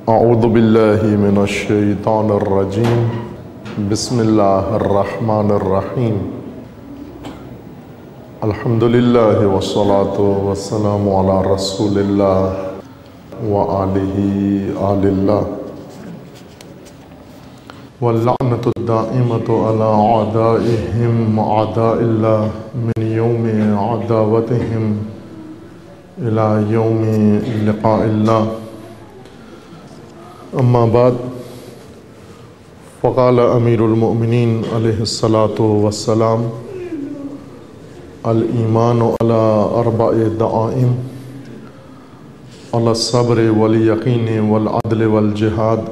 اعوذ باللہ من الشیطان الرجیم بسم اللہ الرحمن الرحیم الحمدللہ والصلاة والسلام علی رسول اللہ وآلہ آل اللہ واللعنۃ الدائمۃ علی اعدائہم اعداء اللہ من یوم عداوتہم الی یوم لقاء اللہ اما بعد فقال امیر المؤمنین علیہ الصلاۃ والسلام الایمان علی اربع دعائم علی الصبر والیقین والعدل والجہاد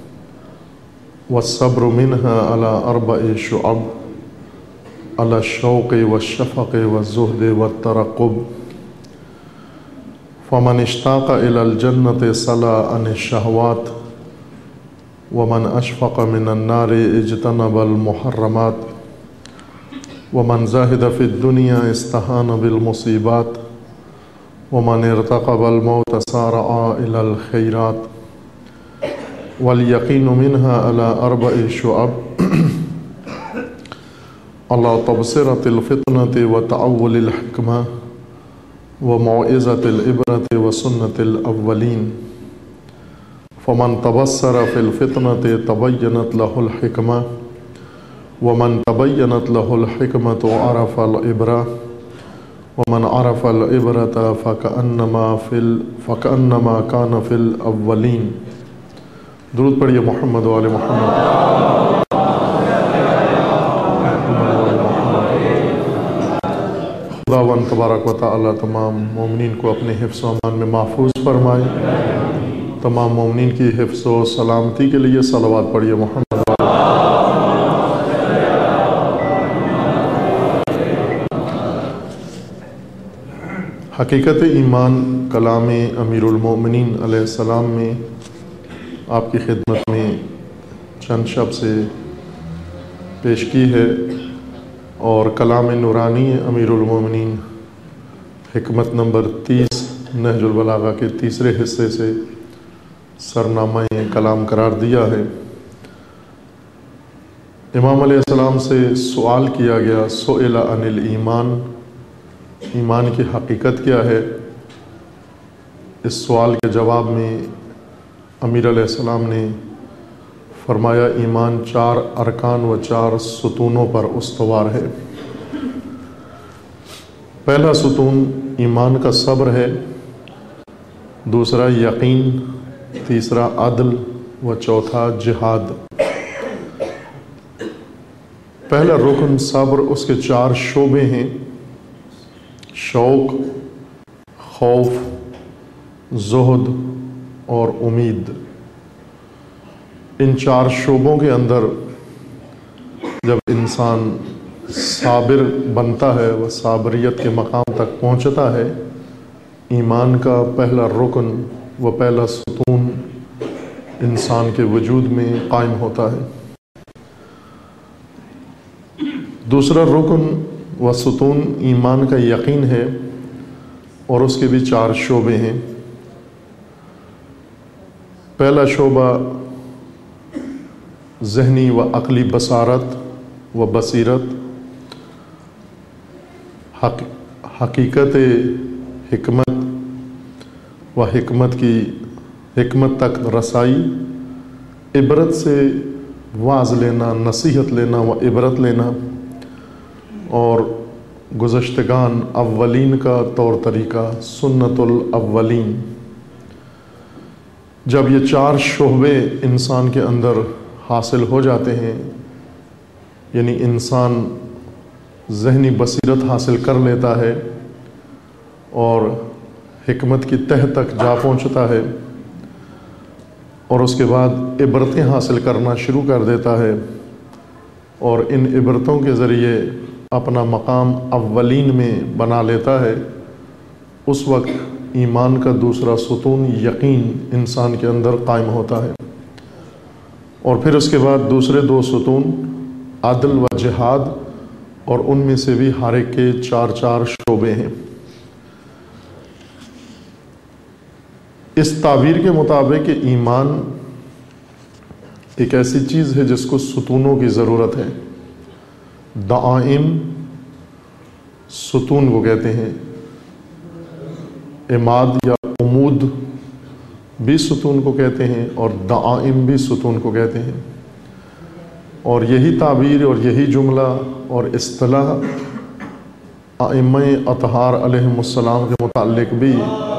والصبر منها علی اربع شعب علی الشوق والشفق والزہد والترقب فمن اشتاق الى الجنة صلا عن الشہوات ومن اشفق من النار اجتنب المحرمات ومن زاہد فی الدنیا استہان بالمصیبات ومن ارتقب الموت سارع الى الخیرات والیقین منها على اربع شعب على تبصرة الفتنة وتعول الحکمہ وموعظة العبرة وسنة الأولين فمن تبصر في الفتنة تبينت له الحكمة ومن تبينت له الحكمة عرف العبرة ومن عرف العبرة فكأنما كان في الأولين درود پڑھیے محمد و آل محمد۔ خداوند تبارک و تعالی تمام مومنین کو اپنے حفظ و امان میں محفوظ فرمائے۔ تمام مومنین کی حفظ و سلامتی کے لیے صلوات پڑھیے محمد۔ حقیقت ایمان کلام امیر المؤمنین علیہ السلام میں آپ کی خدمت میں چند شب سے پیش کی ہے، اور کلام نورانی امیر المومنین حکمت نمبر 30 نہج البلاغہ کے تیسرے حصے سے سرنامہ کلام قرار دیا ہے۔ امام علیہ السلام سے سوال کیا گیا، سئل عن الایمان، ایمان کی حقیقت کیا ہے؟ اس سوال کے جواب میں امیر علیہ السلام نے فرمایا ایمان 4 ارکان و 4 ستونوں پر استوار ہے۔ پہلا ستون ایمان کا صبر ہے، دوسرا یقین، تیسرا عدل و چوتھا جہاد۔ پہلا رکن صبر، اس کے 4 شعبے ہیں: شوق، خوف، زہد اور امید۔ ان 4 شعبوں کے اندر جب انسان صابر بنتا ہے، وہ صابریت کے مقام تک پہنچتا ہے، ایمان کا پہلا رکن و پہلا ستون انسان کے وجود میں قائم ہوتا ہے۔ دوسرا رکن و ستون ایمان کا یقین ہے، اور اس کے بھی 4 شعبے ہیں۔ پہلا شعبہ ذہنی و عقلی بصارت و بصیرت، حقیقت حکمت و حکمت تک رسائی، عبرت سے واعظ لینا، نصیحت لینا و عبرت لینا، اور گزشتگان اولین کا طور طریقہ، سنت الاولین۔ جب یہ 4 شعبے انسان کے اندر حاصل ہو جاتے ہیں، یعنی انسان ذہنی بصیرت حاصل کر لیتا ہے اور حکمت کی تہ تک جا پہنچتا ہے، اور اس کے بعد عبرتیں حاصل کرنا شروع کر دیتا ہے، اور ان عبرتوں کے ذریعے اپنا مقام اولین میں بنا لیتا ہے، اس وقت ایمان کا دوسرا ستون یقین انسان کے اندر قائم ہوتا ہے۔ اور پھر اس کے بعد دوسرے 2 ستون عدل و جہاد، اور ان میں سے بھی ہر ایک کے 4 شعبے ہیں۔ اس تعبیر کے مطابق کہ ایمان ایک ایسی چیز ہے جس کو ستونوں کی ضرورت ہے. دعائم ستون کو کہتے ہیں، عماد یا عمود بھی ستون کو کہتے ہیں، اور دعائم بھی ستون کو کہتے ہیں. اور یہی تعبیر اور یہی جملہ اور اصطلاح ائمہ اطہار علیہم السلام کے متعلق بھی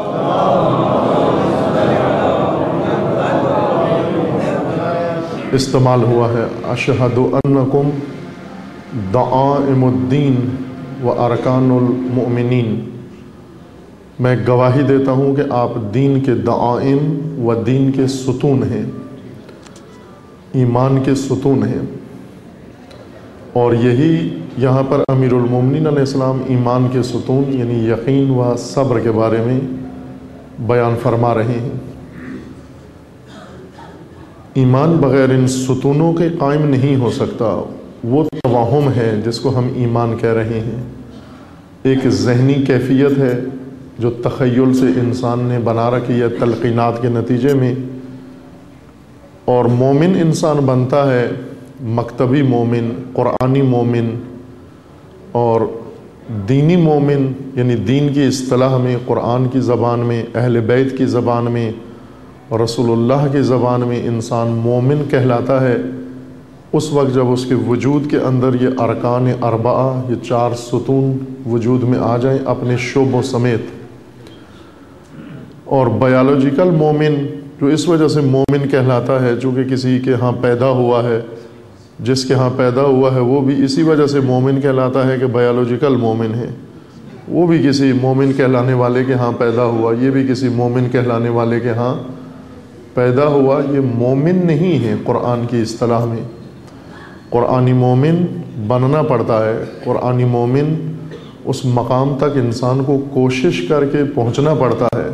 استعمال ہوا ہے. اشہد انکم دعائم الدین و ارکان المؤمنین، میں گواہی دیتا ہوں کہ آپ دین کے دعائم و دین کے ستون ہیں، ایمان کے ستون ہیں. اور یہی یہاں پر امیر المومنین علیہ السلام ایمان کے ستون یعنی یقین و صبر کے بارے میں بیان فرما رہے ہیں. ایمان بغیر ان ستونوں کے قائم نہیں ہو سکتا. وہ توہم ہے جس کو ہم ایمان کہہ رہے ہیں، ایک ذہنی کیفیت ہے جو تخیل سے انسان نے بنا رکھی ہے تلقینات کے نتیجے میں. اور مومن انسان بنتا ہے مکتبی مومن، قرآنی مومن اور دینی مومن، یعنی دین کی اصطلاح میں، قرآن کی زبان میں، اہل بیت کی زبان میں، رسول اللہ کی زبان میں انسان مومن کہلاتا ہے اس وقت جب اس کے وجود کے اندر یہ ارکان اربعہ، یہ 4 ستون وجود میں آ جائیں اپنے شعبوں سمیت. اور بایولوجیکل مومن جو اس وجہ سے مومن کہلاتا ہے چونکہ کسی کے ہاں پیدا ہوا ہے، جس کے ہاں پیدا ہوا ہے وہ بھی اسی وجہ سے مومن کہلاتا ہے کہ بایولوجیکل مومن ہے. وہ بھی کسی مومن کہلانے والے کے ہاں پیدا ہوا، یہ بھی کسی مومن کہلانے والے کے ہاں پیدا ہوا. یہ مومن نہیں ہے قرآن کی اصطلاح میں. قرآنی مومن بننا پڑتا ہے. قرآنی مومن اس مقام تک انسان کو کوشش کر کے پہنچنا پڑتا ہے،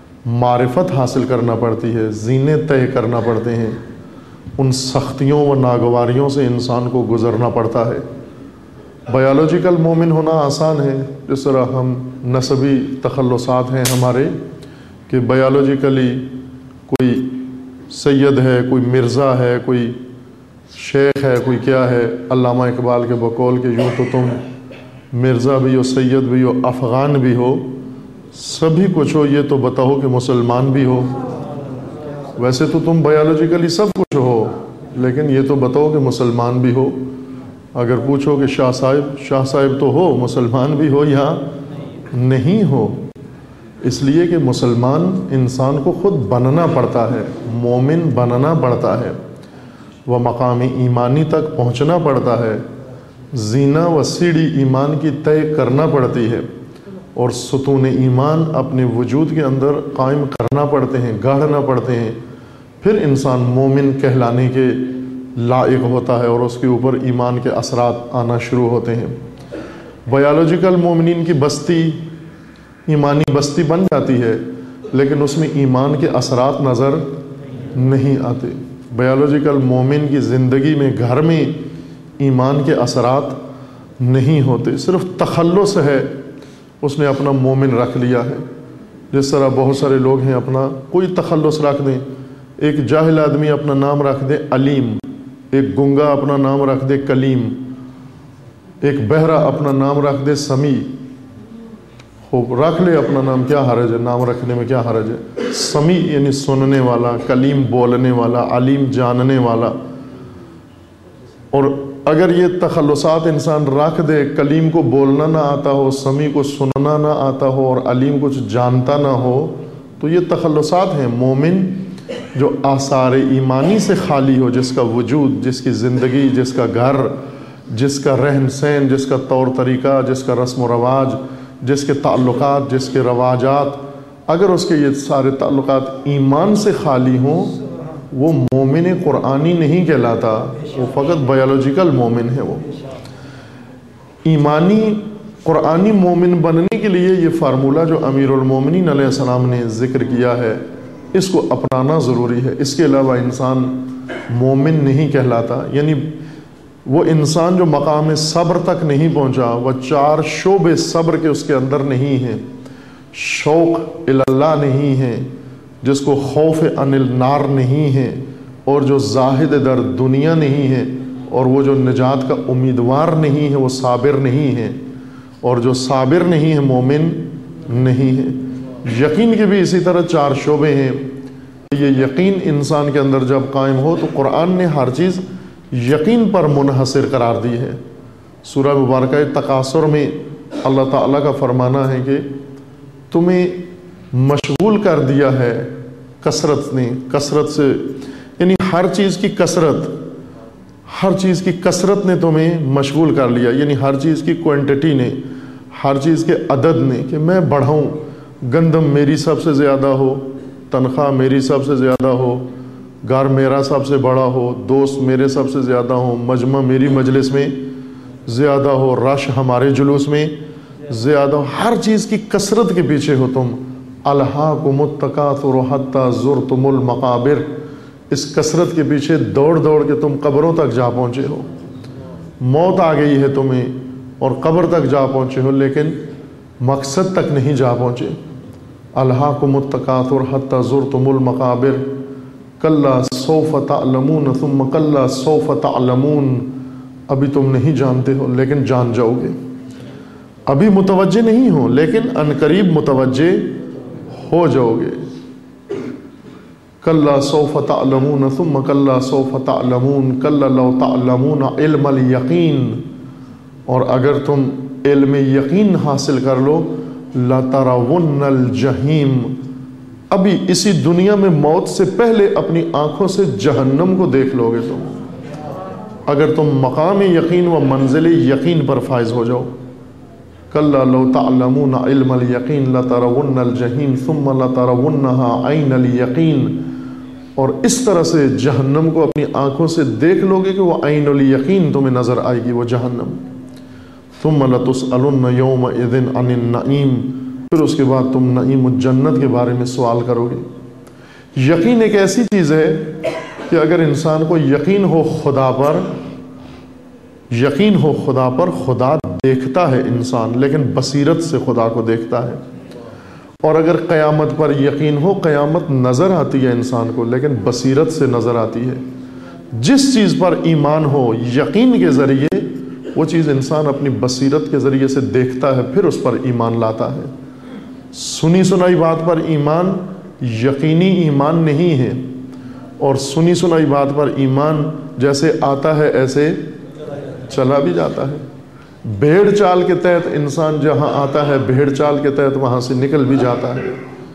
معرفت حاصل کرنا پڑتی ہے، زینے طے کرنا پڑتے ہیں، ان سختیوں و ناگواریوں سے انسان کو گزرنا پڑتا ہے. بایولوجیکل مومن ہونا آسان ہے، جس طرح ہم نسبی تخلصات ہیں ہمارے کہ بایولوجیکلی کوئی سید ہے، کوئی مرزا ہے، کوئی شیخ ہے، کوئی کیا ہے. علامہ اقبال کے بقول کہ یوں تو تم مرزا بھی ہو، سید بھی ہو، افغان بھی ہو، سبھی کچھ ہو، یہ تو بتاؤ کہ مسلمان بھی ہو. ویسے تو تم بایولوجیکلی سب کچھ ہو لیکن یہ تو بتاؤ کہ مسلمان بھی ہو. اگر پوچھو کہ شاہ صاحب تو ہو، مسلمان بھی ہو یا نہیں ہو. اس لیے کہ مسلمان انسان کو خود بننا پڑتا ہے، مومن بننا پڑتا ہے، وہ مقام ایمانی تک پہنچنا پڑتا ہے، زینہ و سیڑھی ایمان کی طے کرنا پڑتی ہے، اور ستون ایمان اپنے وجود کے اندر قائم کرنا پڑتے ہیں، گاڑنا پڑتے ہیں. پھر انسان مومن کہلانے کے لائق ہوتا ہے اور اس کے اوپر ایمان کے اثرات آنا شروع ہوتے ہیں. بایولوجیکل مومنین کی بستی ایمانی بستی بن جاتی ہے لیکن اس میں ایمان کے اثرات نظر نہیں آتے. بایولوجیکل مومن کی زندگی میں گھر میں ایمان کے اثرات نہیں ہوتے، صرف تخلص ہے، اس نے اپنا مومن رکھ لیا ہے. جس طرح بہت سارے لوگ ہیں اپنا کوئی تخلص رکھ دیں. ایک جاہل آدمی اپنا نام رکھ دے علیم، ایک گنگا اپنا نام رکھ دے کلیم، ایک بہرا اپنا نام رکھ دے سمیع. خوب رکھ لے اپنا نام، کیا حرج ہے، نام رکھنے میں کیا حرج ہے. سمیع یعنی سننے والا، کلیم بولنے والا، علیم جاننے والا. اور اگر یہ تخلصات انسان رکھ دے، کلیم کو بولنا نہ آتا ہو، سمیع کو سننا نہ آتا ہو اور علیم کچھ جانتا نہ ہو، تو یہ تخلصات ہیں. مومن جو آثار ایمانی سے خالی ہو، جس کا وجود، جس کی زندگی، جس کا گھر، جس کا رہن سہن، جس کا طور طریقہ، جس کا رسم و رواج، جس کے تعلقات، جس کے رواجات، اگر اس کے یہ سارے تعلقات ایمان سے خالی ہوں، وہ مومن قرآنی نہیں کہلاتا، وہ فقط بایولوجیکل مومن ہے. وہ ایمانی قرآنی مومن بننے کے لیے یہ فارمولہ جو امیر المومنین علیہ السلام نے ذکر کیا ہے، اس کو اپنانا ضروری ہے. اس کے علاوہ انسان مومن نہیں کہلاتا. یعنی وہ انسان جو مقام صبر تک نہیں پہنچا، وہ 4 شعبے صبر کے اس کے اندر نہیں ہیں، شوق اللہ نہیں ہے، جس کو خوف عن النار نہیں ہے، اور جو زاہد در دنیا نہیں ہے، اور وہ جو نجات کا امیدوار نہیں ہے وہ صابر نہیں ہے، اور جو صابر نہیں ہے مومن نہیں ہے۔ یقین کے بھی اسی طرح 4 شعبے ہیں۔ یہ یقین انسان کے اندر جب قائم ہو تو قرآن نے ہر چیز یقین پر منحصر قرار دی ہے۔ سورہ مبارکہ تکاثر میں اللہ تعالیٰ کا فرمانا ہے کہ تمہیں مشغول کر دیا ہے کثرت نے، کثرت سے یعنی ہر چیز کی کثرت، ہر چیز کی کثرت نے تمہیں مشغول کر لیا، یعنی ہر چیز کی کوانٹٹی نے، ہر چیز کے عدد نے، کہ میں بڑھاؤں، گندم میری سب سے زیادہ ہو، تنخواہ میری سب سے زیادہ ہو، گھر میرا سب سے بڑا ہو، دوست میرے سب سے زیادہ ہو، مجمع میری مجلس میں زیادہ ہو، رش ہمارے جلوس میں زیادہ ہو، ہر چیز کی کثرت کے پیچھے ہو تم۔ الہاکم التکاثر حتی زرتم المقابر، اس کثرت کے پیچھے دوڑ دوڑ کے تم قبروں تک جا پہنچے ہو، موت آ گئی ہے تمہیں اور قبر تک جا پہنچے ہو، لیکن مقصد تک نہیں جا پہنچے۔ الہاکم التکاثر حتی زرتم المقابر کلا سوف تعلمون ثم کلا سوف تعلمون، ابھی تم نہیں جانتے ہو لیکن جان جاؤ گے، ابھی متوجہ نہیں ہو لیکن عنقریب متوجہ ہو جاؤ گے۔ کلا سوف تعلمون ثم کلا سوف تعلمون کلا لو تعلمون علم الیقین، اور اگر تم علم یقین حاصل کر لو، لترون الجحیم، ابھی اسی دنیا میں موت سے پہلے اپنی آنکھوں سے جہنم کو دیکھ لو گے تم، اگر تم مقام یقین و منزل یقین پر فائز ہو جاؤ۔ کلا لو تعلمون علم الیقین لترون الجحیم ثم لترونها عین الیقین، اور اس طرح سے جہنم کو اپنی آنکھوں سے دیکھ لو گے کہ وہ عین الیقین تمہیں نظر آئے گی، وہ جہنم۔ ثم لتسألن یومئذ عن النعیم، پھر اس کے بعد تم نعیم الجنت کے بارے میں سوال کرو گے۔ یقین ایک ایسی چیز ہے کہ اگر انسان کو یقین ہو خدا پر، یقین ہو خدا پر، خدا دیکھتا ہے انسان لیکن بصیرت سے خدا کو دیکھتا ہے، اور اگر قیامت پر یقین ہو، قیامت نظر آتی ہے انسان کو لیکن بصیرت سے نظر آتی ہے۔ جس چیز پر ایمان ہو یقین کے ذریعے، وہ چیز انسان اپنی بصیرت کے ذریعے سے دیکھتا ہے، پھر اس پر ایمان لاتا ہے۔ سنی سنائی بات پر ایمان یقینی ایمان نہیں ہے، اور سنی سنائی بات پر ایمان جیسے آتا ہے ایسے چلا بھی جاتا ہے۔ بھیڑ چال کے تحت انسان جہاں آتا ہے، بھیڑ چال کے تحت وہاں سے نکل بھی جاتا ہے۔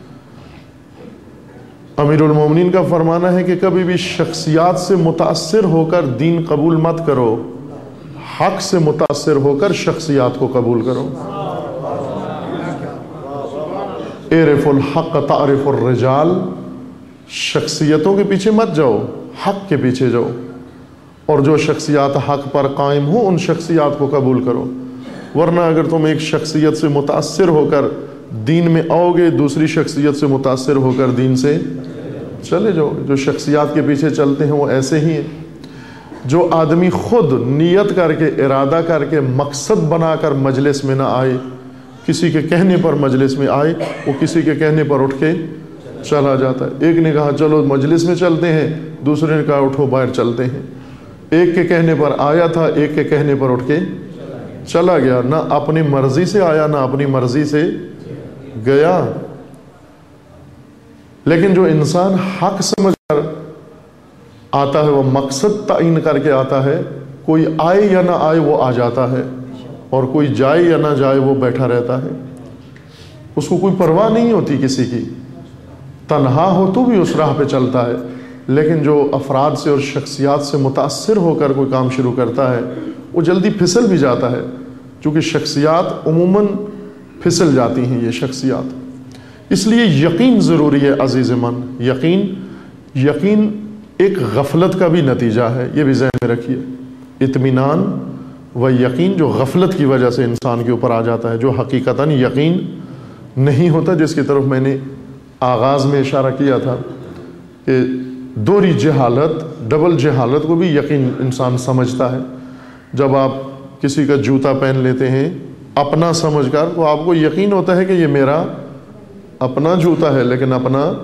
امیر المومنین کا فرمانا ہے کہ کبھی بھی شخصیات سے متاثر ہو کر دین قبول مت کرو، حق سے متاثر ہو کر شخصیات کو قبول کرو۔ اعرف الحق تعرف الرجال، شخصیتوں کے پیچھے مت جاؤ، حق کے پیچھے جاؤ، اور جو شخصیات حق پر قائم ہوں ان شخصیات کو قبول کرو۔ ورنہ اگر تم ایک شخصیت سے متاثر ہو کر دین میں آؤ گے، دوسری شخصیت سے متاثر ہو کر دین سے چلے جاؤ گے۔ جو شخصیات کے پیچھے چلتے ہیں وہ ایسے ہی ہیں۔ جو آدمی خود نیت کر کے، ارادہ کر کے، مقصد بنا کر مجلس میں نہ آئے، کسی کے کہنے پر مجلس میں آئے، وہ کسی کے کہنے پر اٹھ کے چلا جاتا ہے۔ ایک نے کہا چلو مجلس میں چلتے ہیں، دوسرے نے کہا اٹھو باہر چلتے ہیں۔ ایک کے کہنے پر آیا تھا، ایک کے کہنے پر اٹھ کے چلا گیا، نہ اپنی مرضی سے آیا نہ اپنی مرضی سے گیا۔ لیکن جو انسان حق سمجھ کر آتا ہے، وہ مقصد تعین کر کے آتا ہے، کوئی آئے یا نہ آئے وہ آ جاتا ہے، اور کوئی جائے یا نہ جائے وہ بیٹھا رہتا ہے۔ اس کو کوئی پرواہ نہیں ہوتی کسی کی، تنہا ہو تو بھی اس راہ پہ چلتا ہے۔ لیکن جو افراد سے اور شخصیات سے متاثر ہو کر کوئی کام شروع کرتا ہے، وہ جلدی پھسل بھی جاتا ہے، چونکہ شخصیات عموماً پھسل جاتی ہیں یہ شخصیات۔ اس لیے یقین ضروری ہے عزیز من۔ یقین ایک غفلت کا بھی نتیجہ ہے، یہ بھی ذہن میں رکھیے۔ اطمینان و یقین جو غفلت کی وجہ سے انسان کے اوپر آ جاتا ہے، جو حقیقتاً یقین نہیں ہوتا، جس کی طرف میں نے آغاز میں اشارہ کیا تھا کہ دوہری جہالت، ڈبل جہالت کو بھی یقین انسان سمجھتا ہے۔ جب آپ کسی کا جوتا پہن لیتے ہیں اپنا سمجھ کر، تو آپ کو یقین ہوتا ہے کہ یہ میرا اپنا جوتا ہے لیکن اپنا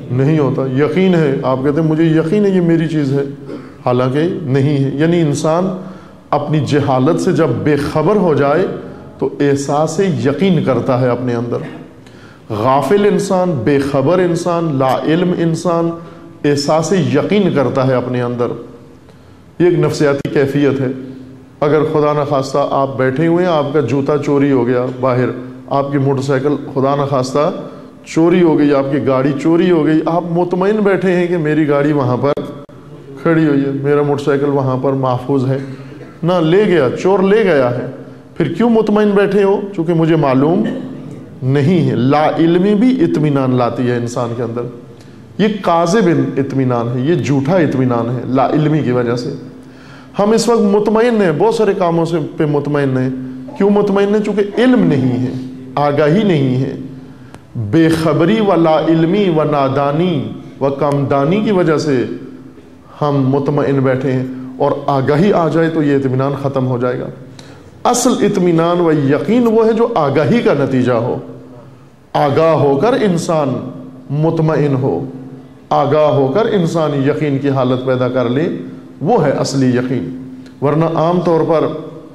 نہیں ہوتا. یقین ہے, آپ کہتے ہیں مجھے یقین ہے یہ میری چیز ہے, حالانکہ نہیں ہے. یعنی انسان اپنی جہالت سے جب بے خبر ہو جائے تو احساس یقین کرتا ہے اپنے اندر. غافل انسان, بے خبر انسان, لا علم انسان احساس یقین کرتا ہے اپنے اندر. یہ ایک نفسیاتی کیفیت ہے. اگر خدا نخواستہ آپ بیٹھے ہوئے ہیں, آپ کا جوتا چوری ہو گیا باہر, آپ کی موٹر سائیکل خدا نخواستہ چوری ہو گئی, آپ کی گاڑی چوری ہو گئی, آپ مطمئن بیٹھے ہیں کہ میری گاڑی وہاں پر کھڑی ہوئی ہے, میرا موٹر سائیکل وہاں پر محفوظ ہے. نہ لے گیا, چور لے گیا ہے. پھر کیوں مطمئن بیٹھے ہو؟ چونکہ مجھے معلوم نہیں ہے. لا علمی بھی اطمینان لاتی ہے انسان کے اندر. یہ کاذب اطمینان ہے, یہ جھوٹا اطمینان ہے لا علمی کی وجہ سے. ہم اس وقت مطمئن ہیں, بہت سارے کاموں سے پہ مطمئن ہیں. کیوں مطمئن ہیں؟ چونکہ علم نہیں ہے, آگاہی نہیں ہے. بے خبری و لا علمی و نادانی و کمدانی کی وجہ سے ہم مطمئن بیٹھے ہیں, اور آگاہی آ جائے تو یہ اطمینان ختم ہو جائے گا. اصل اطمینان و یقین وہ ہے جو آگاہی کا نتیجہ ہو. آگاہ ہو کر انسان مطمئن ہو, آگاہ ہو کر انسان یقین کی حالت پیدا کر لے, وہ ہے اصلی یقین. ورنہ عام طور پر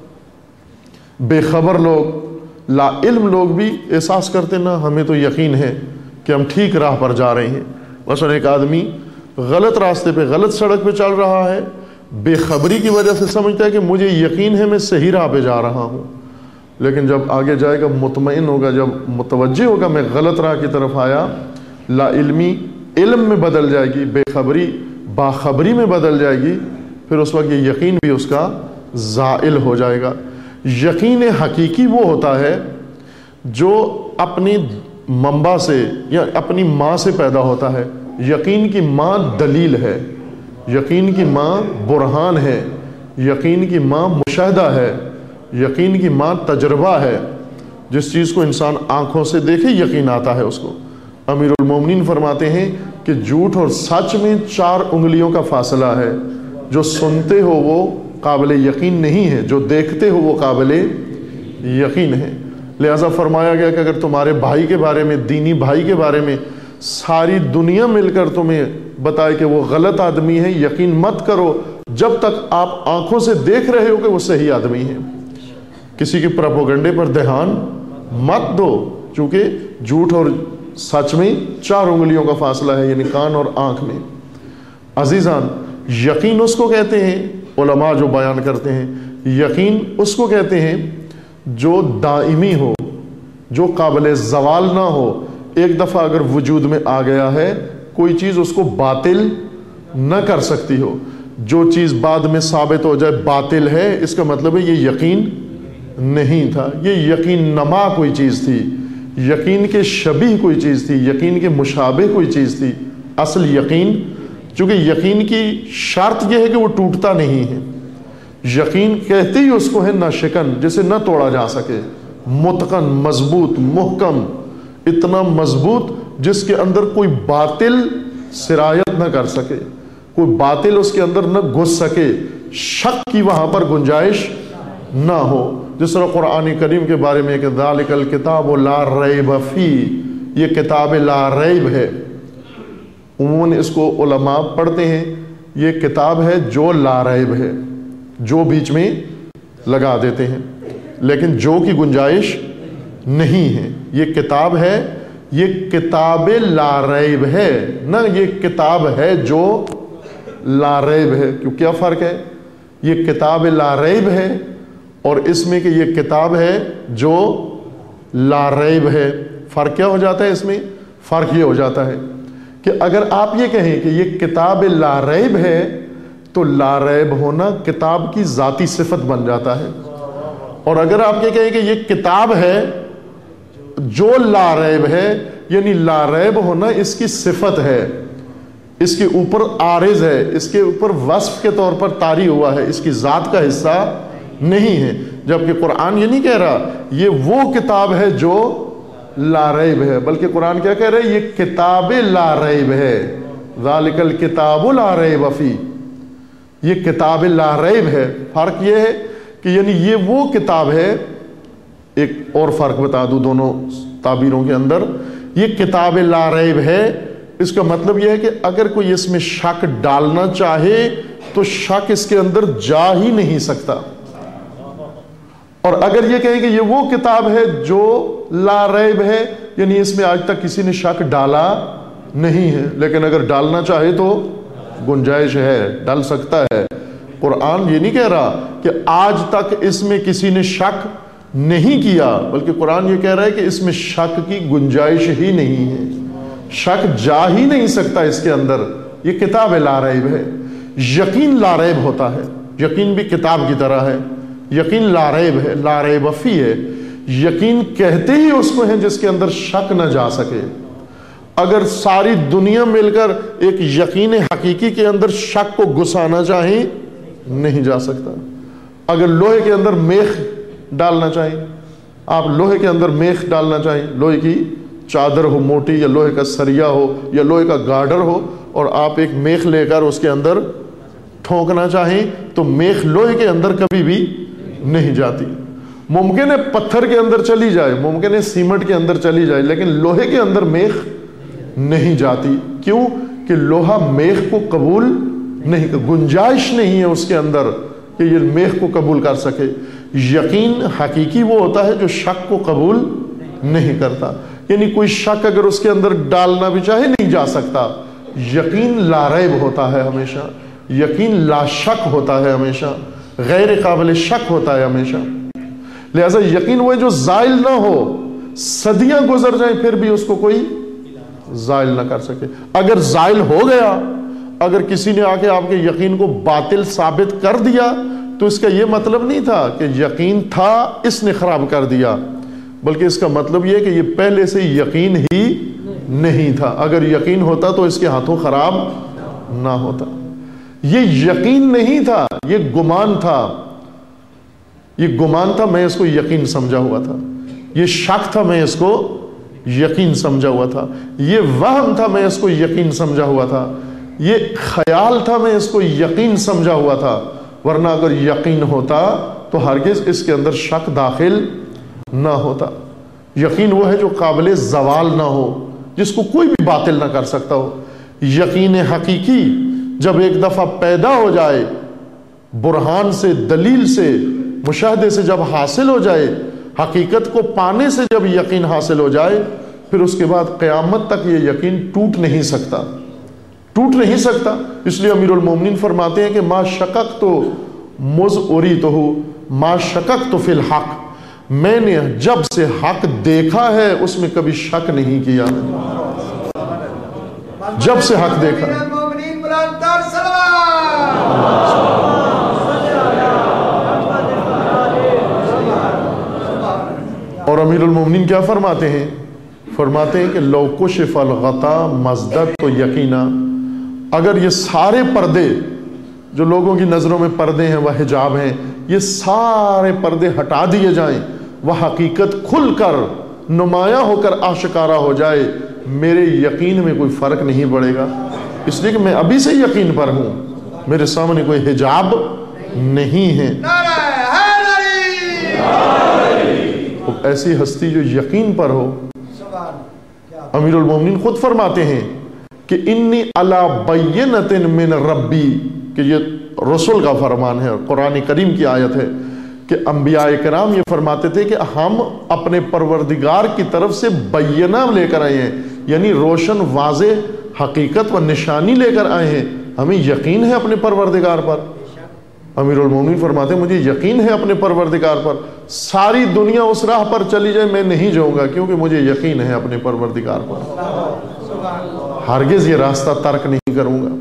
بے خبر لوگ, لا علم لوگ بھی احساس کرتے نا ہمیں تو یقین ہے کہ ہم ٹھیک راہ پر جا رہے ہیں. مثلا ایک آدمی غلط راستے پہ, غلط سڑک پہ چل رہا ہے, بے خبری کی وجہ سے سمجھتا ہے کہ مجھے یقین ہے میں صحیح راہ پہ جا رہا ہوں. لیکن جب آگے جائے گا, مطمئن ہوگا, جب متوجہ ہوگا میں غلط راہ کی طرف آیا, لا علمی علم میں بدل جائے گی, بے خبری باخبری میں بدل جائے گی, پھر اس وقت یہ یقین بھی اس کا زائل ہو جائے گا. یقین حقیقی وہ ہوتا ہے جو اپنی منبع سے یا اپنی ماں سے پیدا ہوتا ہے. یقین کی ماں دلیل ہے, یقین کی ماں برہان ہے, یقین کی ماں مشاہدہ ہے, یقین کی ماں تجربہ ہے. جس چیز کو انسان آنکھوں سے دیکھے یقین آتا ہے اس کو. امیر المومنین فرماتے ہیں کہ جھوٹ اور سچ میں 4 انگلیوں کا فاصلہ ہے. جو سنتے ہو وہ قابل یقین نہیں ہے, جو دیکھتے ہو وہ قابل یقین ہے. لہذا فرمایا گیا کہ اگر تمہارے بھائی کے بارے میں, دینی بھائی کے بارے میں ساری دنیا مل کر تمہیں بتائے کہ وہ غلط آدمی ہے, یقین مت کرو جب تک آپ آنکھوں سے دیکھ رہے ہو کہ وہ صحیح آدمی ہے. کسی کے پروپیگنڈے پر دھیان مت دو, چونکہ جھوٹ اور سچ میں 4 انگلیوں کا فاصلہ ہے, یعنی کان اور آنکھ میں. عزیزان, یقین اس کو کہتے ہیں, علماء جو بیان کرتے ہیں, یقین اس کو کہتے ہیں جو دائمی ہو, جو قابل زوال نہ ہو. ایک دفعہ اگر وجود میں آ گیا ہے, کوئی چیز اس کو باطل نہ کر سکتی ہو. جو چیز بعد میں ثابت ہو جائے باطل ہے, اس کا مطلب ہے یہ یقین نہیں تھا, یہ یقین نما کوئی چیز تھی, یقین کے شبیہ کوئی چیز تھی, یقین کے مشابہ کوئی چیز تھی. اصل یقین, چونکہ یقین کی شرط یہ ہے کہ وہ ٹوٹتا نہیں ہے. یقین کہتے ہی اس کو ہے نہ شکن, جسے نہ توڑا جا سکے, متقن, مضبوط, محکم, اتنا مضبوط جس کے اندر کوئی باطل سرایت نہ کر سکے, کوئی باطل اس کے اندر نہ گھس سکے, شک کی وہاں پر گنجائش نہ ہو. جس طرح قرآن کریم کے بارے میں کہ ذالک الکتاب لا ریب فیہ, یہ کتاب لا ریب ہے. عموماً اس کو علماء پڑھتے ہیں, یہ کتاب ہے جو لا ریب ہے, جو بیچ میں لگا دیتے ہیں, لیکن جو کی گنجائش نہیں ہے. یہ کتاب ہے, یہ کتاب لا ریب ہے, نہ یہ کتاب ہے جو لا ریب ہے. کیوں, کیا فرق ہے؟ یہ کتاب لا ریب ہے اور اس میں کہ یہ کتاب ہے جو لا ریب ہے. فرق کیا ہو جاتا ہے اس میں؟ فرق یہ ہو جاتا ہے کہ اگر آپ یہ کہیں کہ یہ کتاب لا ریب ہے تو لا ریب ہونا کتاب کی ذاتی صفت بن جاتا ہے, اور اگر آپ یہ کہیں کہ یہ کتاب ہے جو لا ریب ہے, یعنی لا ریب ہونا اس کی صفت ہے, اس کے اوپر عارض ہے, اس کے اوپر وصف کے طور پر طاری ہوا ہے, اس کی ذات کا حصہ نہیں ہے. جبکہ قرآن یہ نہیں کہہ رہا یہ وہ کتاب ہے جو لا ریب ہے, بلکہ قرآن کیا کہہ رہا ہے؟ یہ کتاب لا ریب ہے. ذالک الکتاب لا ریب فیہ, یہ کتاب لا ریب ہے. فرق یہ ہے کہ یعنی یہ وہ کتاب ہے. ایک اور فرق بتا دوں دونوں تعبیروں کے اندر, یہ کتاب لا ریب ہے, اس کا مطلب یہ ہے کہ اگر کوئی اس میں شک ڈالنا چاہے تو شک اس کے اندر جا ہی نہیں سکتا. اور اگر یہ کہیں کہ یہ وہ کتاب ہے جو لا ریب ہے، یعنی اس میں آج تک کسی نے شک ڈالا نہیں ہے، لیکن اگر ڈالنا چاہے تو گنجائش ہے، ڈال سکتا ہے. قرآن یہ نہیں کہہ رہا کہ آج تک اس میں کسی نے شک نہیں کیا، بلکہ قرآن یہ کہہ رہا ہے کہ اس میں شک کی گنجائش ہی نہیں ہے، شک جا ہی نہیں سکتا اس کے اندر. یہ کتاب لا ریب ہے. یقین لا ریب ہوتا ہے، یقین بھی کتاب کی طرح ہے. یقین لا ریب ہے، لا ریب فی ہے. یقین کہتے ہی اس کو ہیں جس کے اندر شک نہ جا سکے. اگر ساری دنیا مل کر ایک یقین حقیقی کے اندر شک کو گھسانا چاہیں نہیں جا سکتا. اگر لوہے کے اندر میخ ڈالنا چاہیں، آپ لوہے کے اندر میخ ڈالنا چاہیں، لوہے کی چادر ہو موٹی، یا لوہے کا سریا ہو، یا لوہے کا گارڈر ہو، اور آپ ایک میخ لے کر اس کے اندر ٹھونکنا چاہیں تو میخ لوہے کے اندر کبھی بھی نہیں جاتی. ممکن ہے پتھر کے اندر چلی جائے، ممکن ہے سیمنٹ کے اندر چلی جائے، لیکن لوہے کے اندر میخ نہیں جاتی. کیوں؟ کہ لوہا میخ کو قبول نہیں، گنجائش نہیں ہے اس کے اندر کہ یہ میخ کو قبول کر سکے. یقین حقیقی وہ ہوتا ہے جو شک کو قبول نہیں کرتا، یعنی کوئی شک اگر اس کے اندر ڈالنا بھی چاہے نہیں جا سکتا. یقین لا ریب ہوتا ہے ہمیشہ، یقین لا شک ہوتا ہے ہمیشہ، غیر قابل شک ہوتا ہے ہمیشہ. لہذا یقین وہ ہے جو زائل نہ ہو، صدیاں گزر جائیں پھر بھی اس کو کوئی زائل نہ کر سکے. اگر زائل ہو گیا، اگر کسی نے آ کے آپ کے یقین کو باطل ثابت کر دیا تو اس کا یہ مطلب نہیں تھا کہ یقین تھا اس نے خراب کر دیا، بلکہ اس کا مطلب یہ کہ یہ پہلے سے یقین ہی نہیں تھا. اگر یقین ہوتا تو اس کے ہاتھوں خراب نہ ہوتا. یہ یقین نہیں تھا، یہ گمان تھا. یہ گمان تھا، میں اس کو یقین سمجھا ہوا تھا. یہ شک تھا، میں اس کو یقین سمجھا ہوا تھا. یہ وہم تھا، میں اس کو یقین سمجھا ہوا تھا. یہ خیال تھا، میں اس کو یقین سمجھا ہوا تھا. ورنہ اگر یقین ہوتا تو ہرگز اس کے اندر شک داخل نہ ہوتا. یقین وہ ہے جو قابل زوال نہ ہو، جس کو کوئی بھی باطل نہ کر سکتا ہو. یقین حقیقی جب ایک دفعہ پیدا ہو جائے، برہان سے، دلیل سے، مشاہدے سے جب حاصل ہو جائے، حقیقت کو پانے سے جب یقین حاصل ہو جائے، پھر اس کے بعد قیامت تک یہ یقین ٹوٹ نہیں سکتا، ٹوٹ نہیں سکتا. اس لیے امیر المومنین فرماتے ہیں کہ ما شککت مذ اریتہ ما شککت فی الحق، میں نے جب سے حق دیکھا ہے اس میں کبھی شک نہیں کیا. جب سے حق دیکھا. اور امیر المومنین کیا فرماتے ہیں؟ فرماتے ہیں کہ لو کشف الغطا مزددت یقینا، اگر یہ سارے پردے جو لوگوں کی نظروں میں پردے ہیں، وہ حجاب ہیں، یہ سارے پردے ہٹا دیے جائیں، وہ حقیقت کھل کر نمایاں ہو کر آشکارا ہو جائے، میرے یقین میں کوئی فرق نہیں پڑے گا. اس لیے کہ میں ابھی سے یقین پر ہوں، میرے سامنے کوئی حجاب نہیں ہے. ایسی ہستی جو یقین پر ہو. امیر المومنین خود فرماتے ہیں کہ انی علی بینۃ من ربی، کہ یہ رسول کا فرمان ہے، قرآن کریم کی آیت ہے کہ انبیاء کرام یہ فرماتے تھے کہ ہم اپنے پروردگار کی طرف سے بینہ لے کر آئے ہیں، یعنی روشن واضح حقیقت و نشانی لے کر آئے ہیں. ہمیں یقین ہے اپنے پروردگار پر. امیر المومنین فرماتے ہیں مجھے یقین ہے اپنے پروردگار پر، ساری دنیا اس راہ پر چلی جائے میں نہیں جاؤں گا، کیونکہ مجھے یقین ہے اپنے پروردگار پر. ہرگز یہ راستہ ترک نہیں کروں گا.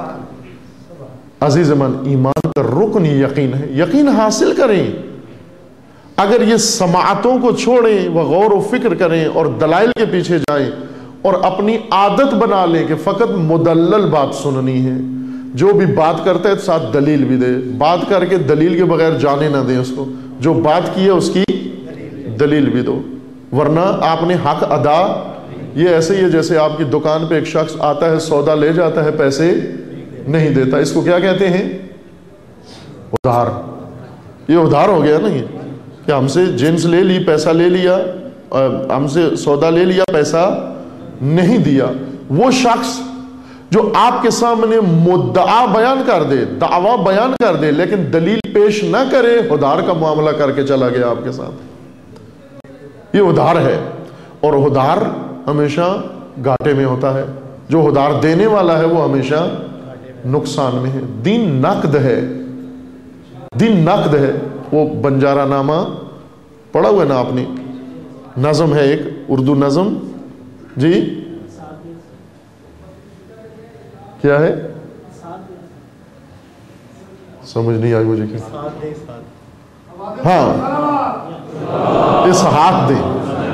عزیز من، ایمان کا رکن یقین ہے. یقین حاصل کریں. اگر یہ سماعتوں کو چھوڑیں، وہ غور و فکر کریں اور دلائل کے پیچھے جائیں اور اپنی عادت بنا لیں کہ فقط مدلل بات سننی ہے، جو بھی بات کرتا ہے ساتھ دلیل بھی دے، بات کر کے دلیل کے بغیر جانے نہ دیں اس کو، جو بات کی ہے اس کی دلیل بھی دو. ورنہ آپ نے حق ادا، یہ ایسے ہی ہے جیسے آپ کی دکان پہ ایک شخص آتا ہے، سودا لے جاتا ہے، پیسے نہیں دیتا. اس کو کیا کہتے ہیں؟ ادھار. یہ ادھار ہو گیا نا، یہ کہ ہم سے جنس لے لی، پیسہ لے لیا، ہم سے سودا لے لیا، پیسہ نہیں دیا. وہ شخص جو آپ کے سامنے مدعا بیان کر دے، دعویٰ بیان کر دے، لیکن دلیل پیش نہ کرے، ادھار کا معاملہ کر کے چلا گیا آپ کے ساتھ، یہ ادھار ہے۔ اور ادھار ہمیشہ گھاٹے میں ہوتا ہے، جو ادھار دینے والا ہے وہ ہمیشہ نقصان میں ہے۔ دین نقد ہے، دین نقد ہے۔ وہ بنجارہ نامہ پڑھا ہوا ہے نا آپ نے، نظم ہے ایک اردو نظم، جی کیا ہے؟ سمجھ نہیں آئی مجھے کیا؟ ہاں، اس ہاتھ دے،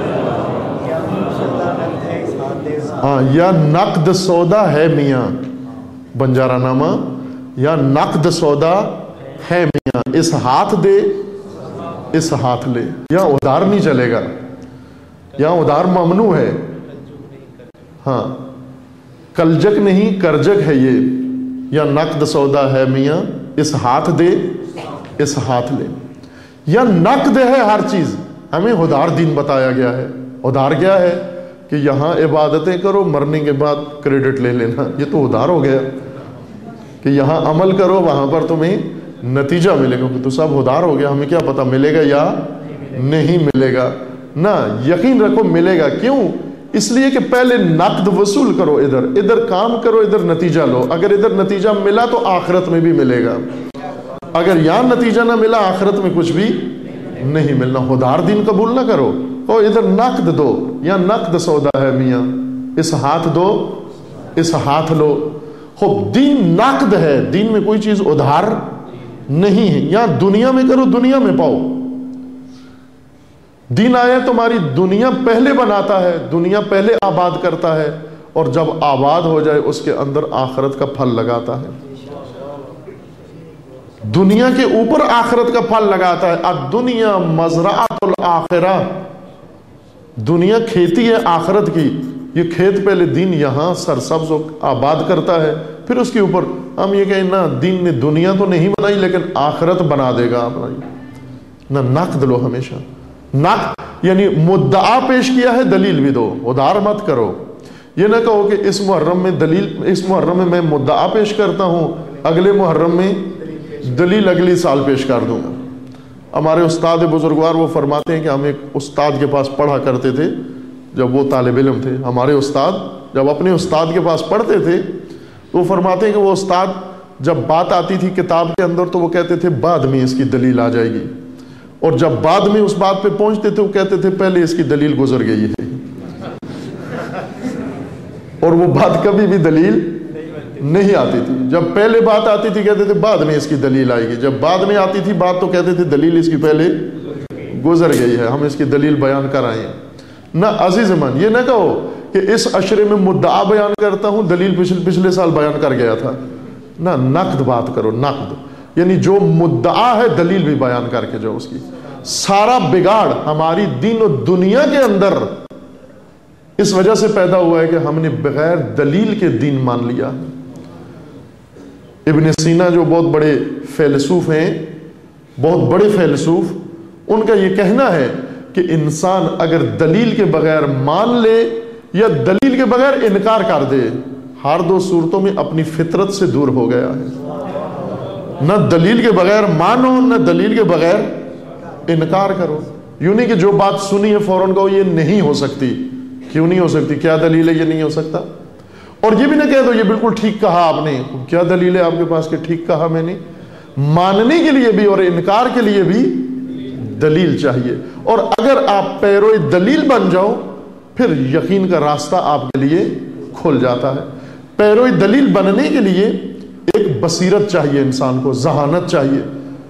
ہاں، یا نقد سودا ہے میاں، بنجارہ نامہ، یا نقد سودا ہے میاں، اس ہاتھ دے اس ہاتھ لے۔ یا ادھار نہیں چلے گا، یا ادھار ممنوع ہے، ہاں، کلجک نہیں کرجک ہے یہ، یا نقد سودا ہے میاں، اس ہاتھ دے اس ہاتھ لے۔ یا نقد ہے ہر چیز، ہمیں ادھار دین بتایا گیا ہے۔ ادھار کیا ہے؟ کہ یہاں عبادتیں کرو، مرنے کے بعد کریڈٹ لے لینا، یہ تو ادھار ہو گیا۔ کہ یہاں عمل کرو، وہاں پر تمہیں نتیجہ ملے گا، تو سب ادھار ہو گیا، ہمیں کیا پتا ملے گا یا نہیں ملے گا۔ نہ، یقین رکھو ملے گا۔ کیوں؟ اس لیے کہ پہلے نقد وصول کرو، ادھر کام کرو، ادھر نتیجہ لو۔ اگر ادھر نتیجہ ملا تو آخرت میں بھی ملے گا، اگر یہاں نتیجہ نہ ملا آخرت میں کچھ بھی نہیں ملنا۔ ادھار دین قبول نہ کرو، اور ادھر نقد دو، یا نقد سودا ہے میاں، اس ہاتھ دو اس ہاتھ لو۔ خوب دین نقد ہے، دین میں کوئی چیز ادھار نہیں ہے۔ یا دنیا میں کرو، دنیا میں پاؤ۔ دین آیا تمہاری دنیا پہلے بناتا ہے، دنیا پہلے آباد کرتا ہے، اور جب آباد ہو جائے اس کے اندر آخرت کا پھل لگاتا ہے۔ دنیا کے اوپر آخرت کا پھل لگاتا ہے۔ الدنیا مزرعۃ الآخرہ، دنیا کھیتی ہے آخرت کی۔ یہ کھیت پہلے دین یہاں سرسبز و آباد کرتا ہے، پھر اس کے اوپر ہم یہ کہیں نا دین نے دنیا تو نہیں بنائی لیکن آخرت بنا دے گا اپنا۔ نہ نقد لو ہمیشہ، نقد یعنی مدعا پیش کیا ہے، دلیل بھی دو، ادھار مت کرو۔ یہ نہ کہو کہ اس محرم میں میں مدعا پیش کرتا ہوں، اگلے محرم میں دلیل اگلی سال پیش کر دوں گا۔ ہمارے استاد بزرگوار وہ فرماتے ہیں کہ ہم ایک استاد کے پاس پڑھا کرتے تھے جب وہ طالب علم تھے۔ ہمارے استاد جب اپنے استاد کے پاس پڑھتے تھے تو وہ فرماتے ہیں کہ وہ استاد جب بات آتی تھی کتاب کے اندر تو وہ کہتے تھے بعد میں اس کی دلیل آ جائے گی، اور جب بعد میں اس بات پہ پہنچتے تھے وہ کہتے تھے پہلے اس کی دلیل گزر گئی ہے، اور وہ بات کبھی بھی دلیل نہیں آتی تھی۔ جب پہلے بات آتی تھی کہتے تھے بعد میں اس کی دلیل آئے گی، جب بعد میں آتی تھی بات تو کہتے تھے دلیل اس کی پہلے گزر گئی ہے، ہم اس کی دلیل بیان کرائیں۔ نہ عزیز من، یہ نہ کہو کہ اس عشرے میں مدعا بیان کرتا ہوں، دلیل پچھلے سال بیان کر گیا تھا۔ نہ، نقد بات کرو، نقد یعنی جو مدعا ہے دلیل بھی بیان کر کے جو اس کی۔ سارا بگاڑ ہماری دین و دنیا کے اندر اس وجہ سے پیدا ہوا ہے کہ ہم نے بغیر دلیل کے دین مان لیا۔ ابن سینا جو بہت بڑے فیلسوف ہیں، بہت بڑے فیلسوف، ان کا یہ کہنا ہے کہ انسان اگر دلیل کے بغیر مان لے یا دلیل کے بغیر انکار کر دے، ہر دو صورتوں میں اپنی فطرت سے دور ہو گیا ہے۔ نہ دلیل کے بغیر مانو، نہ دلیل کے بغیر انکار کرو۔ یوں نہیں کہ جو بات سنی ہے فوراً کہو یہ نہیں ہو سکتی۔ کیوں نہیں ہو سکتی؟ کیا دلیل ہے یہ نہیں ہو سکتا؟ اور یہ بھی نہ کہہ دو یہ بالکل ٹھیک کہا آپ نے، کیا دلیل ہے آپ کے پاس کہ ٹھیک کہا میں نے؟ ماننے کے لیے بھی اور انکار کے لیے بھی دلیل چاہیے۔ اور اگر آپ پیرو دلیل بن جاؤ پھر یقین کا راستہ آپ کے لیے کھل جاتا ہے۔ پیرو دلیل بننے کے لیے ایک بصیرت چاہیے، انسان کو ذہانت چاہیے۔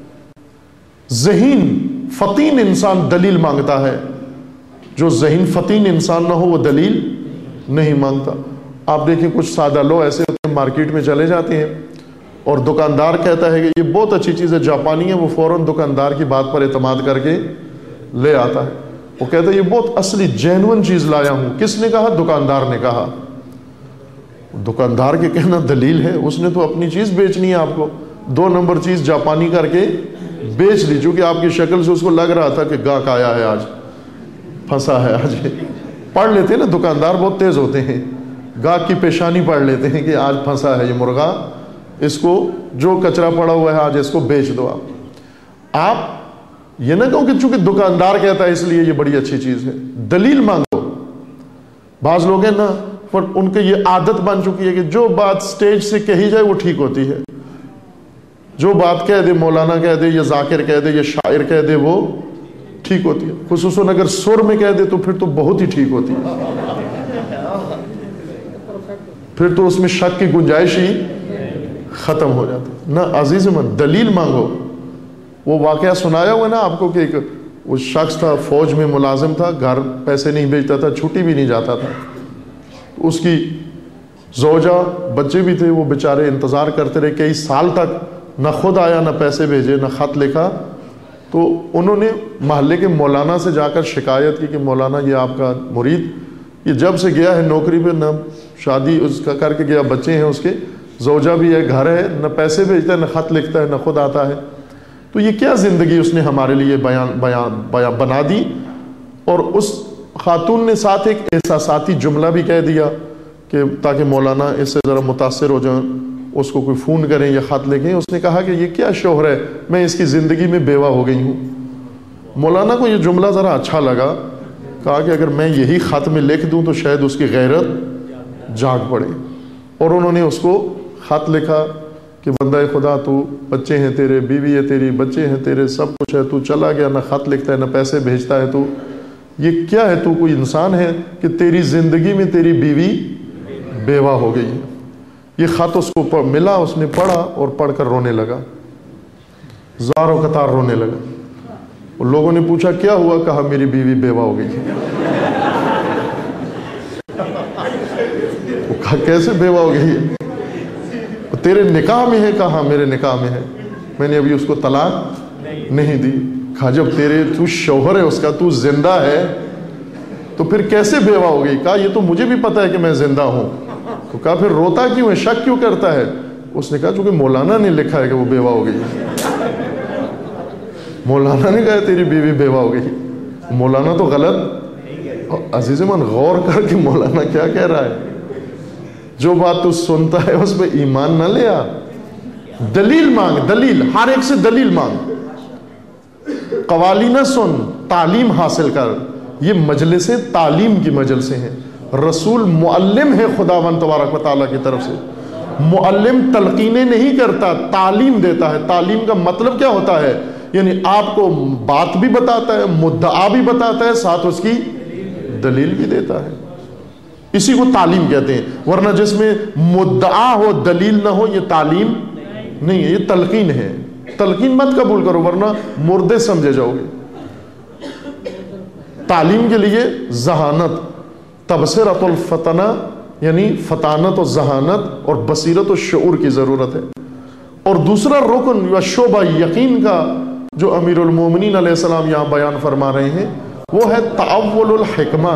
ذہین فطین انسان دلیل مانگتا ہے، جو ذہین فطین انسان نہ ہو وہ دلیل نہیں مانگتا۔ آپ دیکھیں کچھ سادہ لوگ ایسے ہوتے ہیں مارکیٹ میں چلے جاتے ہیں اور دکاندار کہتا ہے کہ یہ بہت اچھی چیز ہے، جاپانی ہے، وہ فوراً دکاندار کی بات پر اعتماد کر کے لے آتا ہے۔ وہ کہتا ہے یہ بہت اصلی جینون چیز لایا ہوں۔ کس نے کہا؟ دکاندار نے کہا۔ دکاندار کے کہنا دلیل ہے، اس نے تو اپنی چیز بیچنی ہے آپ کو، 2 نمبر چیز جاپانی کر کے بیچ لی، چونکہ آپ کی شکل سے اس کو لگ رہا تھا کہ گاہک آیا ہے آج، پھنسا ہے آج۔ پڑھ لیتے ہیں نا، دکاندار بہت تیز ہوتے ہیں، گاہک کی پیشانی پڑھ لیتے ہیں کہ آج پھنسا ہے یہ مرغا، اس کو جو کچرا پڑا ہوا ہے آج اس کو بیچ دو۔ آپ یہ نہ کہو کہ چونکہ دکاندار کہتا ہے اس لیے یہ بڑی اچھی چیز ہے، دلیل مانگو۔ بعض لوگ ہیں نا، پر ان کے یہ عادت بن چکی ہے کہ جو بات سٹیج سے کہی جائے وہ ٹھیک ہوتی ہے، جو بات کہہ دے مولانا کہہ دے یا ذاکر کہہ دے یا شاعر کہہ دے وہ ٹھیک ہوتی ہے، خصوصاً اگر سر میں کہہ دے تو پھر تو بہت ہی ٹھیک ہوتی ہے، پھر تو اس میں شک کی گنجائش ہی ختم ہو جاتی ہے۔ نہ عزیز من، دلیل مانگو۔ وہ واقعہ سنایا ہوا نا آپ کو کہ ایک وہ شخص تھا، فوج میں ملازم تھا، گھر پیسے نہیں بھیجتا تھا، چھٹی بھی نہیں جاتا تھا، اس کی زوجہ بچے بھی تھے، وہ بیچارے انتظار کرتے رہے کئی سال تک، نہ خود آیا نہ پیسے بھیجے نہ خط لکھا۔ تو انہوں نے محلے کے مولانا سے جا کر شکایت کی کہ مولانا یہ آپ کا مرید یہ جب سے گیا ہے نوکری پہ، نہ شادی اس کا کر کے گیا، بچے ہیں اس کے، زوجہ بھی ہے، گھر ہے، نہ پیسے بھیجتا ہے نہ خط لکھتا ہے نہ خود آتا ہے، تو یہ کیا زندگی اس نے ہمارے لیے بیان بنا دی۔ اور اس خاتون نے ساتھ ایک احساساتی جملہ بھی کہہ دیا کہ تاکہ مولانا اس سے ذرا متاثر ہو جائیں، اس کو کوئی فون کریں یا خط لکھیں۔ اس نے کہا کہ یہ کیا شوہر ہے، میں اس کی زندگی میں بیوہ ہو گئی ہوں۔ مولانا کو یہ جملہ ذرا اچھا لگا، کہا کہ اگر میں یہی خط میں لکھ دوں تو شاید اس کی غیرت جاگ پڑے، اور انہوں نے اس کو خط لکھا کہ بندہ خدا تو بچے ہیں تیرے، بیوی ہے تیری، بچے ہیں تیرے، سب کچھ ہے، تو چلا گیا، نہ خط لکھتا ہے نہ پیسے بھیجتا ہے، تو یہ کیا ہے، تو کوئی انسان ہے کہ تیری زندگی میں تیری بیوی بیوہ ہو گئی ہے۔ یہ خط اس کو ملا، اس نے پڑھا اور پڑھ کر رونے لگا، زار و قطار رونے لگا۔ اور لوگوں نے پوچھا کیا ہوا، کہا میری بیوی بیوہ ہو گئی ہے۔ وہ کہا کیسے بیوہ ہو گئی ہے، تیرے نکاح میں ہے، کہا میرے نکاح میں ہے، میں نے ابھی اس کو طلاق نہیں دی۔ کہا جب تو شوہر ہے اس کا، تو زندہ ہے، تو پھر کیسے بیوہ ہو گئی؟ کہا یہ تو مجھے بھی پتا ہے کہ میں زندہ ہوں۔ تو کہا پھر روتا کیوں ہے، شک کیوں کرتا ہے؟ اس نے کہا چونکہ مولانا نے لکھا ہے کہ وہ بیوہ ہو گئی ہے، مولانا نے کہا تیری بیوی بیوہ ہو گئی، مولانا تو غلط۔ عزیز من غور کر کے مولانا کیا کہہ رہا ہے، جو بات تو سنتا ہے اس پہ ایمان نہ لیا، دلیل مانگ، دلیل، ہر ایک سے دلیل مانگ، قوالی نہ سن، تعلیم حاصل کر۔ یہ مجلسیں تعلیم کی مجلسیں ہیں، رسول معلم ہے خداوند تبارک و تعالیٰ کی طرف سے، معلم تلقینیں نہیں کرتا، تعلیم دیتا ہے۔ تعلیم کا مطلب کیا ہوتا ہے، یعنی آپ کو بات بھی بتاتا ہے، مدعا بھی بتاتا ہے، ساتھ اس کی دلیل بھی دیتا ہے، اسی کو تعلیم کہتے ہیں۔ ورنہ جس میں مدعا ہو دلیل نہ ہو یہ تعلیم نہیں ہے، یہ تلقین ہے۔ تلقین مت قبول کرو ورنہ مردے سمجھے جاؤ گے۔ تعلیم کے لیے ذہانت، تبصرۃ الفطنہ یعنی فطانت و ذہانت اور بصیرت و شعور کی ضرورت ہے۔ اور دوسرا رکن یا شعبہ یقین کا جو امیر المومنین علیہ السلام یہاں بیان فرما رہے ہیں وہ ہے تعول الحکمہ۔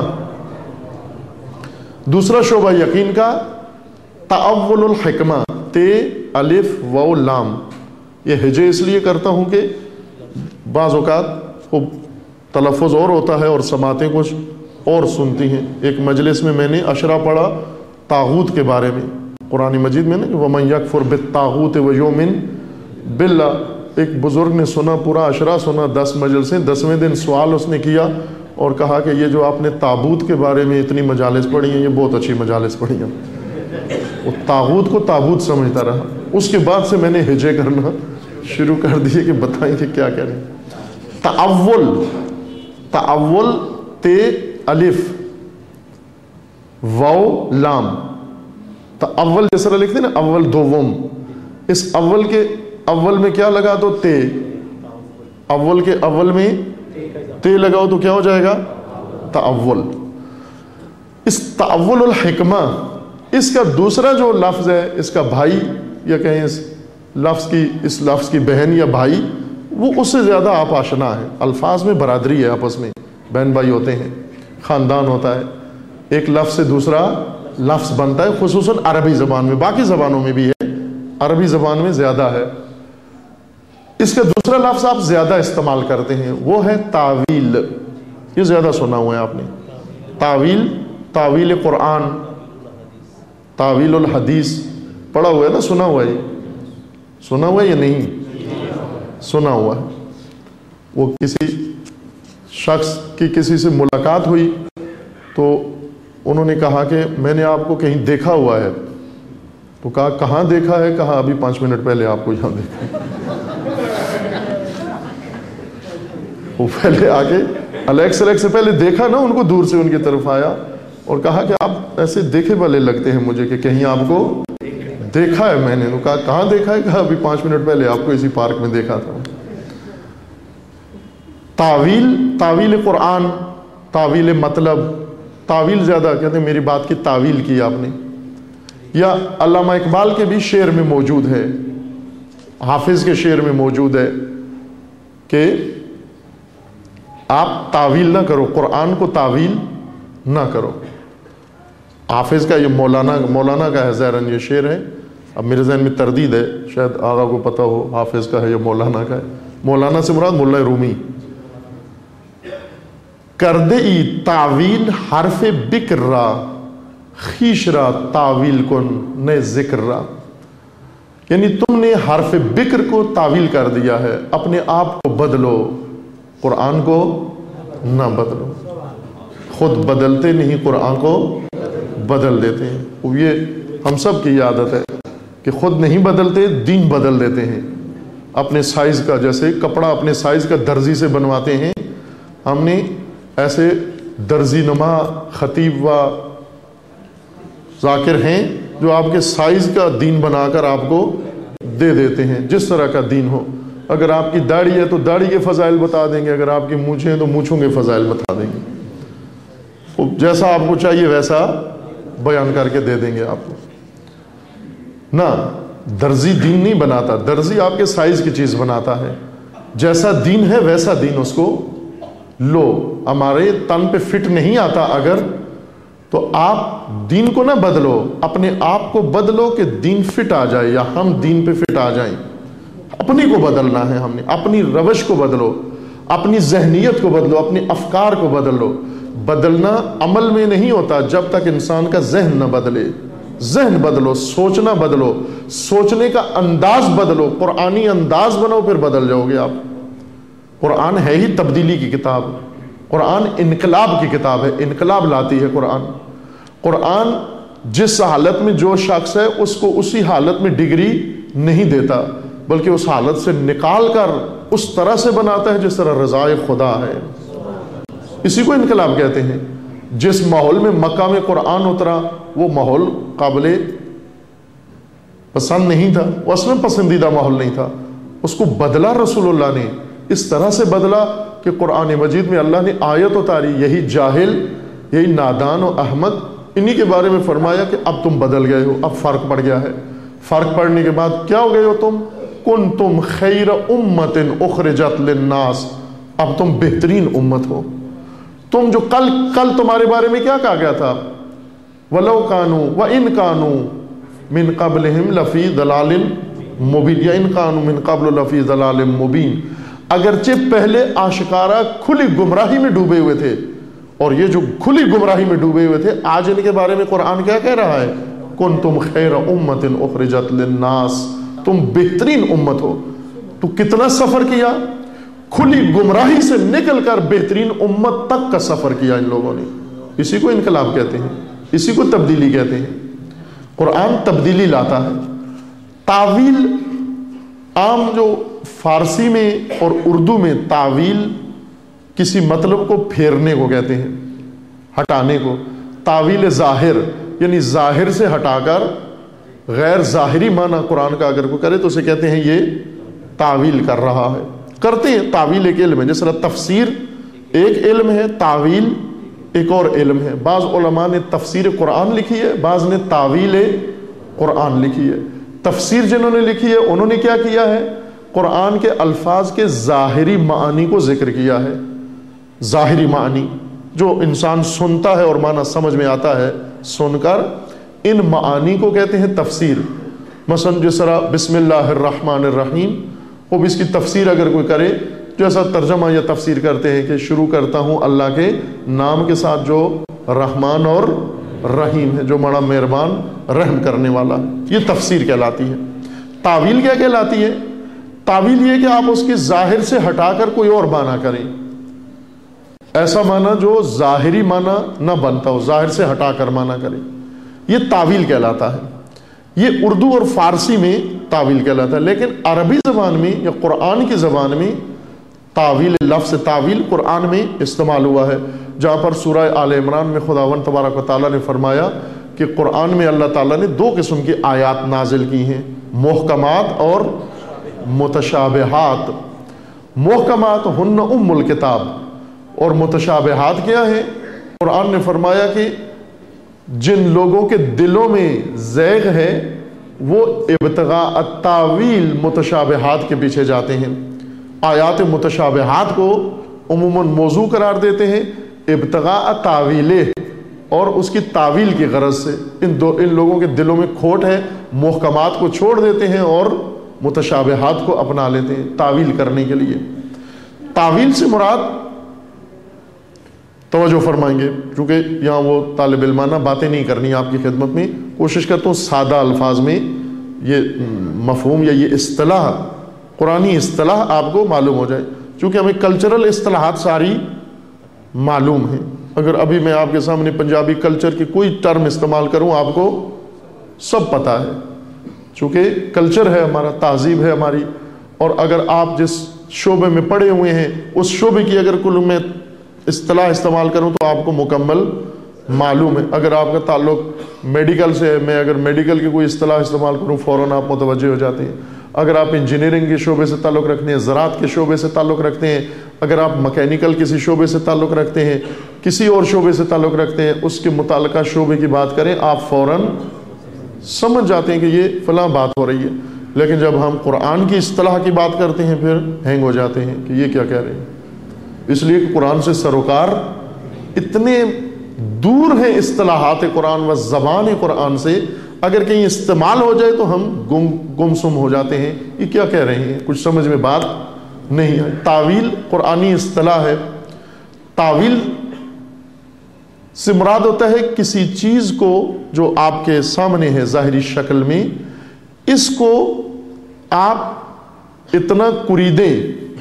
دوسرا شعبہ یقین کا تعول الحکمہ، تے الف واو لام۔ یہ ہجے اس لیے کرتا ہوں کہ بعض اوقات وہ تلفظ اور ہوتا ہے اور سماعتیں کچھ اور سنتی ہیں۔ ایک مجلس میں نے اشرا پڑھا طاغوت کے بارے میں، قرآن مجید میں نہیں، وَمَن يَكْفُرْ بِالطَّاغُوتِ وَيُؤْمِنْ بِاللَّهِ۔ ایک بزرگ نے سنا، پورا اشرا سنا، 10 مجلسیں، 10ویں دن سوال اس نے کیا اور کہا کہ یہ جو آپ نے تابوت کے بارے میں اتنی مجالس پڑھی ہیں، یہ بہت اچھی مجالس پڑھی ہیں۔ وہ تابوت کو تابوت سمجھتا رہا۔ اس کے بعد سے میں نے ہجے کرنا شروع کر دیے کہ بتائیں کہ کیا کہہ رہے ہیں۔ تعول، تعول تے الف واو لام، اول جس طرح لکھتے ہیں نا اول دوم، اس اول کے اول میں کیا لگا تو تے، اول کے اول میں تے لگاؤ تو کیا ہو جائے گا تعول۔ اس تعول الحکمہ، اس کا دوسرا جو لفظ ہے، اس کا بھائی یا کہیں اس لفظ کی بہن یا بھائی، وہ اس سے زیادہ آپ آشنا ہے۔ الفاظ میں برادری ہے، آپس میں بہن بھائی ہوتے ہیں، خاندان ہوتا ہے، ایک لفظ سے دوسرا لفظ بنتا ہے، خصوصاً عربی زبان میں، باقی زبانوں میں بھی ہے، عربی زبان میں زیادہ ہے۔ اس کا دوسرا لفظ آپ زیادہ استعمال کرتے ہیں، وہ ہے تعویل۔ یہ زیادہ سنا ہوا ہے آپ نے، تعویل، تعویل قرآن، تعویل الحدیث پڑھا ہوا ہے نا، سنا ہوا ہے، سنا ہوا ہے یا نہیں سنا ہوا ہے؟ وہ کسی شخص کی کسی سے ملاقات ہوئی تو انہوں نے کہا کہ میں نے آپ کو کہیں دیکھا ہوا ہے. تو کہا کہاں دیکھا ہے؟ کہا ابھی 5 منٹ پہلے آپ کو یہاں دیکھا. وہ پہلے آگے الیکس سے پہلے دیکھا نا ان کو، دور سے ان کی طرف آیا اور کہا کہ آپ ایسے دیکھے والے لگتے ہیں مجھے کہ کہیں آپ کو دیکھا ہے میں نے. تو کہا کہاں دیکھا ہے؟ کہا ابھی 5 منٹ پہلے آپ کو اسی پارک میں دیکھا تھا. تعویل قرآن، تعویل مطلب، تعویل زیادہ کہتے ہیں میری بات کی تعویل کی آپ نے. یا علامہ اقبال کے بھی شعر میں موجود ہے، حافظ کے شعر میں موجود ہے کہ آپ تعویل نہ کرو، قرآن کو تعویل نہ کرو. حافظ کا یہ مولانا کا ہے ظاہراً یہ شعر ہے. اب میرے ذہن میں تردید ہے، شاید آغا کو پتہ ہو حافظ کا ہے یا مولانا کا ہے. مولانا سے مراد مولا رومی. کردے تعویل حرف بکر را، خیش را تعویل کن نے ذکر را. یعنی تم نے حرف بکر کو تعویل کر دیا ہے، اپنے آپ کو بدلو، قرآن کو نہ بدلو. خود بدلتے نہیں، قرآن کو بدل دیتے ہیں. یہ ہم سب کی عادت ہے کہ خود نہیں بدلتے، دین بدل دیتے ہیں اپنے سائز کا. جیسے کپڑا اپنے سائز کا درزی سے بنواتے ہیں، ہم نے ایسے درزی نما خطیب و ذاکر ہیں جو آپ کے سائز کا دین بنا کر آپ کو دے دیتے ہیں، جس طرح کا دین ہو. اگر آپ کی داڑھی ہے تو داڑھی کے فضائل بتا دیں گے، اگر آپ کی مونچھیں ہیں تو مونچھوں کے فضائل بتا دیں گے. جیسا آپ کو چاہیے ویسا بیان کر کے دے دیں گے آپ کو. نہ، درزی دین نہیں بناتا، درزی آپ کے سائز کی چیز بناتا ہے. جیسا دین ہے ویسا دین اس کو لو. ہمارے تن پہ فٹ نہیں آتا اگر، تو آپ دین کو نہ بدلو، اپنے آپ کو بدلو کہ دین فٹ آ جائے یا ہم دین پہ فٹ آ جائیں. اپنی کو بدلنا ہے ہم نے، اپنی روش کو بدلو، اپنی ذہنیت کو بدلو، اپنے افکار کو بدلو. بدلنا عمل میں نہیں ہوتا جب تک انسان کا ذہن نہ بدلے. ذہن بدلو، سوچنا بدلو، سوچنے کا انداز بدلو، قرآنی انداز بنو، پھر بدل جاؤ گے آپ. قرآن ہے ہی تبدیلی کی کتاب. قرآن انقلاب کی کتاب ہے، انقلاب لاتی ہے قرآن. قرآن جس حالت میں جو شخص ہے اس کو اسی حالت میں ڈگری نہیں دیتا، بلکہ اس حالت سے نکال کر اس طرح سے بناتا ہے جس طرح رضائے خدا ہے. اسی کو انقلاب کہتے ہیں. جس ماحول میں مکہ میں قرآن اترا وہ ماحول قابل پسند نہیں تھا، وہ اصلا پسندیدہ ماحول نہیں تھا. اس کو بدلا رسول اللہ نے، اس طرح سے بدلا کہ قرآن مجید میں اللہ نے آیت اتاری. یہی جاہل، یہی نادان و احمد، انہی کے بارے میں فرمایا کہ اب تم بدل گئے ہو، اب فرق پڑ گیا ہے. فرق پڑنے کے بعد کیا ہو گئے ہو تم؟ کنتم خیر امت اخرجت للناس، اب تم بہترین امت ہو. تم جو کل تمہارے بارے میں کیا کہا گیا تھا؟ وَلَوْ كَانُوا وَإِنْ كَانُوا مِنْ قَبْلِهِمْ لَفِي ضَلَالٍ مُبِينٍ، یا إِنْ كَانُوا مِنْ قَبْلُ لَفِي ضَلَالٍ مُبِينٍ. اگرچہ پہلے آشکارا کھلی گمراہی میں ڈوبے ہوئے تھے، اور یہ جو کھلی گمراہی میں ڈوبے ہوئے تھے، آج ان کے بارے میں قرآن کیا کہہ رہا ہے؟ کنتم خیر امت اخرجت للناس، تم بہترین امت ہو. تو کتنا سفر کیا؟ کھلی گمراہی سے نکل کر بہترین امت تک کا سفر کیا ان لوگوں نے. اسی کو انقلاب کہتے ہیں، اسی کو تبدیلی کہتے ہیں. قرآن تبدیلی لاتا ہے. تعویل عام جو فارسی میں اور اردو میں تعویل کسی مطلب کو پھیرنے کو کہتے ہیں، ہٹانے کو. تعویل ظاہر یعنی ظاہر سے ہٹا کر غیر ظاہری معنی قرآن کا اگر کوئی کرے تو اسے کہتے ہیں یہ تعویل کر رہا ہے. کرتے ہیں. تعویل ایک علم ہے، جس طرح تفسیر ایک علم ہے، تعویل ایک اور علم ہے. بعض علماء نے تفسیر قرآن لکھی ہے، بعض نے تعویل قرآن لکھی ہے. تفسیر جنہوں نے لکھی ہے انہوں نے کیا کیا ہے؟ قرآن کے الفاظ کے ظاہری معانی کو ذکر کیا ہے. ظاہری معنی جو انسان سنتا ہے اور معنی سمجھ میں آتا ہے سن کر، ان معانی کو کہتے ہیں تفسیر. مثلا جس طرح بسم اللہ الرحمن الرحیم، وہ بھی اس کی تفسیر اگر کوئی کرے، جیسا ترجمہ یا تفسیر کرتے ہیں کہ شروع کرتا ہوں اللہ کے نام کے ساتھ جو رحمان اور رحیم ہے، جو بڑا مہربان رحم کرنے والا ہے۔ یہ تفسیر کہلاتی ہے۔ تعویل کیا کہلاتی ہے؟ تعویل یہ کہ آپ اس کی ظاہر سے ہٹا کر کوئی اور معنی کریں، ایسا معنی جو ظاہری معنی نہ بنتا ہو، ظاہر سے ہٹا کر معنی کریں، یہ تعویل کہلاتا ہے۔ یہ اردو اور فارسی میں تعویل کہلاتا ہے، لیکن عربی زبان میں یا قرآن کی زبان میں تعویل، لفظ تعویل قرآن میں استعمال ہوا ہے، جہاں پر سورہ آل عمران میں خداوند تبارک و تعالیٰ نے فرمایا کہ قرآن میں اللہ تعالیٰ نے 2 قسم کی آیات نازل کی ہیں، محکمات اور متشابہات۔ محکمات ہن ام الکتاب، اور متشابہات کیا ہیں؟ قرآن نے فرمایا کہ جن لوگوں کے دلوں میں زیغ ہے وہ ابتغاء التاویل متشابہات کے پیچھے جاتے ہیں۔ آیات متشابہات کو عموماً موضوع قرار دیتے ہیں ابتغاء تاویلہ، اور اس کی تعویل کی غرض سے ان لوگوں کے دلوں میں کھوٹ ہے، محکمات کو چھوڑ دیتے ہیں اور متشابہات کو اپنا لیتے ہیں تعویل کرنے کے لیے۔ تعویل سے مراد، توجہ فرمائیں گے کیونکہ یہاں وہ طالب علمانہ باتیں نہیں کرنی آپ کی خدمت میں، کوشش کرتا ہوں سادہ الفاظ میں یہ مفہوم یا یہ اصطلاح، قرآنی اصطلاح آپ کو معلوم ہو جائے، چونکہ ہمیں کلچرل اصطلاحات ساری معلوم ہیں۔ اگر ابھی میں آپ کے سامنے پنجابی کلچر کی کوئی ٹرم استعمال کروں آپ کو سب پتہ ہے، چونکہ کلچر ہے ہمارا، تہذیب ہے ہماری، اور اگر آپ جس شعبے میں پڑے ہوئے ہیں اس شعبے کی اگر کل میں اصطلاح استعمال کروں تو آپ کو مکمل معلوم ہے۔ اگر آپ کا تعلق میڈیکل سے ہے، میں اگر میڈیکل کی کوئی اصطلاح استعمال کروں فوراً آپ متوجہ ہو جاتے ہیں۔ اگر آپ انجینئرنگ کے شعبے سے تعلق رکھتے ہیں، زراعت کے شعبے سے تعلق رکھتے ہیں، اگر آپ مکینیکل کسی شعبے سے تعلق رکھتے ہیں، کسی اور شعبے سے تعلق رکھتے ہیں، اس کے متعلقہ شعبے کی بات کریں آپ فوراً سمجھ جاتے ہیں کہ یہ فلاں بات ہو رہی ہے۔ لیکن جب ہم قرآن کی اصطلاح کی بات کرتے ہیں پھر ہینگ ہو جاتے ہیں کہ یہ کیا کہہ رہے ہیں، اس لیے کہ قرآن سے سروکار اتنے دور ہیں اصطلاحات قرآن و زبان قرآن سے، اگر کہیں استعمال ہو جائے تو ہم گمسم ہو جاتے ہیں، یہ کیا کہہ رہے ہیں، کچھ سمجھ میں بات نہیں ہے۔ تعویل قرآنی اصطلاح ہے۔ تعویل سے مراد ہوتا ہے کسی چیز کو جو آپ کے سامنے ہے ظاہری شکل میں، اس کو آپ اتنا کریدیں،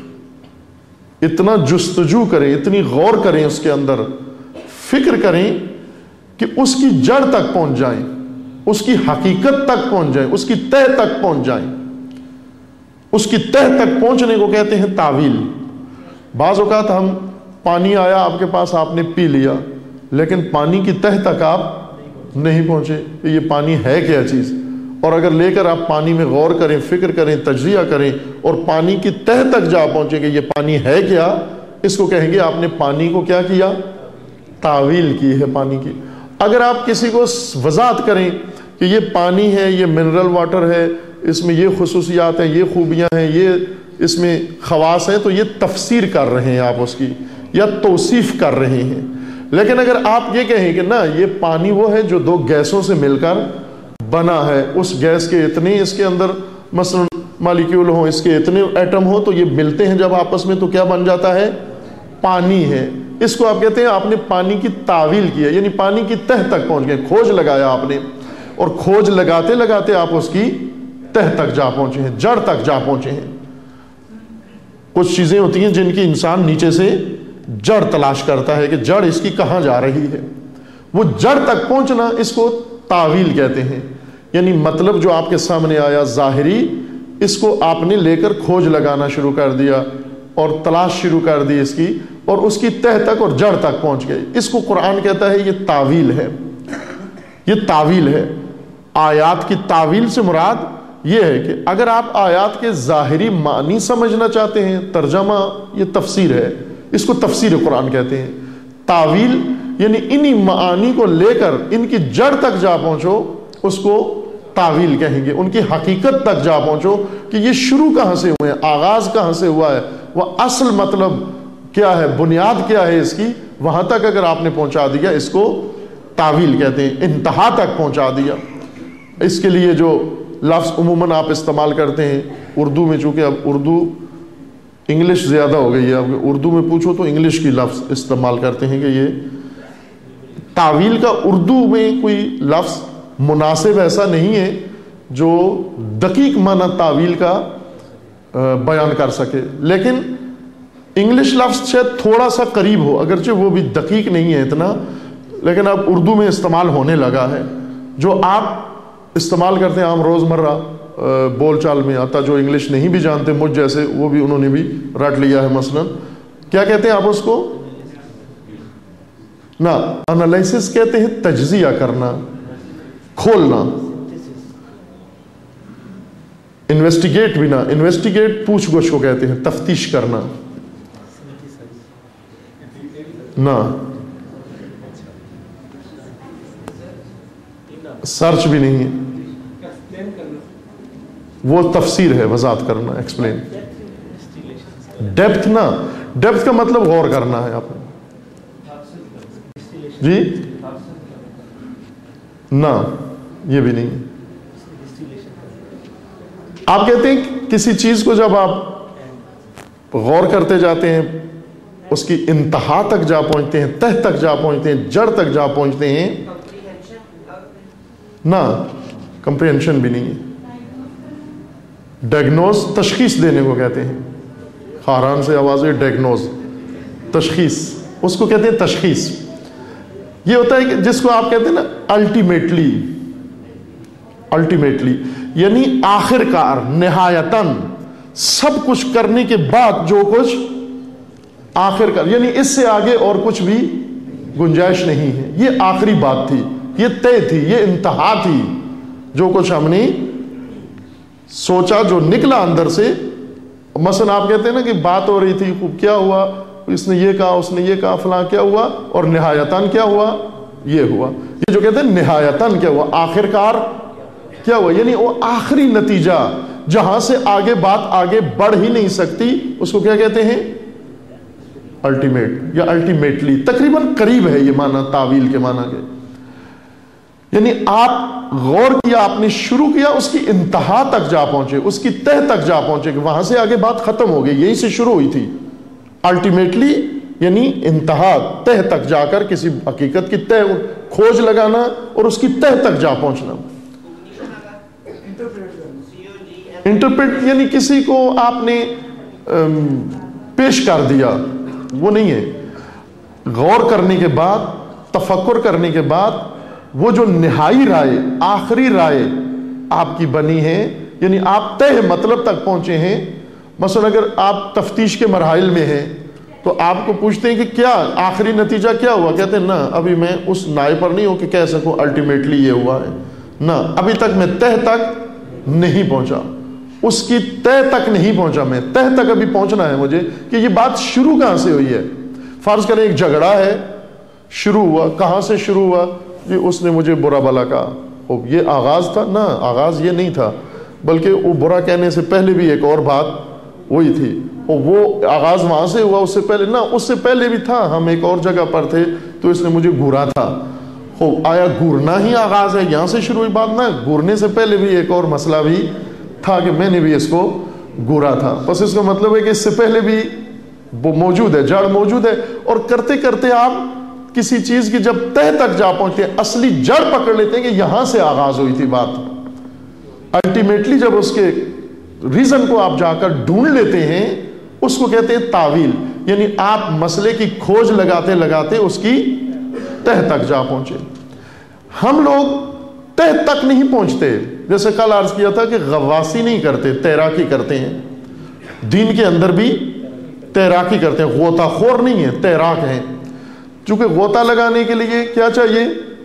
اتنا جستجو کریں، اتنی غور کریں، اس کے اندر فکر کریں کہ اس کی جڑ تک پہنچ جائیں، اس کی حقیقت تک پہنچ جائیں، اس کی تہ تک پہنچ جائیں۔ اس کی تہ تک پہنچنے کو کہتے ہیں تعویل۔ بعض اوقات ہم پانی آیا آپ کے پاس، آپ نے پی لیا، لیکن پانی کی تہ تک آپ نہیں پہنچے کہ یہ پانی ہے کیا چیز، اور اگر لے کر آپ پانی میں غور کریں، فکر کریں، تجزیہ کریں اور پانی کی تہ تک جا پہنچے کہ یہ پانی ہے کیا، اس کو کہیں گے آپ نے پانی کو کیا کیا، تعویل کی ہے پانی کی۔ اگر آپ کسی کو وضاحت کریں کہ یہ پانی ہے، یہ منرل واٹر ہے، اس میں یہ خصوصیات ہیں، یہ خوبیاں ہیں، یہ اس میں خواص ہیں، تو یہ تفسیر کر رہے ہیں آپ اس کی، یا توصیف کر رہے ہیں۔ لیکن اگر آپ یہ کہیں کہ نہ یہ پانی وہ ہے جو 2 گیسوں سے مل کر بنا ہے، اس گیس کے اتنے اس کے اندر مثلا مالیکیول ہوں، اس کے اتنے ایٹم ہوں، تو یہ ملتے ہیں جب آپس میں تو کیا بن جاتا ہے، پانی ہے۔ اس کو آپ کہتے ہیں آپ نے پانی کی تعویل کی ہے، یعنی پانی کی تہ تک پہنچ گئے، کھوج لگایا آپ نے، اور کھوج لگاتے لگاتے آپ اس کی تہ تک جا پہنچے ہیں، جڑ تک جا پہنچے ہیں۔ کچھ چیزیں ہوتی ہیں جن کی انسان نیچے سے جڑ تلاش کرتا ہے کہ جڑ اس کی کہاں جا رہی ہے، وہ جڑ تک پہنچنا اس کو تعویل کہتے ہیں۔ یعنی مطلب جو آپ کے سامنے آیا ظاہری، اس کو آپ نے لے کر کھوج لگانا شروع کر دیا اور تلاش شروع کر دی اس کی، اور اس کی تہ تک اور جڑ تک پہنچ گئے، اس کو قرآن کہتا ہے یہ تعویل ہے، یہ تعویل ہے۔ آیات کی تعویل سے مراد یہ ہے کہ اگر آپ آیات کے ظاہری معنی سمجھنا چاہتے ہیں، ترجمہ یہ تفسیر ہے، اس کو تفسیر قرآن کہتے ہیں۔ تعویل یعنی انہی معانی کو لے کر ان کی جڑ تک جا پہنچو، اس کو تعویل کہیں گے۔ ان کی حقیقت تک جا پہنچو کہ یہ شروع کہاں سے ہوئے ہیں، آغاز کہاں سے ہوا ہے، وہ اصل مطلب کیا ہے، بنیاد کیا ہے اس کی، وہاں تک اگر آپ نے پہنچا دیا اس کو تعویل کہتے ہیں، انتہا تک پہنچا دیا۔ اس کے لیے جو لفظ عموماً آپ استعمال کرتے ہیں اردو میں، چونکہ اب اردو انگلش زیادہ ہو گئی ہے، اب اردو میں پوچھو تو انگلش کی لفظ استعمال کرتے ہیں کہ یہ تعویل کا اردو میں کوئی لفظ مناسب ایسا نہیں ہے جو دقیق معنی تعویل کا بیان کر سکے، لیکن انگلش لفظ شاید تھوڑا سا قریب ہو، اگرچہ وہ بھی دقیق نہیں ہے اتنا، لیکن اب اردو میں استعمال ہونے لگا ہے، جو آپ استعمال کرتے ہیں عام روزمرہ بول چال میں آتا، جو انگلش نہیں بھی جانتے مجھ جیسے، وہ بھی انہوں نے بھی رٹ لیا ہے۔ مثلا کیا کہتے ہیں آپ اس کو؟ نہ انالیسس کہتے ہیں تجزیہ کرنا، کھولنا۔ انویسٹیگیٹ بھی نہ، انویسٹیگیٹ پوچھ گچھ کو کہتے ہیں، تفتیش کرنا نہ، سرچ بھی نہیں ہے، وہ تفسیر ہے، وضاحت کرنا، ایکسپلین۔ ڈیپتھ نہ، ڈیپتھ کا مطلب غور کرنا ہے آپ نے جی، نہ یہ بھی نہیں۔ آپ کہتے ہیں کسی چیز کو جب آپ غور کرتے جاتے ہیں، اس کی انتہا تک جا پہنچتے ہیں، تہ تک جا پہنچتے ہیں، جڑ تک جا پہنچتے ہیں، نہ کمپریہنشن بھی نہیں ہے۔ ڈائگنوز تشخیص دینے کو کہتے ہیں، خاران سے آواز ہوئی ڈائگنوز، تشخیص، اس کو کہتے ہیں تشخیص۔ یہ ہوتا ہے کہ جس کو آپ کہتے ہیں نا الٹیمیٹلی، الٹیمیٹلی یعنی آخر کار، نہایتاً، سب کچھ کرنے کے بعد جو کچھ آخر کار، یعنی اس سے آگے اور کچھ بھی گنجائش نہیں ہے، یہ آخری بات تھی، یہ طے تھی، یہ انتہا تھی، جو کچھ ہم نے سوچا، جو نکلا اندر سے۔ مثلا آپ کہتے ہیں نا کہ بات ہو رہی تھی، خوب کیا ہوا، اس نے یہ کہا، اس نے یہ کہا، فلاں کیا ہوا، اور نہایتاً کیا ہوا، یہ ہوا۔ یہ جو کہتے ہیں نہایتاً کیا ہوا، آخر کار کیا ہوا، یعنی وہ آخری نتیجہ جہاں سے آگے بات آگے بڑھ ہی نہیں سکتی، اس کو کیا کہتے ہیں؟ الٹیمیٹ یا الٹیمیٹلی۔ تقریباً قریب ہے یہ معنی تعویل کے معنی کے، یعنی آپ غور کیا، آپ نے شروع کیا، اس کی انتہا تک جا پہنچے، اس کی تہ تک جا پہنچے، کہ وہاں سے آگے بات ختم ہو گئی، یہی سے شروع ہوئی تھی۔ الٹیمیٹلی یعنی انتہا، تہ تک جا کر کسی حقیقت کی تہ کھوج لگانا اور اس کی تہ تک جا پہنچنا۔ انٹرپریٹ یعنی کسی کو آپ نے پیش کر دیا، وہ نہیں ہے۔ غور کرنے کے بعد، تفکر کرنے کے بعد، وہ جو نہائی رائے، آخری رائے آپ کی بنی ہے، یعنی آپ طے مطلب تک پہنچے ہیں۔ مثلا اگر آپ تفتیش کے مراحل میں ہیں تو آپ کو پوچھتے ہیں کہ کیا آخری نتیجہ کیا ہوا، کہتے ہیں نہ ابھی میں اس نائے پر نہیں ہوں کہ کہہ سکوں الٹیمیٹلی یہ ہوا ہے، نہ ابھی تک میں تہ تک نہیں پہنچا، اس کی تہ تک نہیں پہنچا، میں تہ تک ابھی پہنچنا ہے مجھے، کہ یہ بات شروع کہاں سے ہوئی ہے۔ فرض کریں ایک جھگڑا ہے، شروع ہوا، کہاں سے شروع ہوا؟ یہ اس نے مجھے برا بھلا کہا، یہ آغاز تھا؟ نہ، آغاز یہ نہیں تھا، بلکہ وہ برا کہنے سے پہلے بھی ایک اور بات وہی تھی، اور وہ آغاز وہاں سے ہوا، اس سے پہلے نہ، اس سے پہلے بھی تھا، ہم ایک اور جگہ پر تھے تو اس نے مجھے گھورا تھا۔ آیا گھورنا ہی آغاز ہے، یہاں سے شروع ہوئی بات؟ نہ، گھورنے سے پہلے بھی ایک اور مسئلہ بھی تھا کہ میں نے بھی اس کو گھورا تھا۔ بس اس کا مطلب ہے کہ اس سے پہلے بھی وہ موجود ہے، جڑ موجود ہے، اور کرتے کرتے آپ کسی چیز کی جب تہ تک جا پہنچتے ہیں، اصلی جڑ پکڑ لیتے ہیں کہ یہاں سے آغاز ہوئی تھی بات۔ الٹیمیٹلی جب اس کے ریزن کو آپ جا کر ڈھونڈ لیتے ہیں، اس کو کہتے ہیں تعویل، یعنی آپ مسئلے کی کھوج لگاتے لگاتے اس کی تہ تک جا پہنچے۔ ہم لوگ تہ تک نہیں پہنچتے، جیسے کل عرض کیا تھا کہ غواصی نہیں کرتے، تیراکی کرتے ہیں، دین کے اندر بھی تیراکی کرتے ہیں، غوطہ خور نہیں ہے، تیراک ہیں۔ چونکہ غوطہ لگانے کے لیے کیا چاہیے؟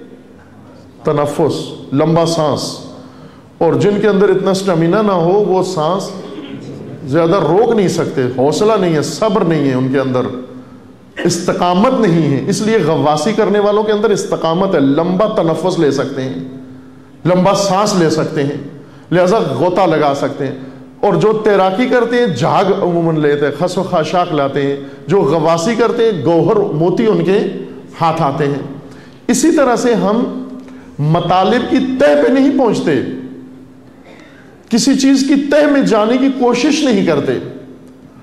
تنفس، لمبا سانس، اور جن کے اندر اتنا سٹیمنا نہ ہو وہ سانس زیادہ روک نہیں سکتے، حوصلہ نہیں ہے، صبر نہیں ہے ان کے اندر، استقامت نہیں ہے، اس لیے غواصی کرنے والوں کے اندر استقامت ہے، لمبا تنفس لے سکتے ہیں، لمبا سانس لے سکتے ہیں، لہذا غوطہ لگا سکتے ہیں۔ اور جو تیراکی کرتے ہیں جھاگ عموماً لیتے ہیں، خس و خاشاک لاتے ہیں، جو غواصی کرتے ہیں گوہر موتی ان کے ہاتھ آتے ہیں۔ اسی طرح سے ہم مطالب کی تہ پہ نہیں پہنچتے، کسی چیز کی تہ میں جانے کی کوشش نہیں کرتے،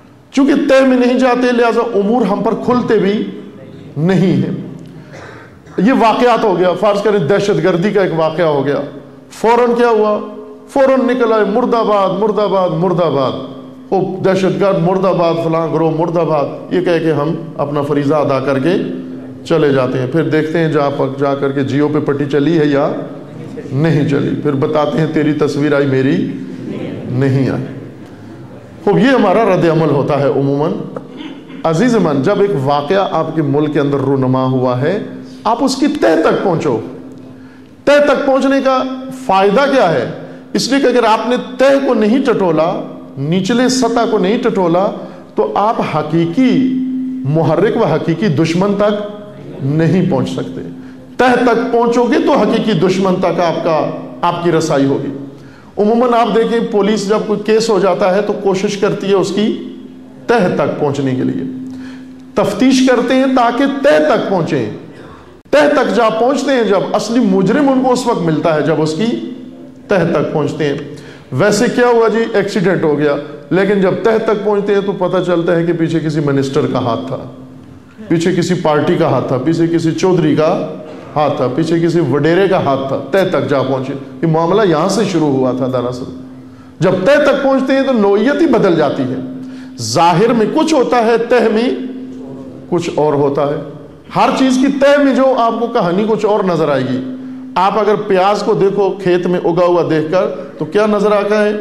چونکہ تہ میں نہیں جاتے لہذا امور ہم پر کھلتے بھی نہیں ہیں۔ یہ واقعات ہو گیا، فرض کریں دہشت گردی کا ایک واقعہ ہو گیا، فوراً کیا ہوا؟ فوراً نکل آئے مرد آباد مرد آباد مرد آباد، وہ دہشت گرد مرد آباد، فلاں گروہ مرد آباد، یہ کہہ کے ہم اپنا فریضہ ادا کر کے چلے جاتے ہیں. پھر دیکھتے ہیں جا کر کے جیو پہ پٹی چلی ہے یا نہیں چلی، پھر بتاتے ہیں تیری تصویر آئی میری نہیں آئی. خوب یہ ہمارا رد عمل ہوتا ہے عموماً. عزیز من، جب ایک واقعہ آپ کے ملک کے اندر رونما ہوا ہے، آپ اس کی تہ تک پہنچو. تہ تک پہنچنے کا فائدہ کیا ہے؟ اس لیے کہ اگر آپ نے تہ کو نہیں ٹٹولا، نچلے سطح کو نہیں ٹٹولا، تو آپ حقیقی محرک و حقیقی دشمن تک نہیں پہنچ سکتے. تہ تک پہنچو گے تو حقیقی دشمن تک آپ کی رسائی ہوگی. عموماً آپ دیکھیں پولیس جب کوئی کیس ہو جاتا ہے تو کوشش کرتی ہے اس کی تہ تک پہنچنے کے لیے، تفتیش کرتے ہیں تاکہ تہ تک پہنچیں. تہ تک جب پہنچتے ہیں، جب اصلی مجرم ان کو اس وقت ملتا ہے جب اس کی تہ تک پہنچتے ہیں. ویسے کیا ہوا جی؟ ایکسیڈنٹ ہو گیا، لیکن جب تہ تک پہنچتے ہیں تو پتہ چلتا ہے کہ پیچھے کسی منسٹر کا ہاتھ تھا، پیچھے کسی پارٹی کا ہاتھ تھا، پیچھے کسی چودھری کا ہاتھ تھا، پیچھے کسی وڈیرے کا ہاتھ تھا. تہ تک جا پہنچے. یہ معاملہ یہاں سے شروع ہوا تھا دراصل. جب تہ تک پہنچتے ہیں تو نوعیت ہی بدل جاتی ہے. ظاہر میں کچھ ہوتا ہے، تہ میں کچھ اور ہوتا ہے. ہر چیز کی تہ میں جو آپ کو کہانی کچھ اور نظر آئے گی. آپ اگر پیاز کو دیکھو کھیت میں اگا ہوا دیکھ کر تو کیا نظر آتا ہے؟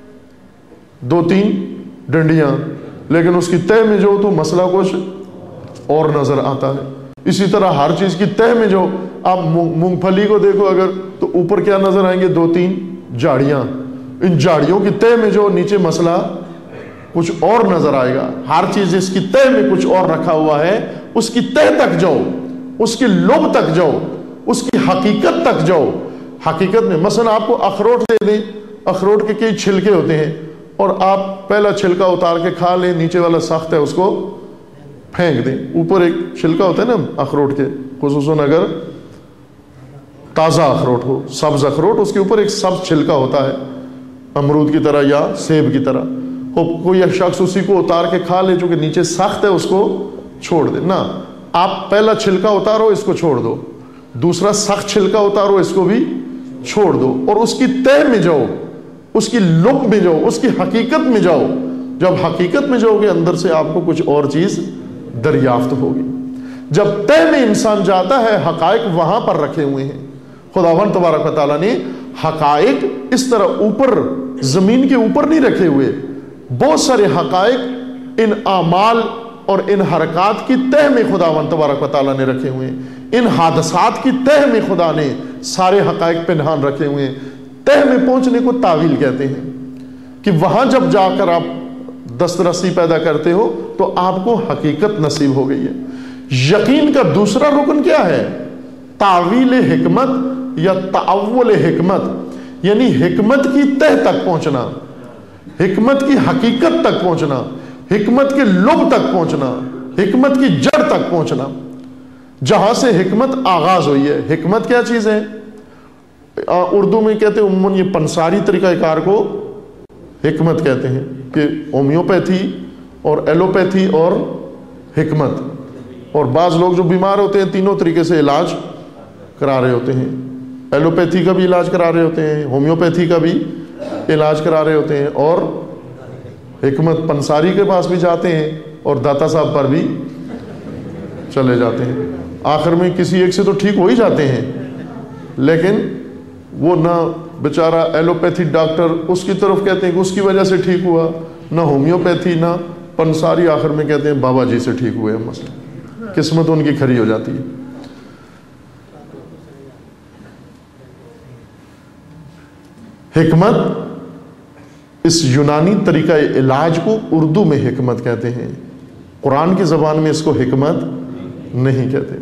2-3 ڈنڈیاں، لیکن اس کی تہ میں جو تو مسئلہ کچھ اور نظر آتا ہے. اسی طرح ہر چیز کی تہ میں جو آپ مونگ پھلی کو دیکھو اگر تو اوپر کیا نظر آئیں گے؟ 2-3 جاڑیاں. ان جاڑیوں کی تہ میں جو نیچے مسئلہ کچھ اور نظر آئے گا. ہر چیز اس کی تہ میں کچھ اور رکھا ہوا ہے. اس کی تہ تک جاؤ، اس کی لب تک جاؤ، اس کی حقیقت تک جاؤ. حقیقت میں مثلا آپ کو اخروٹ دے دیں، اخروٹ کے کئی چھلکے ہوتے ہیں، اور آپ پہلا چھلکا اتار کے کھا لیں، نیچے والا سخت ہے اس کو پھینک دیں. اوپر ایک چھلکا ہوتا ہے نا اخروٹ کے، خصوصاً اگر تازہ اخروٹ ہو، سبز اخروٹ، اس کے اوپر ایک سبز چھلکا ہوتا ہے، امرود کی طرح یا سیب کی طرح. کوئی شخص اسی کو اتار کے کھا لے، چونکہ نیچے سخت ہے اس کو چھوڑ دے. نہ، آپ پہلا چھلکا اتارو، اس کو چھوڑ دو، دوسرا سخت چھلکا اتارو، اس کو بھی چھوڑ دو، اور اس کی تہ میں جاؤ، اس کی لب میں جاؤ، اس کی حقیقت میں جاؤ. جب حقیقت میں جاؤ گے اندر سے آپ کو کچھ اور چیز دریافت ہوگی. جب تہ میں انسان جاتا ہے، حقائق وہاں پر رکھے ہوئے ہیں. خداوند تبارک و تعالیٰ نے حقائق اس طرح اوپر زمین کے اوپر نہیں رکھے ہوئے. بہت سارے حقائق ان اعمال اور ان حرکات کی تہ میں خداوند تبارک و تعالیٰ نے رکھے ہوئے ہیں. ان حادثات کی تہ میں خدا نے سارے حقائق پنہان رکھے ہوئے ہیں. تہ میں پہنچنے کو تعویل کہتے ہیں، کہ وہاں جب جا کر آپ دسترسی پیدا کرتے ہو تو آپ کو حقیقت نصیب ہو گئی ہے. یقین کا دوسرا رکن کیا ہے؟ تعویل حکمت یا تعول حکمت، یعنی حکمت کی تہ تک پہنچنا، حکمت کی حقیقت تک پہنچنا، حکمت کے لب تک پہنچنا، حکمت کی جڑ تک پہنچنا، جہاں سے حکمت آغاز ہوئی ہے. حکمت کیا چیز ہے؟ اردو میں کہتے ہیں عموماً یہ پنساری طریقہ کار کو حکمت کہتے ہیں، کہ ہومیوپیتھی اور ایلوپیتھی اور حکمت. اور بعض لوگ جو بیمار ہوتے ہیں تینوں طریقے سے علاج کرا رہے ہوتے ہیں. ایلوپیتھی کا بھی علاج کرا رہے ہوتے ہیں، ہومیوپیتھی کا بھی علاج کرا رہے ہوتے ہیں، اور حکمت پنساری کے پاس بھی جاتے ہیں، اور داتا صاحب پر بھی چلے جاتے ہیں. آخر میں کسی ایک سے تو ٹھیک ہو ہی جاتے ہیں، لیکن وہ نہ بیچارہ ایلوپیتھی ڈاکٹر اس کی طرف کہتے ہیں کہ اس کی وجہ سے ٹھیک ہوا، نہ ہومیوپیتھی نہ پنساری آخر میں کہتے ہیں بابا جی سے ٹھیک ہوئے. مسئلہ قسمت ان کی کھری ہو جاتی ہے. حکمت، اس یونانی طریقہ علاج کو اردو میں حکمت کہتے ہیں، قرآن کی زبان میں اس کو حکمت نہیں کہتے.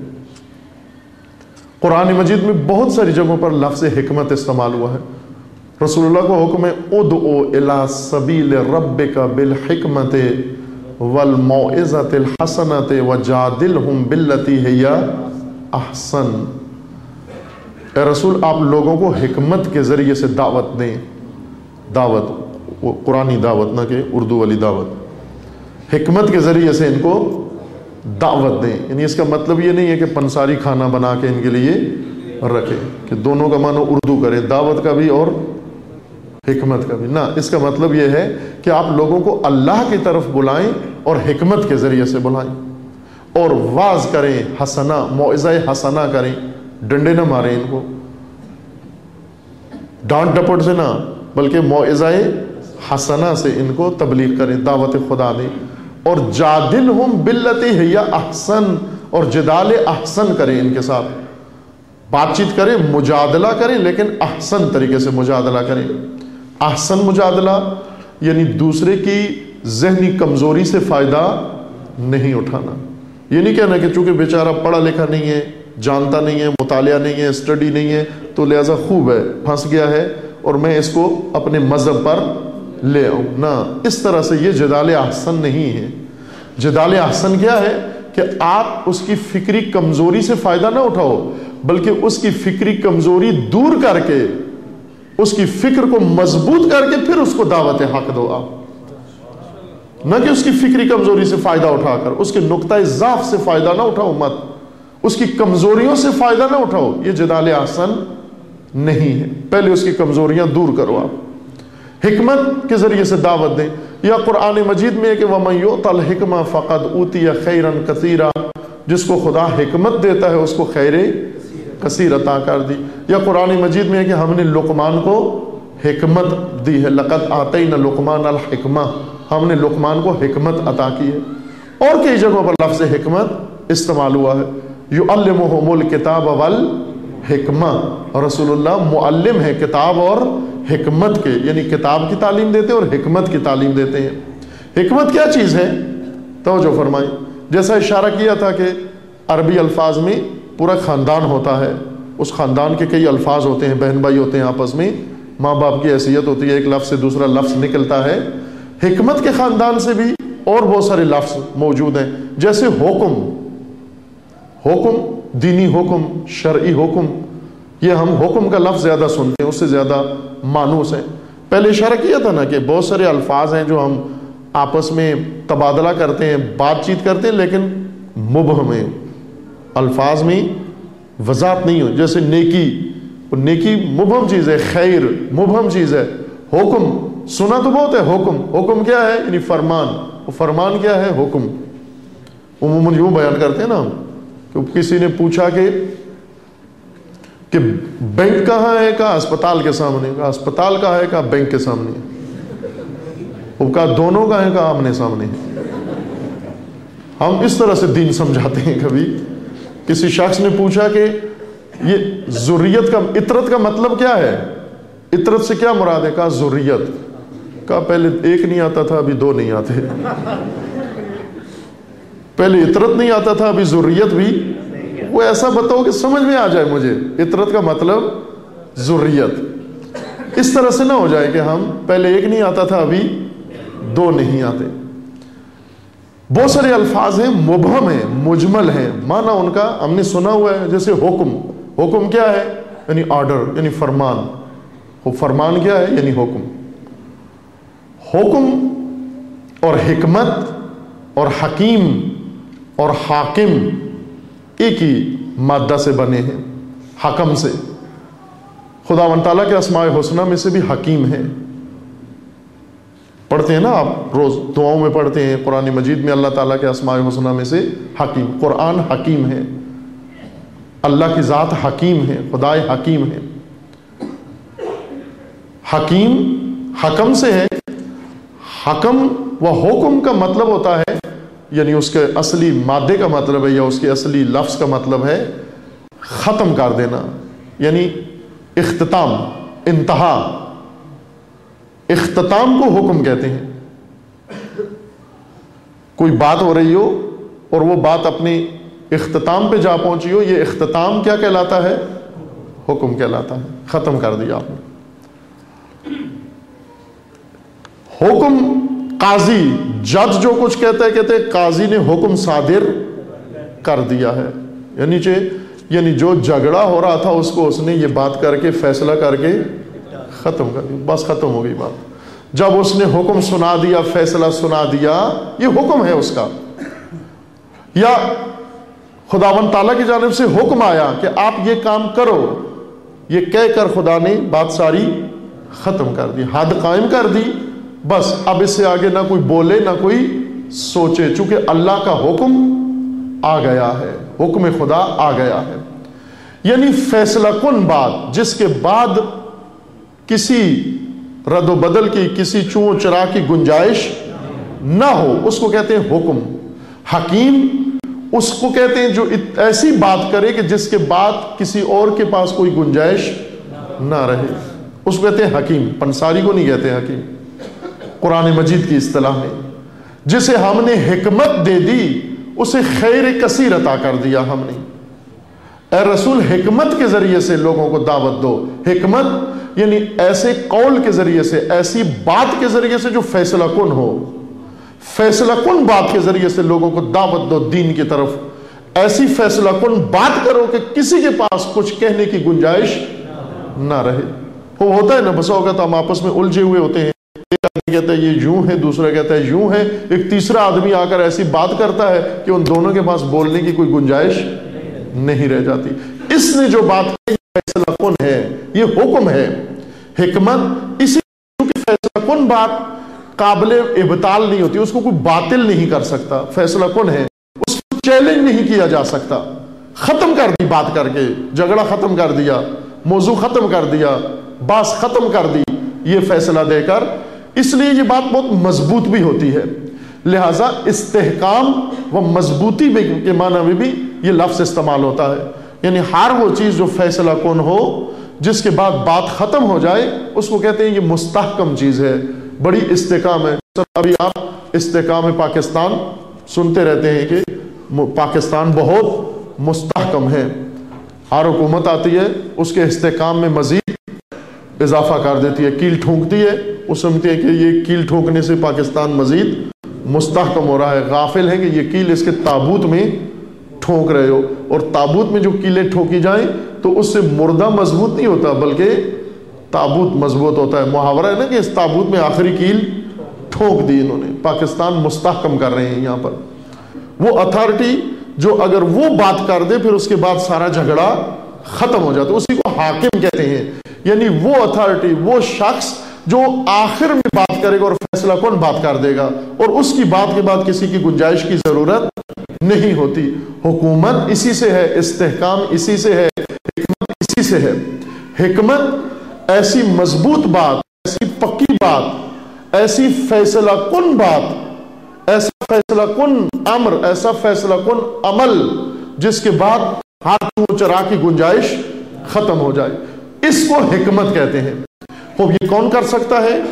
قرآن مجید میں بہت ساری جگہوں پر لفظ حکمت استعمال ہوا ہے. رسول اللہ کو حکم ہے ادعو الی سبیل ربک بالحکمت والموعظۃ الحسنۃ وجادلہم باللتی ہی احسن. اے رسول، آپ لوگوں کو حکمت کے ذریعے سے دعوت دیں. دعوت وہ قرآنی دعوت، نہ کہ اردو والی دعوت. حکمت کے ذریعے سے ان کو دعوت دیں. یعنی اس کا مطلب یہ نہیں ہے کہ پنساری کھانا بنا کے ان کے لیے رکھے کہ دونوں کا معنی اردو کرے، دعوت کا بھی اور حکمت کا بھی. نہ، اس کا مطلب یہ ہے کہ آپ لوگوں کو اللہ کی طرف بلائیں اور حکمت کے ذریعے سے بلائیں، اور واعظ کریں، حسنہ، موعظہ حسنہ کریں، ڈنڈے نہ ماریں ان کو، ڈانٹ ڈپٹ سے نہ، بلکہ موعظہ حسنہ سے ان کو تبلیغ کریں، دعوت خدا دیں. اور جادلہم باللتی ہی احسن، اور جدال احسن کریں، ان کے ساتھ بات چیت کریں، مجادلہ کریں، لیکن احسن طریقے سے مجادلہ کریں. احسن مجادلہ یعنی دوسرے کی ذہنی کمزوری سے فائدہ نہیں اٹھانا. یہ نہیں کہنا کہ چونکہ بیچارہ پڑھا لکھا نہیں ہے، جانتا نہیں ہے، مطالعہ نہیں ہے، اسٹڈی نہیں ہے، تو لہذا خوب ہے، پھنس گیا ہے اور میں اس کو اپنے مذہب پر لے آؤں. نہ، اس طرح سے یہ جدال احسن نہیں ہے. جدال احسن کیا ہے کہ آپ اس کی فکری کمزوری سے فائدہ نہ اٹھاؤ، بلکہ اس کی فکری کمزوری دور کر کے، اس کی فکر کو مضبوط کر کے پھر اس کو دعوت حق دو آپ. نہ کہ اس کی فکری کمزوری سے فائدہ اٹھا کر، اس کے نقطہ ضعف سے فائدہ نہ اٹھاؤ مت، اس کی کمزوریوں سے فائدہ نہ اٹھاؤ. یہ جدال احسن نہیں ہے. پہلے اس کی کمزوریاں دور کرو آپ، حکمت کے ذریعے سے دعوت دیں. یا قرآن مجید میں ہے کہ وَمَن يُؤْتَ الْحِكْمَةَ فَقَدْ أُوتِيَ خَيْرًا كَثِيرًا، جس کو خدا حکمت دیتا ہے اس کو خیر کثیر عطا کر دی. یا قرآن مجید میں ہے کہ ہم نے لقمان کو حکمت دی ہے، لقد آتینا لقمان الحکمہ، ہم نے لقمان کو حکمت عطا کی ہے. اور کئی جگہوں پر لفظ حکمت استعمال ہوا ہے. یعلمہم الکتاب والحکمہ، رسول اللہ معلم ہے کتاب اور حکمت کے، یعنی کتاب کی تعلیم دیتے ہیں اور حکمت کی تعلیم دیتے ہیں. حکمت کیا چیز ہے؟ توجہ فرمائیں. جیسا اشارہ کیا تھا کہ عربی الفاظ میں پورا خاندان ہوتا ہے، اس خاندان کے کئی الفاظ ہوتے ہیں، بہن بھائی ہوتے ہیں، آپس میں ماں باپ کی حیثیت ہوتی ہے، ایک لفظ سے دوسرا لفظ نکلتا ہے. حکمت کے خاندان سے بھی اور بہت سارے لفظ موجود ہیں، جیسے حکم، حکم دینی حکم، شرعی حکم. یہ ہم حکم کا لفظ زیادہ سنتے ہیں، اس سے زیادہ مانوس ہیں. پہلے اشارہ کیا تھا نا کہ بہت سارے الفاظ ہیں جو ہم آپس میں تبادلہ کرتے ہیں، بات چیت کرتے ہیں، لیکن مبہم ہیں، الفاظ میں وضاحت نہیں ہو. جیسے نیکی، نیکی مبہم چیز ہے، خیر مبہم چیز ہے. حکم سنا تو بہت ہے، حکم، حکم کیا ہے؟ یعنی فرمان. فرمان کیا ہے؟ حکم. عموماً یوں بیان کرتے ہیں نا کہ کسی نے پوچھا کہ بینک کہاں ہے؟ کہا اسپتال کے سامنے. کہا اسپتال کہاں ہے؟ کہا بینک کے سامنے. وہ کہا دونوں کہاں ہے؟ کہا آمنے سامنے. ہم اس طرح سے دین سمجھاتے ہیں. کبھی کسی شخص نے پوچھا کہ یہ ذریت کا، اطرت کا مطلب کیا ہے؟ اطرت سے کیا مراد ہے؟ کہا ذریت. کہا پہلے ایک نہیں آتا تھا، ابھی دو نہیں آتے. پہلے اطرت نہیں آتا تھا، ابھی ذریت بھی. وہ ایسا بتاؤ کہ سمجھ میں آ جائے مجھے. اطرت کا مطلب ذریت. اس طرح سے نہ ہو جائے کہ ہم پہلے ایک نہیں آتا تھا، ابھی دو نہیں آتے. بہت سارے الفاظ ہیں، مبہم ہیں، مجمل ہیں، معنی ان کا ہم نے سنا ہوا ہے. جیسے حکم، حکم کیا ہے؟ یعنی آرڈر، یعنی فرمان. فرمان کیا ہے؟ یعنی حکم. حکم اور حکمت اور حکیم اور حاکم ایک ہی مادہ سے بنے ہیں، حکم سے. خداوند تعالیٰ کے اسماء حسنہ میں سے بھی حکیم ہے. پڑھتے ہیں نا آپ روز دعاؤں میں پڑھتے ہیں، قرآن مجید میں اللہ تعالیٰ کے اسماء حسنہ میں سے حکیم. قرآن حکیم ہے، اللہ کی ذات حکیم ہے، خدائے حکیم ہے. حکیم حکم سے ہے. حکم و حکم کا مطلب ہوتا ہے، یعنی اس کے اصلی مادے کا مطلب ہے یا اس کے اصلی لفظ کا مطلب ہے ختم کر دینا، یعنی اختتام، انتہا. اختتام کو حکم کہتے ہیں. کوئی بات ہو رہی ہو اور وہ بات اپنی اختتام پہ جا پہنچی ہو، یہ اختتام کیا کہلاتا ہے؟ حکم کہلاتا ہے. ختم کر دیا آپ نے. حکم قاضی، جج جو کچھ کہتا ہے، کہتے ہیں قاضی نے حکم صادر کر دیا ہے. یعنی جو جھگڑا ہو رہا تھا اس کو اس نے یہ بات کر کے فیصلہ کر کے ختم کر دیا، بس ختم ہو گئی بات. جب اس نے حکم سنا دیا، فیصلہ سنا دیا، یہ حکم ہے اس کا. یا خداوند تعالیٰ کی جانب سے حکم آیا کہ آپ یہ کام کرو، یہ کہہ کر خدا نے بات ساری ختم کر دی، حد قائم کر دی، بس اب اس سے آگے نہ کوئی بولے نہ کوئی سوچے، چونکہ اللہ کا حکم آ گیا ہے، حکم خدا آ گیا ہے۔ یعنی فیصلہ کن بات جس کے بعد کسی رد و بدل کی، کسی چون چرا کی گنجائش نہ ہو، اس کو کہتے ہیں حکم۔ حکیم اس کو کہتے ہیں جو ایسی بات کرے کہ جس کے بعد کسی اور کے پاس کوئی گنجائش نہ رہے، اس کو کہتے ہیں حکیم۔ پنساری کو نہیں کہتے حکیم قرآن مجید کی اصطلاح میں۔ جسے ہم نے حکمت دے دی اسے خیر کثیر عطا کر دیا ہم نے۔ اے رسول حکمت کے ذریعے سے لوگوں کو دعوت دو۔ حکمت یعنی ایسے قول کے ذریعے سے، ایسی بات کے ذریعے سے جو فیصلہ کن ہو، فیصلہ کن بات کے ذریعے سے لوگوں کو دعوت دو دین کی طرف۔ ایسی فیصلہ کن بات کرو کہ کسی کے پاس کچھ کہنے کی گنجائش نہ رہے۔ وہ ہوتا ہے نا، بسا اوقات ہم آپس میں الجھے ہوئے ہوتے ہیں، ایک آدمی کہتا ہے یہ یوں ہے، دوسرا کہتا ہے یوں ہے، ایک تیسرا آدمی آ کر ایسی بات کرتا ہے کہ ان دونوں کے پاس بولنے کی کوئی گنجائش نہیں رہ جاتی۔ اس نے جو بات کی فیصلہ کن ہے، یہ حکم ہے۔ حکمت اسی کیونکہ فیصلہ کن بات قابل ابطال نہیں ہوتی، اس کو کوئی باطل نہیں کر سکتا، فیصلہ کن ہے، اس کو چیلنج نہیں کیا جا سکتا۔ ختم کر دی بات کر کے، جھگڑا ختم کر دیا، موضوع ختم کر دیا، بات ختم کر دی یہ فیصلہ دے کر، اس لیے یہ بات بہت مضبوط بھی ہوتی ہے۔ لہٰذا استحکام و مضبوطی کے معنی میں بھی یہ لفظ استعمال ہوتا ہے، یعنی ہر وہ چیز جو فیصلہ کن ہو، جس کے بعد بات ختم ہو جائے، اس کو کہتے ہیں یہ مستحکم چیز ہے، بڑی استحکام ہے۔ ابھی آپ استحکام پاکستان سنتے رہتے ہیں کہ پاکستان بہت مستحکم ہے، ہر حکومت آتی ہے اس کے استحکام میں مزید اضافہ کر دیتی ہے، کیل ٹھونکتی ہے، وہ سمجھتے ہیں کہ یہ کیل ٹھونکنے سے پاکستان مزید مستحکم ہو رہا ہے، غافل ہے کہ یہ کیل اس کے تابوت میں ٹھونک رہے ہو، اور تابوت میں جو کیلیں ٹھونکی جائیں تو اس سے مردہ مضبوط نہیں ہوتا بلکہ تابوت مضبوط ہوتا ہے۔ محاورہ ہے نا کہ اس تابوت میں آخری کیل ٹھونک دی انہوں نے۔ پاکستان مستحکم کر رہے ہیں یہاں پر، وہ اتھارٹی جو اگر وہ بات کر دے پھر اس کے بعد سارا جھگڑا ختم ہو جاتا ہے، اسی کو حاکم کہتے ہیں۔ یعنی وہ اتھارٹی، وہ شخص جو آخر میں بات کرے گا اور فیصلہ کن بات کر دے گا، اور اس کی بات کے بعد کسی کی گنجائش کی ضرورت نہیں ہوتی۔ حکومت اسی سے ہے، استحکام اسی سے ہے، حکمت اسی سے ہے۔ حکمت ایسی مضبوط بات، ایسی پکی بات، ایسی فیصلہ کن بات، ایسا فیصلہ کن امر، ایسا فیصلہ کن عمل جس کے بعد ہر چون چرا کی گنجائش ختم ہو جائے، اس کو حکمت کہتے ہیں۔ خوب یہ کون کر سکتا ہے؟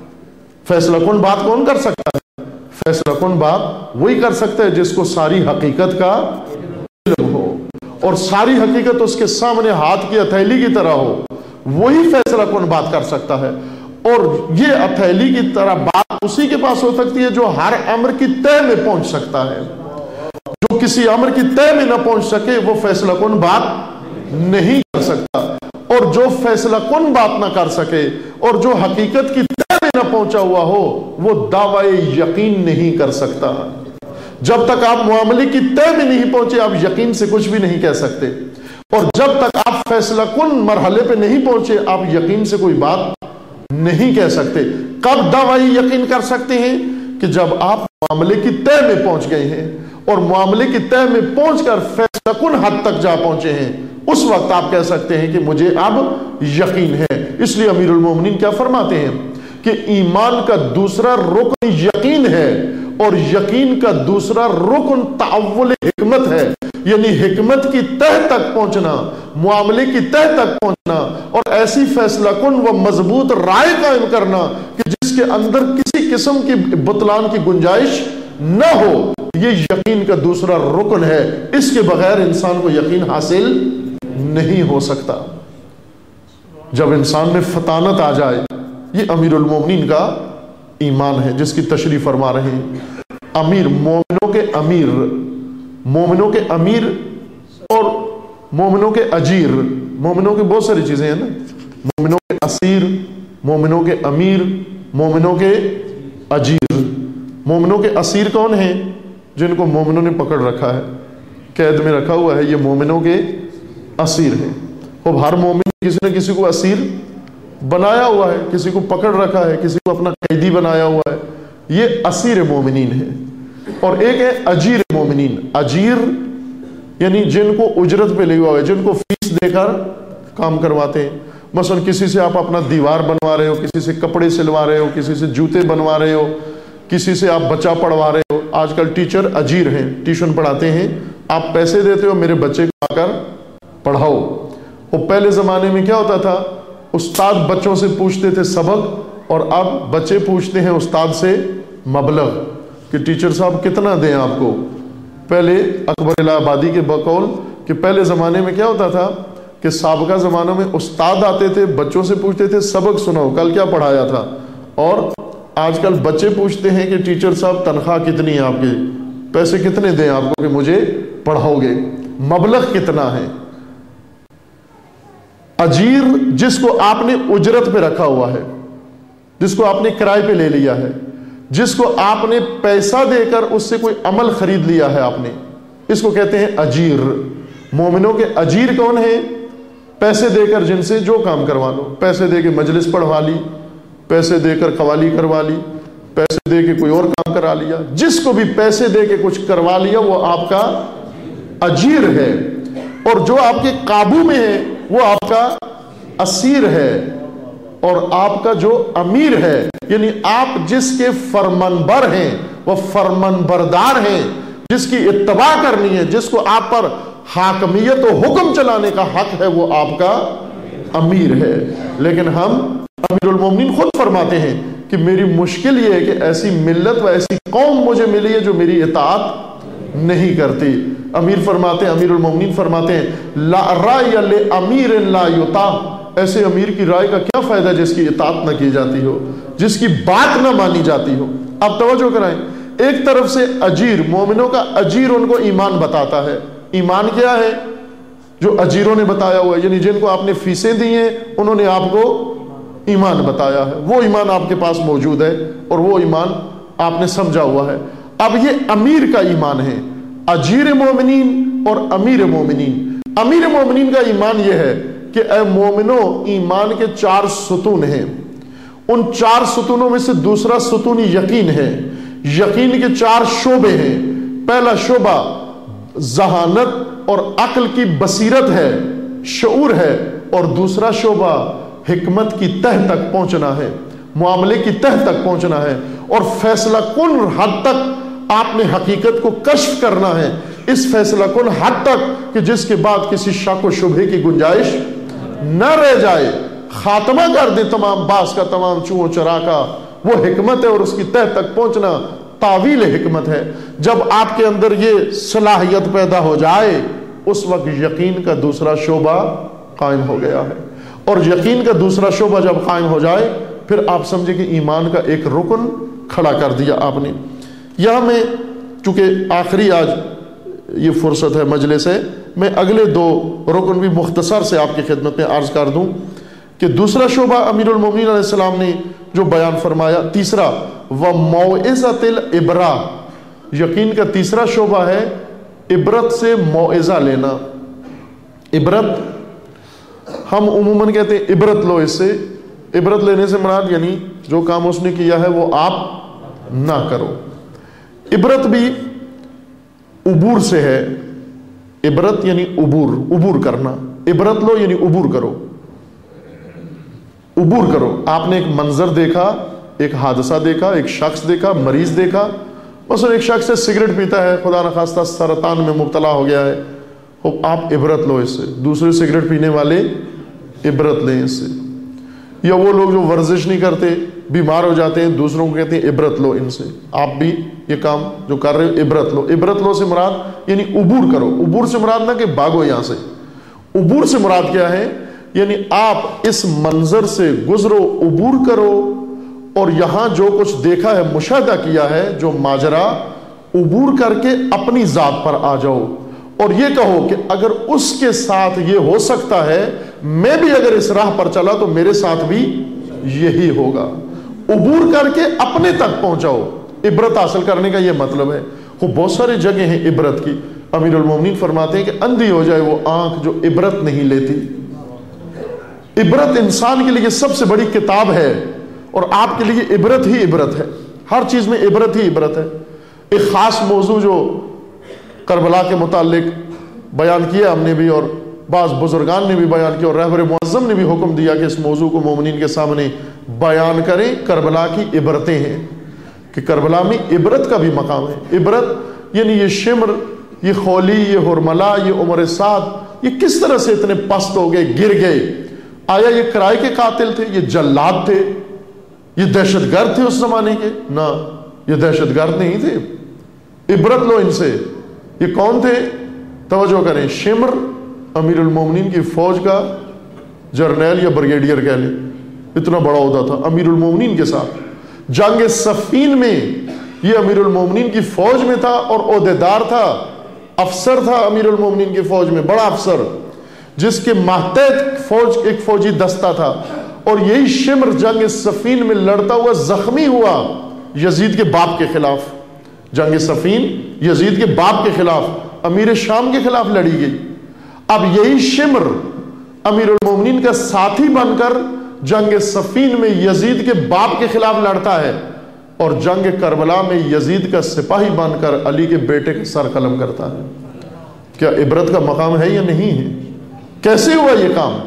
فیصلہ کن بات کون کر سکتا ہے؟ فیصلہ کن بات وہی کر سکتا ہے جس کو ساری حقیقت کا علم ہو، اور ساری حقیقت اس کے سامنے ہاتھ کی ہتھیلی کی طرح ہو، وہی فیصلہ کن بات کر سکتا ہے۔ اور یہ ہتھیلی کی طرح بات اسی کے پاس ہو سکتی ہے جو ہر امر کی تہ میں پہنچ سکتا ہے۔ جو کسی امر کی تہ میں نہ پہنچ سکے وہ فیصلہ کن بات نہیں کر سکتا، اور جو فیصلہ کن بات نہ کر سکے اور جو حقیقت کی تہ میں نہ پہنچا ہوا ہو وہ دعوی یقین نہیں کر سکتا۔ جب تک آپ معاملے کی تہ میں نہیں پہنچے آپ یقین سے کچھ بھی نہیں کہہ سکتے، اور جب تک آپ فیصلہ کن مرحلے پہ نہیں پہنچے آپ یقین سے کوئی بات نہیں کہہ سکتے۔ کب دعوی یقین کر سکتے ہیں؟ کہ جب آپ معاملے کی تہ میں پہنچ گئے ہیں، اور معاملے کی تہ میں پہنچ کر فیصلہ کن حد تک جا پہنچے ہیں، اس وقت آپ کہہ سکتے ہیں کہ مجھے اب یقین ہے۔ اس لیے امیر المومنین کیا فرماتے ہیں کہ ایمان کا دوسرا رکن یقین ہے، اور یقین کا دوسرا رکن تعول حکمت ہے، یعنی حکمت کی تہ تک پہنچنا، معاملے کی تہ تک پہنچنا، اور ایسی فیصلہ کن و مضبوط رائے قائم کرنا کہ جس کے اندر کسی قسم کی بطلان کی گنجائش نہ ہو، یہ یقین کا دوسرا رکن ہے۔ اس کے بغیر انسان کو یقین حاصل نہیں ہو سکتا۔ جب انسان میں فطانت آ جائے، یہ امیر المومنین کا ایمان ہے جس کی تشریح فرما رہے ہیں۔ امیر، مومنوں کے امیر، مومنوں کے امیر اور مومنوں کے اجیر، مومنوں کے بہت ساری چیزیں ہیں نا، مومنوں کے اسیر، مومنوں کے امیر، مومنوں کے اجیر۔ مومنوں کے اسیر کون ہیں؟ جن کو مومنوں نے پکڑ رکھا ہے، قید میں رکھا ہوا ہے، یہ مومنوں کے اسیر ہیں۔ اب ہر مومن کسی نہ کسی کو اسیر بنایا ہوا ہے، کسی کو پکڑ رکھا ہے، کسی کو اپنا قیدی بنایا ہوا ہے، یہ اسیر مومنین ہے۔ اور ایک ہے اجیر مومنین۔ اجیر یعنی جن کو اجرت پہ لگا ہوا ہے، جن کو فیس دے کر کام کرواتے ہیں۔ مثلا کسی سے آپ اپنا دیوار بنوا رہے ہو، کسی سے کپڑے سلوا رہے ہو، کسی سے جوتے بنوا رہے ہو، کسی سے آپ بچہ پڑھوا رہے ہو۔ آج کل ٹیچر اجیر ہیں، ٹیوشن پڑھاتے ہیں، آپ پیسے دیتے ہو، میرے بچے کو آ کر پڑھاؤ۔ وہ پہلے زمانے میں کیا ہوتا تھا، استاد بچوں سے پوچھتے تھے سبق، اور اب بچے پوچھتے ہیں استاد سے مبلغ کہ ٹیچر صاحب کتنا دیں آپ کو۔ پہلے اکبر الہ آبادی کے بقول کہ پہلے زمانے میں کیا ہوتا تھا کہ سابقہ زمانوں میں استاد آتے تھے، بچوں سے پوچھتے تھے سبق سناؤ، کل کیا پڑھایا تھا۔ اور آج کل بچے پوچھتے ہیں کہ ٹیچر صاحب تنخواہ کتنی ہے آپ کی، پیسے کتنے دیں آپ کو کہ مجھے پڑھاؤ گے، مبلغ کتنا ہے۔ اجیر جس کو آپ نے اجرت پہ رکھا ہوا ہے، جس کو آپ نے کرائے پہ لے لیا ہے، جس کو آپ نے پیسہ دے کر اس سے کوئی عمل خرید لیا ہے آپ نے، اس کو کہتے ہیں اجیر۔ مومنوں کے اجیر کون ہیں؟ پیسے دے کر جن سے جو کام کروا لو، پیسے دے کے مجلس پڑھوا لی، پیسے دے کر قوالی کروا لی، پیسے دے کے کوئی اور کام کرا لیا، جس کو بھی پیسے دے کے کچھ کروا لیا وہ آپ کا اجیر ہے۔ اور جو آپ کے قابو میں ہے وہ آپ کا اسیر ہے۔ اور آپ کا جو امیر ہے، یعنی آپ جس کے فرمانبر ہیں، وہ فرمانبردار ہیں، جس کی اتباع کرنی ہے، جس کو آپ پر حاکمیت و حکم چلانے کا حق ہے، وہ آپ کا امیر ہے۔ لیکن ہم امیر المومنین خود فرماتے ہیں کہ میری مشکل یہ ہے کہ ایسی ملت و ایسی قوم مجھے ملی ہے جو میری اطاعت نہیں کرتی۔ امیر فرماتے ہیں، امیر المومنین فرماتے ہیں لا رائے لامیر لا یطاع، ایسے امیر کی رائے کا کیا فائدہ جس کی اطاعت نہ کی جاتی ہو، جس کی بات نہ مانی جاتی ہو۔ اب توجہ کرائیں، ایک طرف سے اجیر، مومنوں کا اجیر ان کو ایمان بتاتا ہے۔ ایمان کیا ہے؟ جو اجیروں نے بتایا ہوا ہے، یعنی جن کو آپ نے فیسیں دی ہیں انہوں نے آپ کو ایمان بتایا ہے، وہ ایمان آپ کے پاس موجود ہے اور وہ ایمان آپ نے سمجھا ہوا ہے۔ اب یہ امیر کا ایمان ہے، اجیر مومنین اور امیر مومنین۔ امیر مومنین کا ایمان یہ ہے کہ اے مومنو، ایمان کے 4 ستون ہیں، ان 4 ستونوں میں سے دوسرا ستون یقین ہے۔ یقین کے 4 شعبے ہیں۔ پہلا شعبہ ذہانت اور عقل کی بصیرت ہے، شعور ہے، اور دوسرا شعبہ حکمت کی تہ تک پہنچنا ہے، معاملے کی تہ تک پہنچنا ہے، اور فیصلہ کن حد تک آپ نے حقیقت کو کشف کرنا ہے، اس فیصلہ کن حد تک کہ جس کے بعد کسی شک و شبہے کی گنجائش نہ رہ جائے، خاتمہ کر دے تمام باس کا، تمام چوہوں چرا کا۔ وہ حکمت ہے اور اس کی تہ تک پہنچنا تعویل حکمت ہے۔ جب آپ کے اندر یہ صلاحیت پیدا ہو جائے اس وقت یقین کا دوسرا شعبہ قائم ہو گیا ہے، اور یقین کا دوسرا شعبہ جب قائم ہو جائے پھر آپ سمجھے کہ ایمان کا ایک رکن کھڑا کر دیا آپ نے۔ یہاں میں چونکہ آخری آج یہ فرصت ہے مجلس ہے، میں اگلے 2 رکن بھی مختصر سے آپ کی خدمت میں عرض کر دوں کہ دوسرا شعبہ امیر المومنین علیہ السلام نے جو بیان فرمایا، تیسرا وَمَوْعِظَةِ الْعِبْرَةِ، یقین کا تیسرا شعبہ ہے عبرت سے موعظہ لینا۔ عبرت ہم عموماً کہتے ہیں عبرت لو، اس سے عبرت لینے سے مراد یعنی جو کام اس نے کیا ہے وہ آپ نہ کرو۔ عبرت بھی عبور سے ہے، عبرت یعنی عبور کرنا، عبرت لو یعنی عبور کرو، عبور کرو۔ آپ نے ایک منظر دیکھا، ایک حادثہ دیکھا، ایک شخص دیکھا، مریض دیکھا، مثلا ایک شخص سے سگریٹ پیتا ہے، خدا نخواستہ سرطان میں مبتلا ہو گیا ہے، آپ عبرت لو اس سے، دوسرے سگریٹ پینے والے عبرت لیں اس سے۔ یا وہ لوگ جو ورزش نہیں کرتے، بیمار ہو جاتے ہیں، دوسروں کو کہتے ہیں عبرت لو ان سے، آپ بھی یہ کام جو کر رہے ہو عبرت لو۔ عبرت لو سے مراد یعنی عبور کرو، عبور سے مراد نہ کہ بھاگو یہاں سے، عبور سے مراد کیا ہے؟ یعنی آپ اس منظر سے گزرو، عبور کرو، اور یہاں جو کچھ دیکھا ہے، مشاہدہ کیا ہے، جو ماجرا، عبور کر کے اپنی ذات پر آ جاؤ اور یہ کہو کہ اگر اس کے ساتھ یہ ہو سکتا ہے، میں بھی اگر اس راہ پر چلا تو میرے ساتھ بھی یہی ہوگا۔ عبور کر کے اپنے تک پہنچاؤ، عبرت حاصل کرنے کا یہ مطلب ہے۔ خوب بہت ساری جگہ ہیں عبرت کی. امیر المومنین فرماتے ہیں کہ اندھی ہو جائے وہ آنکھ جو عبرت نہیں لیتی. عبرت انسان کے لیے سب سے بڑی کتاب ہے، اور آپ کے لیے عبرت ہی عبرت ہے. ہر چیز میں عبرت ہی عبرت ہے. ایک خاص موضوع جو کربلا کے متعلق بیان کیا ہم نے بھی، اور بعض بزرگان نے بھی بیان کیا، اور رہبر معظم نے بھی حکم دیا کہ اس موضوع کو مومنین کے سامنے بیان کریں. کربلا کی عبرتیں ہیں کہ کربلا میں عبرت کا بھی مقام ہے. عبرت یعنی یہ شمر، یہ خولی، یہ ہرملا، یہ عمر سعد، یہ کس طرح سے اتنے پست ہو گئے، گر گئے. آیا یہ کرائے کے قاتل تھے؟ یہ جلاد تھے؟ یہ دہشت گرد تھے اس زمانے کے؟ نہ، یہ دہشت گرد نہیں تھے. عبرت لو ان سے. یہ کون تھے؟ توجہ کریں. شمر امیر المومنین کی فوج کا جرنیل یا بریگیڈیئر کہہ لیں، اتنا بڑا عہدہ تھا امیر المومنین کے ساتھ. جنگ صفین میں یہ امیر المومنین کی فوج میں تھا اور عہدیدار تھا، افسر تھا امیر المومنین کی فوج میں، بڑا افسر، جس کے ماتحت ایک فوجی دستہ تھا. اور یہی شمر جنگ صفین میں لڑتا ہوا زخمی ہوا یزید کے باپ کے خلاف. جنگ صفین یزید کے باپ کے خلاف، امیر شام کے خلاف لڑی گئی. اب یہی شمر امیر المومنین کا ساتھی بن کر جنگ صفین میں یزید کے باپ کے خلاف لڑتا ہے، اور جنگ کربلا میں یزید کا سپاہی بن کر علی کے بیٹے کا سر قلم کرتا ہے. کیا عبرت کا مقام ہے یا نہیں ہے؟ کیسے ہوا یہ کام؟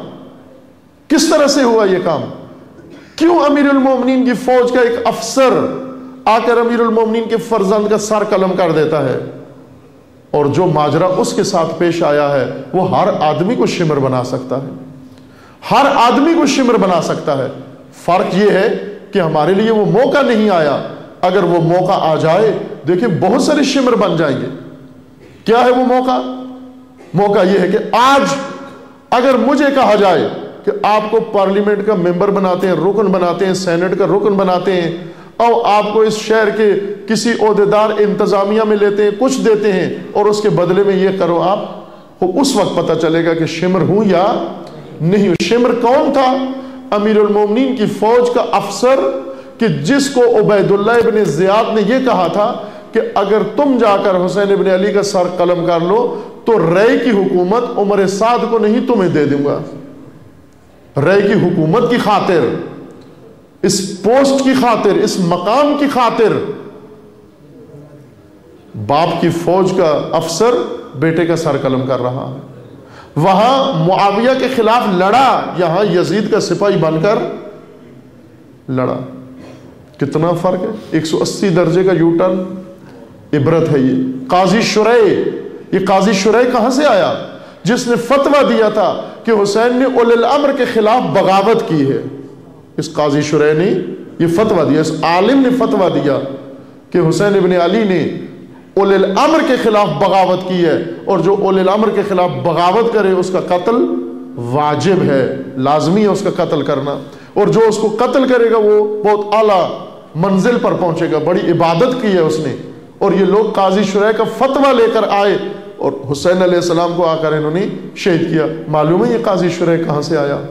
کس طرح سے ہوا یہ کام؟ کیوں امیر المومنین کی فوج کا ایک افسر آ کر امیر المومنین کے فرزند کا سر قلم کر دیتا ہے؟ اور جو ماجرا اس کے ساتھ پیش آیا ہے وہ ہر آدمی کو شمر بنا سکتا ہے. ہر آدمی کو شمر بنا سکتا ہے. فرق یہ ہے کہ ہمارے لیے وہ موقع نہیں آیا. اگر وہ موقع آ جائے، دیکھیں بہت سارے شمر بن جائیں گے. کیا ہے وہ موقع؟ موقع یہ ہے کہ آج اگر مجھے کہا جائے کہ آپ کو پارلیمنٹ کا ممبر بناتے ہیں، رکن بناتے ہیں، سینٹ کا رکن بناتے ہیں، اور آپ کو اس شہر کے کسی عہدیدار انتظامیہ میں لیتے ہیں، کچھ دیتے ہیں، اور اس کے بدلے میں یہ کرو آپ، اس وقت پتہ چلے گا کہ شمر ہوں یا نہیں. شمر کون تھا؟ امیر المومنین کی فوج کا افسر، کہ جس کو عبید اللہ ابن زیاد نے یہ کہا تھا کہ اگر تم جا کر حسین ابن علی کا سر قلم کر لو تو رے کی حکومت عمر سعد کو نہیں تمہیں دے دوں گا. رے کی حکومت کی خاطر، اس پوسٹ کی خاطر، اس مقام کی خاطر باپ کی فوج کا افسر بیٹے کا سر قلم کر رہا ہے. وہاں معاویہ کے خلاف لڑا، یہاں یزید کا سپاہی بن کر لڑا. کتنا فرق ہے؟ 180 درجے کا یو ٹرن. عبرت ہے یہ. قاضی شریح، یہ قاضی شریح کہاں سے آیا؟ جس نے فتویٰ دیا تھا کہ حسین نے اولی الامر کے خلاف بغاوت کی ہے. اس قاضی شریح نے یہ فتویٰ دیا، اس عالم نے فتویٰ دیا کہ حسین ابن علی نے اولی الامر کے خلاف بغاوت کی ہے، اور جو اولی الامر کے خلاف بغاوت کرے اس کا قتل واجب ہے، لازمی ہے اس کا قتل کرنا، اور جو اس کو قتل کرے گا وہ بہت اعلیٰ منزل پر پہنچے گا. بڑی عبادت کی ہے اس نے. اور یہ لوگ قاضی شریح کا فتویٰ لے کر آئے اور حسین علیہ السلام کو آ کر انہوں نے شہید کیا. معلوم ہے یہ قاضی شریح کہاں سے آیا؟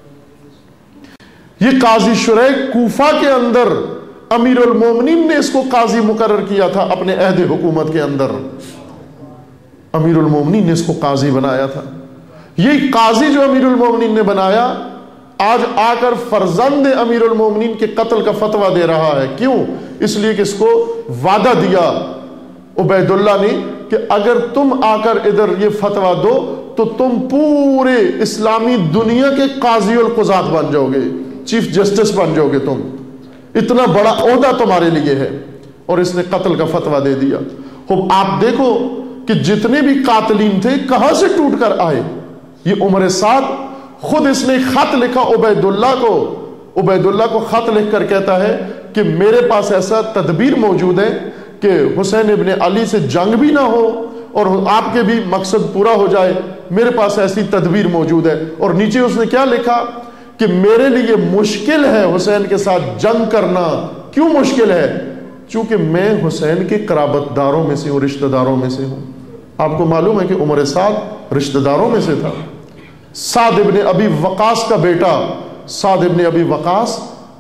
یہ قاضی شریح کوفہ کے اندر امیر المومنین نے اس کو قاضی مقرر کیا تھا اپنے عہد حکومت کے اندر. امیر المومنین نے اس کو قاضی بنایا تھا. یہ قاضی جو امیر المومنین نے بنایا آج آ کر فرزند امیر المومنین کے قتل کا فتویٰ دے رہا ہے. کیوں؟ اس لیے کہ اس کو وعدہ دیا عبید اللہ نے کہ اگر تم آ کر ادھر یہ فتویٰ دو تو تم پورے اسلامی دنیا کے قاضی القضات بن جاؤ گے، چیف جسٹس بن جاؤ گے تم. اتنا بڑا عہدہ تمہارے لیے ہے. اور اس نے قتل کا فتویٰ دے دیا. اب آپ دیکھو کہ جتنے بھی قاتلین تھے کہاں سے ٹوٹ کر آئے. یہ عمر سعد خود اس نے خط لکھا عبید اللہ کو خط لکھ کر کہتا ہے کہ میرے پاس ایسا تدبیر موجود ہے کہ حسین ابن علی سے جنگ بھی نہ ہو اور آپ کے بھی مقصد پورا ہو جائے. میرے پاس ایسی تدبیر موجود ہے. اور نیچے اس نے کیا لکھا کہ میرے لیے مشکل ہے حسین کے ساتھ جنگ کرنا. کیوں مشکل ہے؟ چونکہ میں حسین کے قرابت داروں میں سے ہوں، رشتہ داروں میں سے ہوں. آپ کو معلوم ہے کہ عمر سعد رشتہ داروں میں سے تھا. سعد ابن ابی وقاص کا بیٹا، سعد ابن ابی وقاص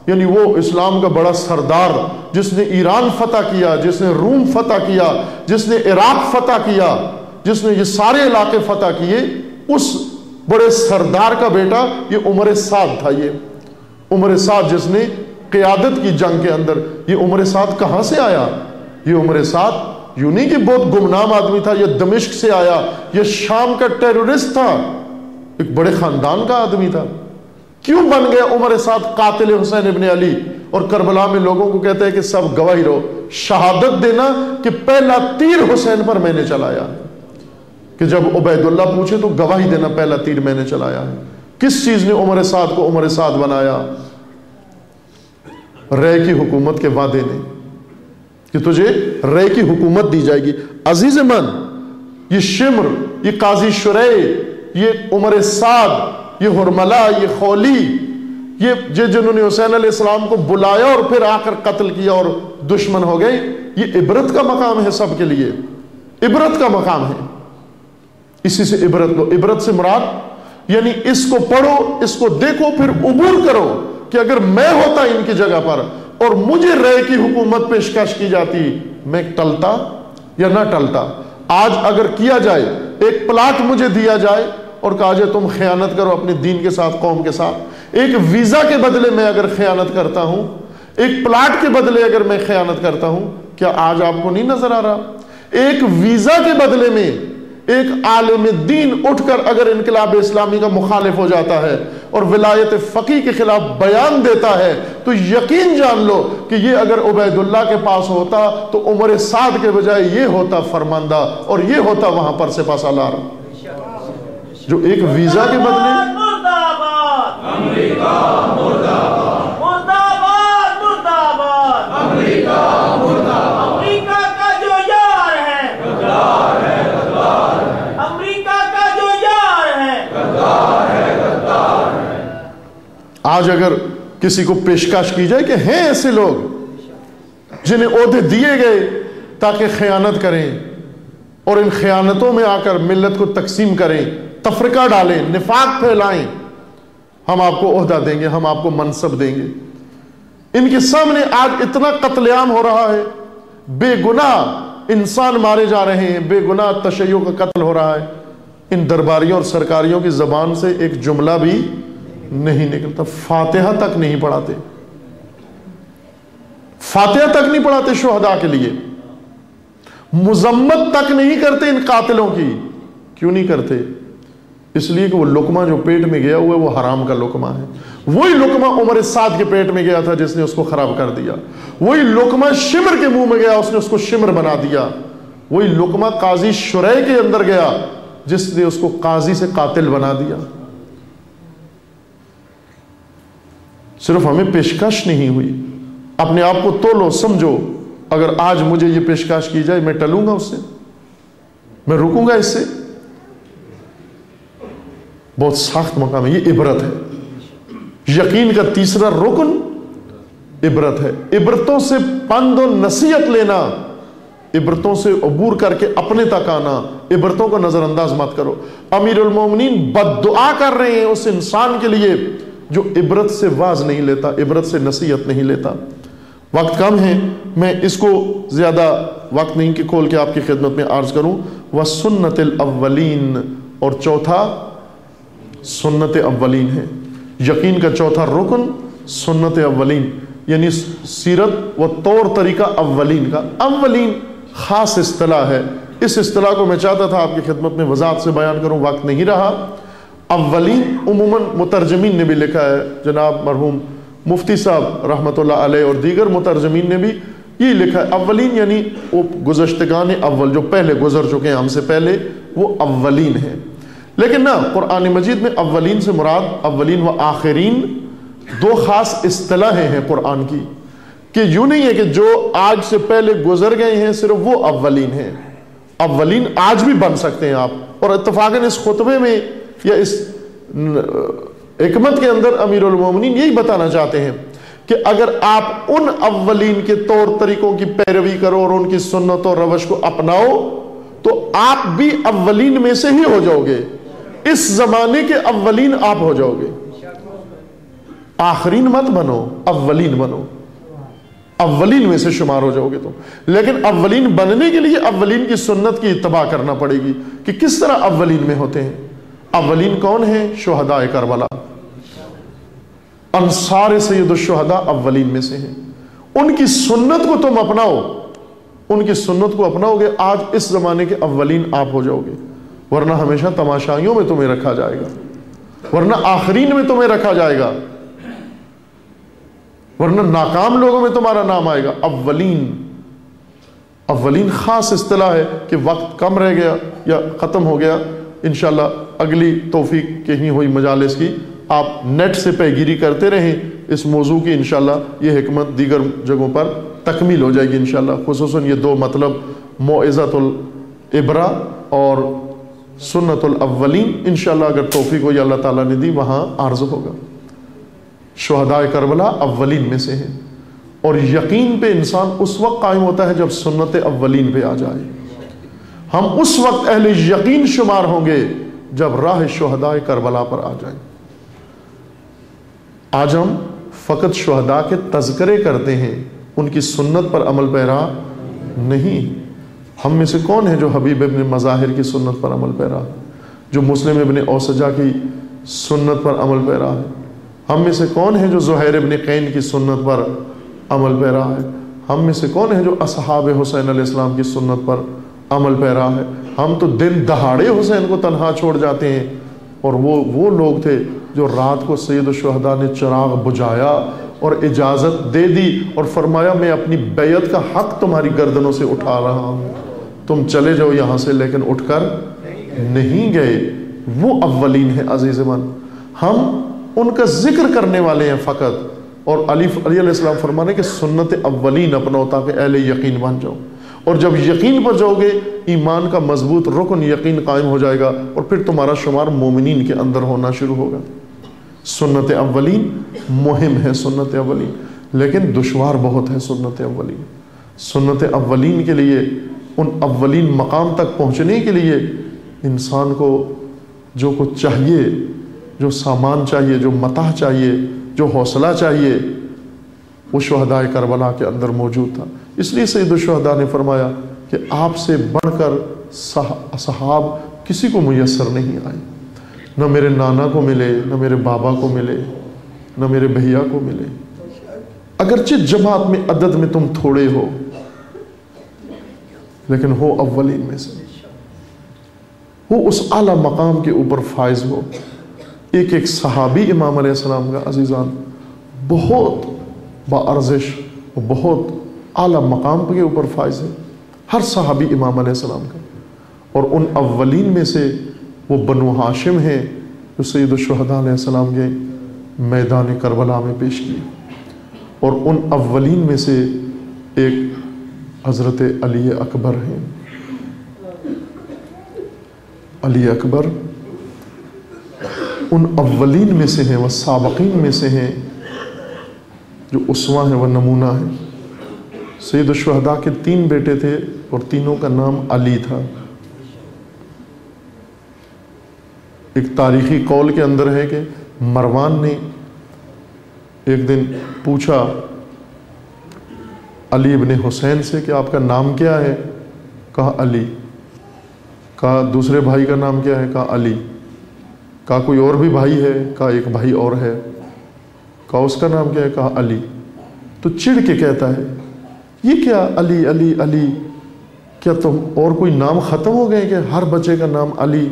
یعنی وہ اسلام کا بڑا سردار جس نے ایران فتح کیا، جس نے روم فتح کیا، جس نے عراق فتح کیا، جس نے یہ سارے علاقے فتح کیے، اس بڑے سردار کا بیٹا یہ عمر سعد تھا۔ یہ عمر سعد جس نے قیادت کی جنگ کے اندر، یہ عمر سعد کہاں سے آیا؟ یہ عمر سعد یوں نہیں کہ بہت گمنام آدمی تھا، یہ دمشق سے آیا، یہ شام کا ٹیرورسٹ تھا، ایک بڑے خاندان کا آدمی تھا۔ کیوں بن گیا عمر سعد قاتل حسین ابن علی؟ اور کربلا میں لوگوں کو کہتے ہیں کہ سب گواہی رہو، شہادت دینا کہ پہلا تیر حسین پر میں نے چلایا، کہ جب عبید اللہ پوچھے تو گواہی دینا پہلا تیر میں نے چلایا ہے۔ کس چیز نے عمر سعد کو عمر سعد بنایا؟ رے کی حکومت کے وعدے نے، کہ تجھے رے کی حکومت دی جائے گی۔ عزیز من، یہ شمر، یہ قاضی شریع، یہ عمر سعد، یہ ہرملہ، یہ خولی، یہ جنہوں نے حسین علیہ السلام کو بلایا اور پھر آ کر قتل کیا اور دشمن ہو گئے، یہ عبرت کا مقام ہے سب کے لیے، عبرت کا مقام ہے۔ اسی سے عبرت لو۔ عبرت سے مراد یعنی اس کو پڑھو، اس کو دیکھو، پھر عبور کرو کہ اگر میں ہوتا ان کی جگہ پر اور مجھے رے کی حکومت پیشکش کی جاتی، میں ٹلتا یا نہ ٹلتا؟ آج اگر کیا جائے، ایک پلاٹ مجھے دیا جائے اور کہا جائے تم خیانت کرو اپنے دین کے ساتھ، قوم کے ساتھ، ایک ویزا کے بدلے میں اگر خیانت کرتا ہوں، ایک پلاٹ کے بدلے اگر میں خیانت کرتا ہوں، کیا آج آپ کو نہیں نظر آ رہا؟ ایک ویزا کے بدلے میں ایک عالم دین اٹھ کر اگر انقلاب اسلامی کا مخالف ہو جاتا ہے اور ولایت فقیہ کے خلاف بیان دیتا ہے، تو یقین جان لو کہ یہ اگر عبید اللہ کے پاس ہوتا تو عمر سعد کے بجائے یہ ہوتا فرماندہ اور یہ ہوتا وہاں پر سپہ سالار، جو ایک ویزا کے بدلے۔ امریکہ مرداباد، مرداباد، مرداباد، امریکہ مرداباد، امریکہ کا جو یار ہے غدار ہے، غدار ہے، امریکہ کا جو یار ہے غدار ہے، غدار ہے۔ آج اگر کسی کو پیشکش کی جائے کہ ہیں ایسے لوگ جنہیں عہدے دیے گئے تاکہ خیانت کریں اور ان خیانتوں میں آ کر ملت کو تقسیم کریں، تفرقہ ڈالیں، نفاق پھیلائیں، ہم آپ کو عہدہ دیں گے، ہم آپ کو منصب دیں گے۔ ان کے سامنے آج اتنا قتل عام ہو رہا ہے، بے گناہ انسان مارے جا رہے ہیں، بے گناہ تشیع کا قتل ہو رہا ہے، ان درباریوں اور سرکاریوں کی زبان سے ایک جملہ بھی نہیں نکلتا، فاتحہ تک نہیں پڑھاتے، فاتحہ تک نہیں پڑھاتے شہداء کے لیے، مذمت تک نہیں کرتے ان قاتلوں کی۔ کیوں نہیں کرتے؟ اس لیے کہ وہ لقمہ جو پیٹ میں گیا ہوا ہے وہ حرام کا لقمہ ہے۔ وہی لقمہ عمر سعد کے پیٹ میں گیا تھا جس نے اس کو خراب کر دیا، وہی لقمہ شمر کے منہ میں گیا، اس نے اس کو شمر بنا دیا، وہی لقمہ قاضی شریع کے اندر گیا جس نے اس کو قاضی سے قاتل بنا دیا۔ صرف ہمیں پیشکش نہیں ہوئی، اپنے آپ کو تولو، سمجھو، اگر آج مجھے یہ پیشکش کی جائے میں ٹلوں گا اس سے، میں رکوں گا اس سے؟ بہت سخت مقام ہے، یہ عبرت ہے۔ یقین کا تیسرا رکن عبرت ہے۔ عبرتوں سے پند و نصیحت لینا، عبرتوں سے عبور کر کے اپنے تک آنا، عبرتوں کو نظر انداز مت کرو۔ امیر المومنین بد دعا کر رہے ہیں اس انسان کے لیے جو عبرت سے واعظ نہیں لیتا، عبرت سے نصیحت نہیں لیتا۔ وقت کم ہے، میں اس کو زیادہ وقت نہیں کہ کھول کے آپ کی خدمت میں عرض کروں۔ وَسُنَّتِ الْأَوَّلِينَ، اور چوتھا سنت اولین ہے۔ یقین کا چوتھا رکن سنت اولین، یعنی سیرت و طور طریقہ اولین کا۔ اولین خاص اصطلاح ہے، اس اصطلاح کو میں چاہتا تھا آپ کی خدمت میں وضاحت سے بیان کروں، وقت نہیں رہا۔ اولین عموماً مترجمین نے بھی لکھا ہے، جناب مرحوم مفتی صاحب رحمۃ اللہ علیہ اور دیگر مترجمین نے بھی یہ لکھا ہے۔ اولین یعنی وہ گزشتگان اول، جو پہلے گزر چکے ہیں ہم سے پہلے، وہ اولین ہیں۔ لیکن نہ، قرآن مجید میں اولین سے مراد اولین و آخرین دو خاص اصطلاحیں ہیں قرآن کی، کہ یوں نہیں ہے کہ جو آج سے پہلے گزر گئے ہیں صرف وہ اولین ہیں۔ اولین آج بھی بن سکتے ہیں آپ، اور اتفاقاً اس خطبے میں یا اس حکمت کے اندر امیر المومنین یہی بتانا چاہتے ہیں کہ اگر آپ ان اولین کے طور طریقوں کی پیروی کرو اور ان کی سنت اور روش کو اپناؤ تو آپ بھی اولین میں سے ہی ہو جاؤ گے، اس زمانے کے اولین آپ ہو جاؤ گے۔ آخرین مت بنو، اولین بنو، اولین میں سے شمار ہو جاؤ گے تم۔ لیکن اولین بننے کے لیے اولین کی سنت کی اتباع کرنا پڑے گی کہ کس طرح اولین میں ہوتے ہیں۔ اولین کون ہیں؟ شہداء کربلا، انصار سید الشہداء اولین میں سے ہیں۔ ان کی سنت کو تم اپناؤ، ان کی سنت کو اپناؤ گے، آج اس زمانے کے اولین آپ ہو جاؤ گے، ورنہ ہمیشہ تماشائیوں میں تمہیں رکھا جائے گا، ورنہ آخرین میں تمہیں رکھا جائے گا، ورنہ ناکام لوگوں میں تمہارا نام آئے گا۔ اولین، اولین خاص اصطلاح ہے کہ وقت کم رہ گیا یا ختم ہو گیا، انشاءاللہ اگلی توفیق کہیں ہوئی مجالس کی آپ نیٹ سے پیگیری کرتے رہیں اس موضوع کی، انشاءاللہ یہ حکمت دیگر جگہوں پر تکمیل ہو جائے گی انشاءاللہ، خصوصاً یہ دو مطلب موعظۃ العبرہ اور سنت الاولین، انشاءاللہ اگر توفیق ہو یا اللہ تعالیٰ نے دی وہاں عرض ہوگا۔ شہداء کربلا اولین میں سے ہیں، اور یقین پہ انسان اس وقت قائم ہوتا ہے جب سنت اولین پہ آ جائے۔ ہم اس وقت اہل یقین شمار ہوں گے جب راہ شہداء کربلا پر آ جائیں۔ آج ہم فقط شہداء کے تذکرے کرتے ہیں، ان کی سنت پر عمل پیرا نہیں۔ ہم میں سے کون ہے جو حبیب ابن مظاہر کی سنت پر عمل پیرا ہے، جو مسلم ابن اوسجہ کی سنت پر عمل پیرا ہے؟ ہم میں سے کون ہے جو زہیر ابن قین کی سنت پر عمل پیرا ہے؟ ہم میں سے کون ہے جو اصحاب حسین علیہ السلام کی سنت پر عمل پیرا ہے؟ ہم تو دن دہاڑے حسین کو تنہا چھوڑ جاتے ہیں، اور وہ لوگ تھے جو رات کو سید الشہداء نے چراغ بجھایا اور اجازت دے دی اور فرمایا میں اپنی بیعت کا حق تمہاری گردنوں سے اٹھا رہا ہوں، تم چلے جاؤ یہاں سے، لیکن اٹھ کر نہیں گئے۔ وہ اولین ہے عزیز من، ہم ان کا ذکر کرنے والے ہیں فقط، اور علی علیہ السلام فرمانے کہ سنت اولین اپناؤ تاکہ اہل یقین بن جاؤ، اور جب یقین پر جاؤ گے ایمان کا مضبوط رکن یقین قائم ہو جائے گا، اور پھر تمہارا شمار مومنین کے اندر ہونا شروع ہوگا۔ سنت اولین مہم ہے، سنت اولین، لیکن دشوار بہت ہے سنت اولین۔ سنت اولین کے لیے، ان اولین مقام تک پہنچنے کے لیے انسان کو جو کچھ چاہیے، جو سامان چاہیے، جو متاع چاہیے، جو حوصلہ چاہیے، وہ شہداء کربلا کے اندر موجود تھا۔ اس لیے سید الشہداء نے فرمایا کہ آپ سے بڑھ کر اصحاب کسی کو میسر نہیں آئے، نہ میرے نانا کو ملے، نہ میرے بابا کو ملے، نہ میرے بھیا کو ملے، اگرچہ جماعت میں عدد میں تم تھوڑے ہو، لیکن ہو اولین میں سے، وہ اس اعلیٰ مقام کے اوپر فائز ہو۔ ایک ایک صحابی امام علیہ السلام کا عزیزان بہت باارزش اور بہت اعلیٰ مقام کے اوپر فائز ہے، ہر صحابی امام علیہ السلام کا، اور ان اولین میں سے وہ بنو ہاشم ہیں جو سید الشہداء علیہ السلام کے میدان کربلا میں پیش کیے، اور ان اولین میں سے ایک حضرت علی اکبر ہیں۔ علی اکبر ان اولین میں سے ہیں، وہ سابقین میں سے ہیں جو اسوہ ہیں، وہ نمونہ ہیں۔ سید الشہداء کے 3 بیٹے تھے اور تینوں کا نام علی تھا۔ ایک تاریخی قول کے اندر ہے کہ مروان نے ایک دن پوچھا علی ابن حسین سے کہ آپ کا نام کیا ہے؟ کہا علی۔ کہا دوسرے بھائی کا نام کیا ہے؟ کہا علی۔ کہا کوئی اور بھی بھائی ہے؟ کہا ایک بھائی اور ہے۔ کہا اس کا نام کیا ہے؟ کہا علی۔ تو چڑ کے کہتا ہے یہ کیا علی علی علی، کیا تم اور کوئی نام ختم ہو گئے کہ ہر بچے کا نام علی؟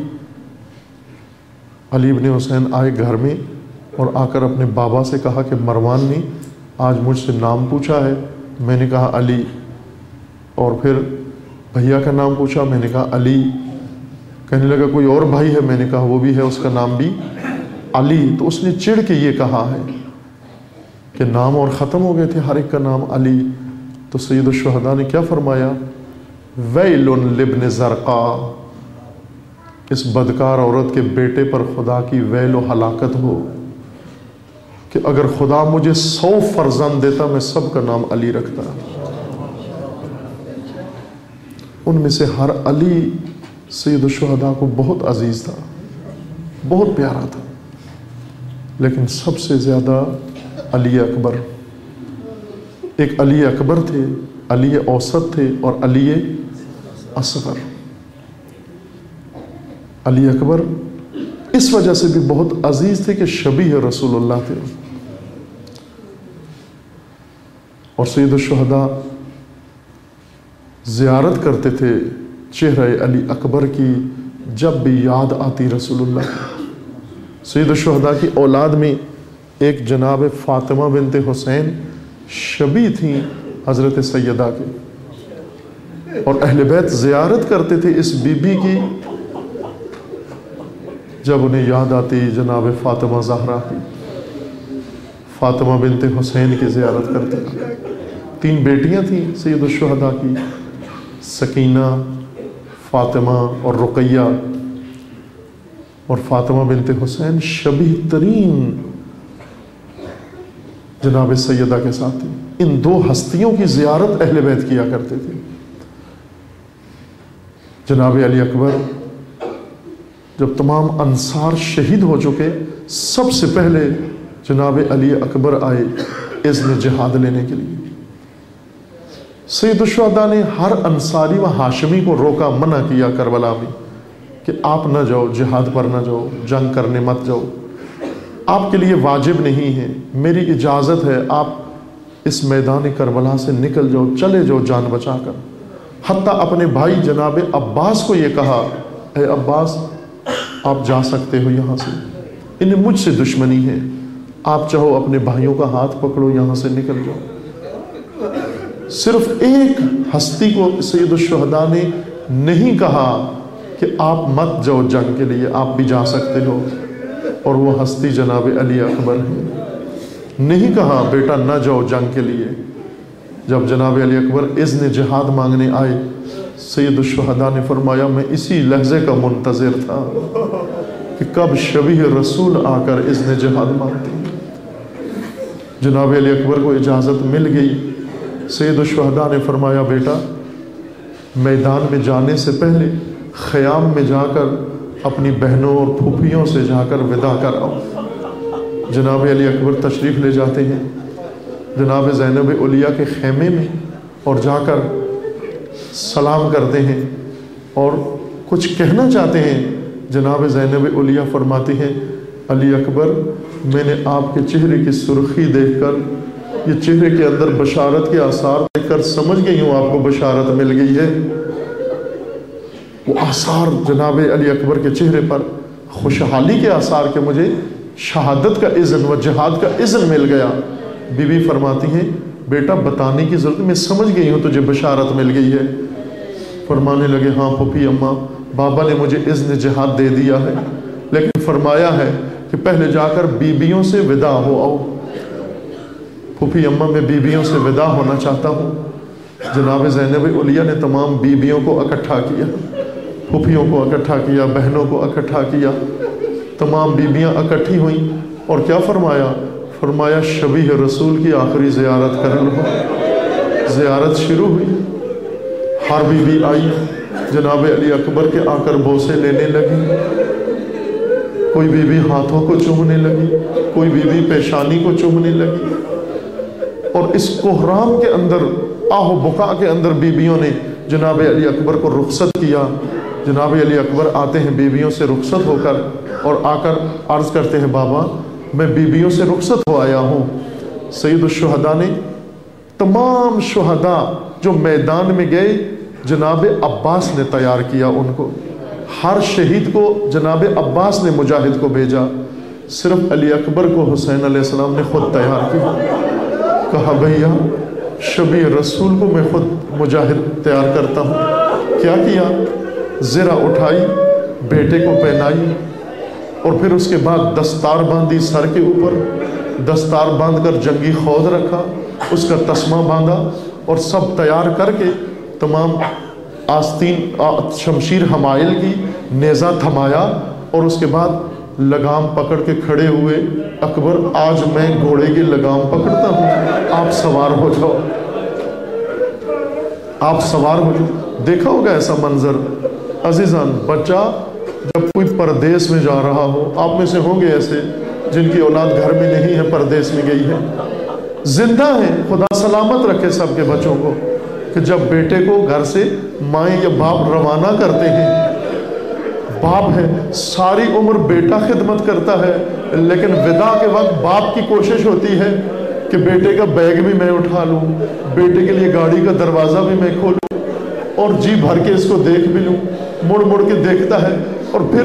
علی ابن حسین آئے گھر میں اور آ کر اپنے بابا سے کہا کہ مروان نے آج مجھ سے نام پوچھا ہے۔ میں نے کہا علی، اور پھر بھیا کا نام پوچھا، میں نے کہا علی۔ کہنے لگا کوئی اور بھائی ہے؟ میں نے کہا وہ بھی ہے، اس کا نام بھی علی۔ تو اس نے چڑ کے یہ کہا ہے کہ نام اور ختم ہو گئے تھے، ہر ایک کا نام علی۔ تو سید الشہداء نے کیا فرمایا؟ ویل لابن زرقا، اس بدکار عورت کے بیٹے پر خدا کی ویل و ہلاکت ہو کہ اگر خدا مجھے 100 فرزند دیتا میں سب کا نام علی رکھتا۔ ان میں سے ہر علی سید الشہداء کو بہت عزیز تھا، بہت پیارا تھا، لیکن سب سے زیادہ علی اکبر. ایک علی اکبر تھے، علی اوسط تھے اور علی اصغر. علی اکبر اس وجہ سے بھی بہت عزیز تھے کہ شبیہ رسول اللہ تھے. اور سید الشہداء زیارت کرتے تھے چہرہ علی اکبر کی جب بھی یاد آتی رسول اللہ کی. سید الشہداء کی اولاد میں ایک جناب فاطمہ بنت حسین شبیہ تھیں حضرت سیدہ کے، اور اہل بیت زیارت کرتے تھے اس بی بی کی جب انہیں یاد آتی جناب فاطمہ زہرا کی. فاطمہ بنت حسین کی زیارت کرتے تھے. 3 بیٹیاں تھیں سید الشہداء کی، سکینہ، فاطمہ اور رقیہ. اور فاطمہ بنت حسین شبیہ ترین جناب سیدہ کے ساتھ تھی. ان 2 ہستیوں کی زیارت اہل بیت کیا کرتے تھے. جناب علی اکبر جب تمام انصار شہید ہو چکے، سب سے پہلے جناب علی اکبر آئے اذن جہاد لینے کے لیے. سید الشہداء نے ہر انصاری و ہاشمی کو روکا، منع کیا کربلا میں کہ آپ نہ جاؤ، جہاد پر نہ جاؤ، جنگ کرنے مت جاؤ، آپ کے لیے واجب نہیں ہے، میری اجازت ہے، آپ اس میدان کربلا سے نکل جاؤ، چلے جاؤ جان بچا کر. حتیٰ اپنے بھائی جناب عباس کو یہ کہا، اے عباس آپ جا سکتے ہو یہاں سے، انہیں مجھ سے دشمنی ہے، آپ چاہو اپنے بھائیوں کا ہاتھ پکڑو، یہاں سے نکل جاؤ. صرف ایک ہستی کو سید الشہداء نے نہیں کہا کہ آپ مت جاؤ جنگ کے لیے، آپ بھی جا سکتے ہو، اور وہ ہستی جناب علی اکبر ہے. نہیں کہا بیٹا نہ جاؤ جنگ کے لیے. جب جناب علی اکبر اذن جہاد مانگنے آئے، سید الشہداء نے فرمایا میں اسی لحظے کا منتظر تھا کہ کب شبیہ رسول آ کر اذن جہاد مانگتے. جناب علی اکبر کو اجازت مل گئی. سید الشہداء نے فرمایا بیٹا میدان میں جانے سے پہلے خیام میں جا کر اپنی بہنوں اور پھوپھیوں سے جا کر وداع کر آؤ. جناب علی اکبر تشریف لے جاتے ہیں جناب زینب علیہ کے خیمے میں اور جا کر سلام کرتے ہیں اور کچھ کہنا چاہتے ہیں. جناب زینب علیہ فرماتی ہیں علی اکبر میں نے آپ کے چہرے کی سرخی دیکھ کر، یہ چہرے کے اندر بشارت کے آثار دیکھ کر سمجھ گئی ہوں آپ کو بشارت مل گئی ہے. وہ آثار جناب علی اکبر کے چہرے پر خوشحالی کے آثار کے مجھے شہادت کا اذن و جہاد کا اذن مل گیا. بی بی فرماتی ہیں بیٹا بتانے کی ضرورت، میں سمجھ گئی ہوں تجھے بشارت مل گئی ہے. فرمانے لگے ہاں پھوپھی اماں بابا نے مجھے اذن جہاد دے دیا ہے، لیکن فرمایا ہے کہ پہلے جا کر بیویوں سے وداع ہو آؤ. پھوپھی اماں میں بیویوں سے وداع ہونا چاہتا ہوں. جناب زینب علیہ نے تمام بیویوں کو اکٹھا کیا، پھوپھیوں کو اکٹھا کیا، بہنوں کو اکٹھا کیا. تمام بیویاں اکٹھی ہوئیں اور کیا فرمایا؟ فرمایا شبیہ رسول کی آخری زیارت کر لو. زیارت شروع ہوئی. ہر بیوی آئی، جناب علی اکبر کے آ کر بوسے لینے لگی. کوئی بیوی ہاتھوں کو چومنے لگی، کوئی بیوی پیشانی کو چومنے لگی. اور اس کوہرام کے اندر، آہ و بکا کے اندر بیویوں نے جناب علی اکبر کو رخصت کیا. جناب علی اکبر آتے ہیں بیویوں سے رخصت ہو کر اور آ کر عرض کرتے ہیں بابا میں بیویوں سے رخصت ہو آیا ہوں. سید الشہداء نے تمام شہداء جو میدان میں گئے جناب عباس نے تیار کیا ان کو. ہر شہید کو جناب عباس نے مجاہد کو بھیجا. صرف علی اکبر کو حسین علیہ السلام نے خود تیار کیا. کہا بھیا شبیہ رسول کو میں خود مجاہد تیار کرتا ہوں. کیا کیا؟ زرہ اٹھائی، بیٹے کو پہنائی اور پھر اس کے بعد دستار باندھی سر کے اوپر. دستار باندھ کر جنگی خود رکھا، اس کا تسمہ باندھا اور سب تیار کر کے تمام آستین شمشیر حمائل کی نیزہ تھمایا اور اس کے بعد لگام پکڑ کے کھڑے ہوئے. اکبر آج میں گھوڑے کی لگام پکڑتا ہوں، آپ سوار ہو جاؤ، آپ سوار ہو جاؤ. دیکھا ہوگا ایسا منظر عزیزان. بچہ جب کوئی پردیس میں جا رہا ہو، آپ میں سے ہوں گے ایسے جن کی اولاد گھر میں نہیں ہے، پردیس میں گئی ہے، زندہ ہیں، خدا سلامت رکھے سب کے بچوں کو، کہ جب بیٹے کو گھر سے مائیں یا باپ روانہ کرتے ہیں، باپ ہے ساری عمر بیٹا خدمت کرتا ہے، لیکن ودا کے وقت باپ کی کوشش ہوتی ہے کہ بیٹے کا بیگ بھی میں اٹھا لوں، بیٹے کے لیے گاڑی کا دروازہ بھی میں کھولوں اور جی بھر کے اس کو دیکھ بھی لوں، مڑ مڑ کے دیکھتا ہے، اور پھر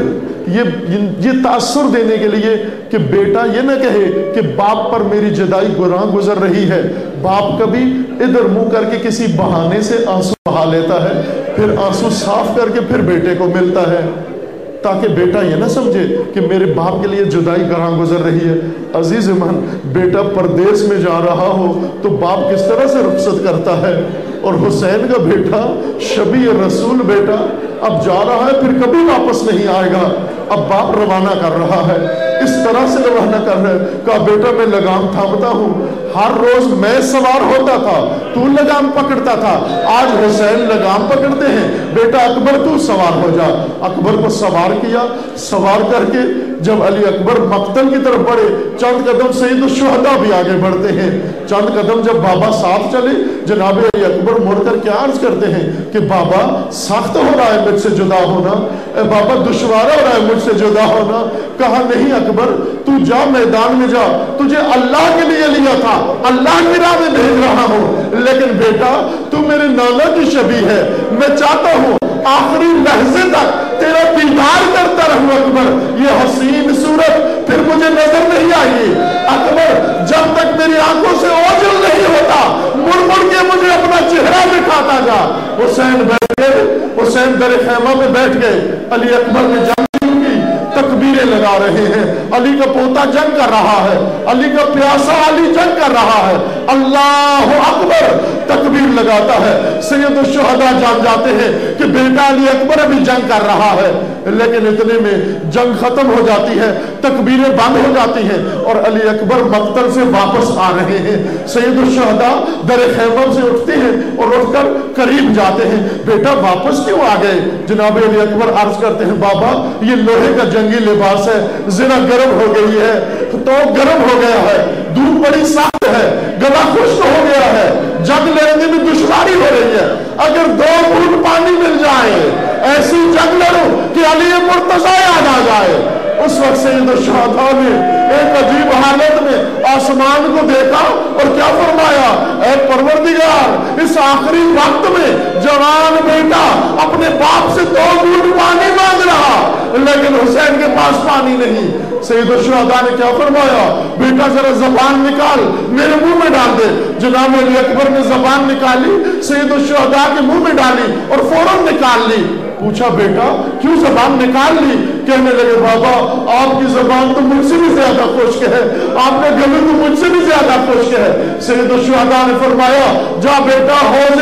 یہ تاثر دینے کے لیے کہ بیٹا یہ نہ کہے کہ باپ پر میری جدائی گراں گزر رہی ہے، باپ کبھی ادھر منہ کر کے کسی بہانے سے آنسو بہا لیتا ہے، پھر آنسو صاف کر کے پھر بیٹے کو ملتا ہے، تاکہ بیٹا یہ نہ سمجھے کہ میرے باپ کے لیے جدائی گراں گزر رہی ہے۔ عزیز من، بیٹا پردیس میں جا رہا ہو تو باپ کس طرح سے رخصت کرتا ہے، اور حسین کا بیٹا شبیہ رسول بیٹا اب جا رہا ہے، پھر کبھی واپس نہیں آئے گا، اب باپ روانہ کر رہا ہے، اس طرح سے روانہ کر رہا ہے، کہا بیٹا میں لگام تھامتا ہوں، ہر روز میں سوار ہوتا تھا، تو لگام پکڑتا تھا، آج حسین لگام پکڑتے ہیں، بیٹا اکبر تو سوار ہو جا۔ اکبر کو سوار کیا، سوار کر کے جب علی اکبر مقتل کی طرف بڑھے، چند قدم سید الشہداء بھی آگے بڑھتے ہیں، چند قدم جب بابا ساتھ چلے، جناب علی اکبر مڑ کر کیا عرض کرتے ہیں کہ بابا سخت ہو رہا ہے مجھ سے جدا ہونا، اے بابا دشوار ہو رہا ہے مجھ سے جدا ہونا۔ کہا نہیں اکبر، تو جا میدان میں جا، تجھے اللہ کے لیے لیا تھا، اللہ کی راہ میں بھیج رہا ہوں، لیکن بیٹا تو میرے نانا کی شبیہ ہے، میں چاہتا ہوں آخری لحظے تک تیرا دیدار کرتا رہوں اکبر، یہ حسین صورت پھر مجھے نظر نہیں آئی، اکبر جب تک میری آنکھوں سے اوجھل نہیں ہوتا مڑ مڑ کے مجھے اپنا چہرہ دکھاتا جا۔ حسین بیٹھ گئے، حسین در خیمہ میں بیٹھ گئے، علی اکبر نے جنگ شروع کی، تکبیریں لگا رہے ہیں، علی کا پوتا جنگ کر رہا ہے، علی کا پیاسا علی جنگ کر رہا ہے، اللہ اکبر تکبیر لگاتا ہے، سید الشہداء جان جاتے ہیں کہ بیٹا علی اکبر ابھی جنگ کر رہا ہے، لیکن اتنے میں جنگ ختم ہو جاتی ہے، تکبیریں بند ہو جاتی ہیں، اور علی اکبر مقتل سے واپس آ رہے ہیں، سید الشہداء در خیمہ سے اٹھتے ہیں اور اٹھ کر قریب جاتے ہیں، بیٹا واپس کیوں آ گئے؟ جناب علی اکبر عرض کرتے ہیں بابا یہ لوہے کا جنگی لباس ہے، ذرا گرم ہو گئی ہے، تو گرم ہو گیا ہے، دھوپ بڑی سخت ہے، گلا خشک ہو گیا ہے، جنگ لڑنے میں دشواری ہو رہی ہے، اگر 2 گھونٹ پانی مل جائے ایسی جنگ لڑو کہ علی مرتضیٰ یاد آ جائے۔ اس وقت سید الشہداء نے ایک عجیب حالت میں آسمان کو دیکھا اور کیا فرمایا، اے پروردگار اس آخری وقت میں جوان بیٹا اپنے باپ سے 2 گھونٹ پانی مانگ رہا، لیکن حسین کے پاس پانی نہیں۔ سید الشہداء نے کیا فرمایا، بیٹا ذرا زبان نکال میرے منہ میں ڈال دے۔ جناب علی اکبر نے زبان نکالی، سید الشہداء کے منہ میں ڈالی اور فوراً نکال لی۔ پوچھا بیٹا کیوں زبان نکال لی؟ کہنے لگے بابا آپ کی زبان تو مجھ سے بھی زیادہ خشک ہے، آپ کا گلے تو مجھ سے بھی زیادہ خشک ہے۔ سید الشہداء نے فرمایا جا بیٹا حوض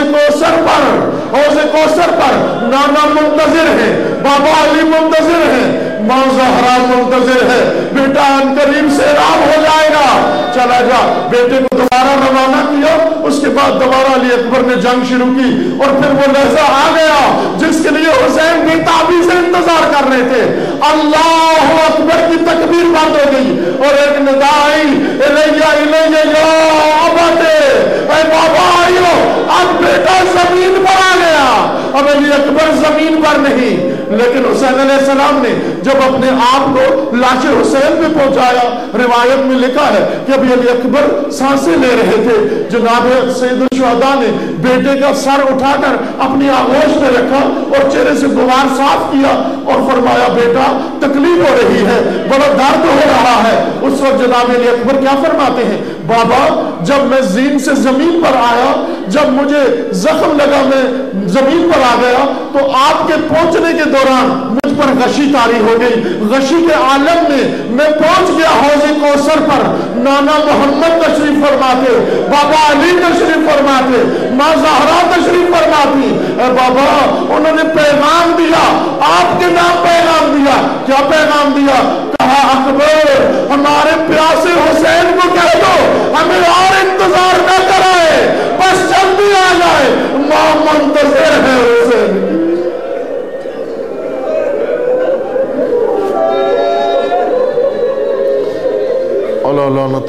کوثر پر نانا منتظر ہے، بابا علی منتظر ہے، ماں زہرا منتظر ہے، بیٹا ان قریب سیراب ہو جائے گا، چلا جا۔ بیٹے کو دوبارہ روانہ کیا، اس کے بعد دوبارہ علی اکبر نے جنگ شروع کی، اور پھر وہ لحظہ آ گیا جس کے لیے حسین بے تابی سے انتظار کر رہے تھے، اللہ اکبر کی تکبیر بند ہو گئی اور ایک ندا آئی، الیہ یا اباتے، اے بابا آئیو، اب بیٹا زمین پر آ گیا۔ اب علی اکبر زمین پر نہیں، لیکن حسین علیہ السلام نے جب اپنے آپ کو لاش حسین پہ پہنچایا، روایت میں لکھا ہے کہ ابھی علی اکبر سانسیں لے رہے تھے، جناب سید الشہداء نے بیٹے کا سر اٹھا کر اپنی آغوش میں رکھا اور چہرے سے غبار صاف کیا اور فرمایا بیٹا تکلیف ہو رہی ہے، بڑا درد ہو رہا ہے۔ اس وقت جناب علی اکبر کیا فرماتے ہیں، بابا جب میں زین سے زمین پر آیا، جب مجھے زخم لگا میں زمین پر آ گیا تو آپ کے پہنچنے کے دوران مجھ پر غشی طاری ہو گئی، غشی کے عالم میں پہنچ گیا حوض کوثر پر، نانا محمد تشریف فرماتے، بابا علی تشریف فرماتے، ماں زہرا تشریف فرماتی، اے بابا انہوں نے پیغام دیا، آپ کے نام پیغام دیا، کیا پیغام دیا؟ کہا اکبر ہمارے پیاسے حسین کو کہہ دو ہمیں اور انتظار نہ کرائے، بس جلدی آ جائے، ماں منتظر ہے حسین کی۔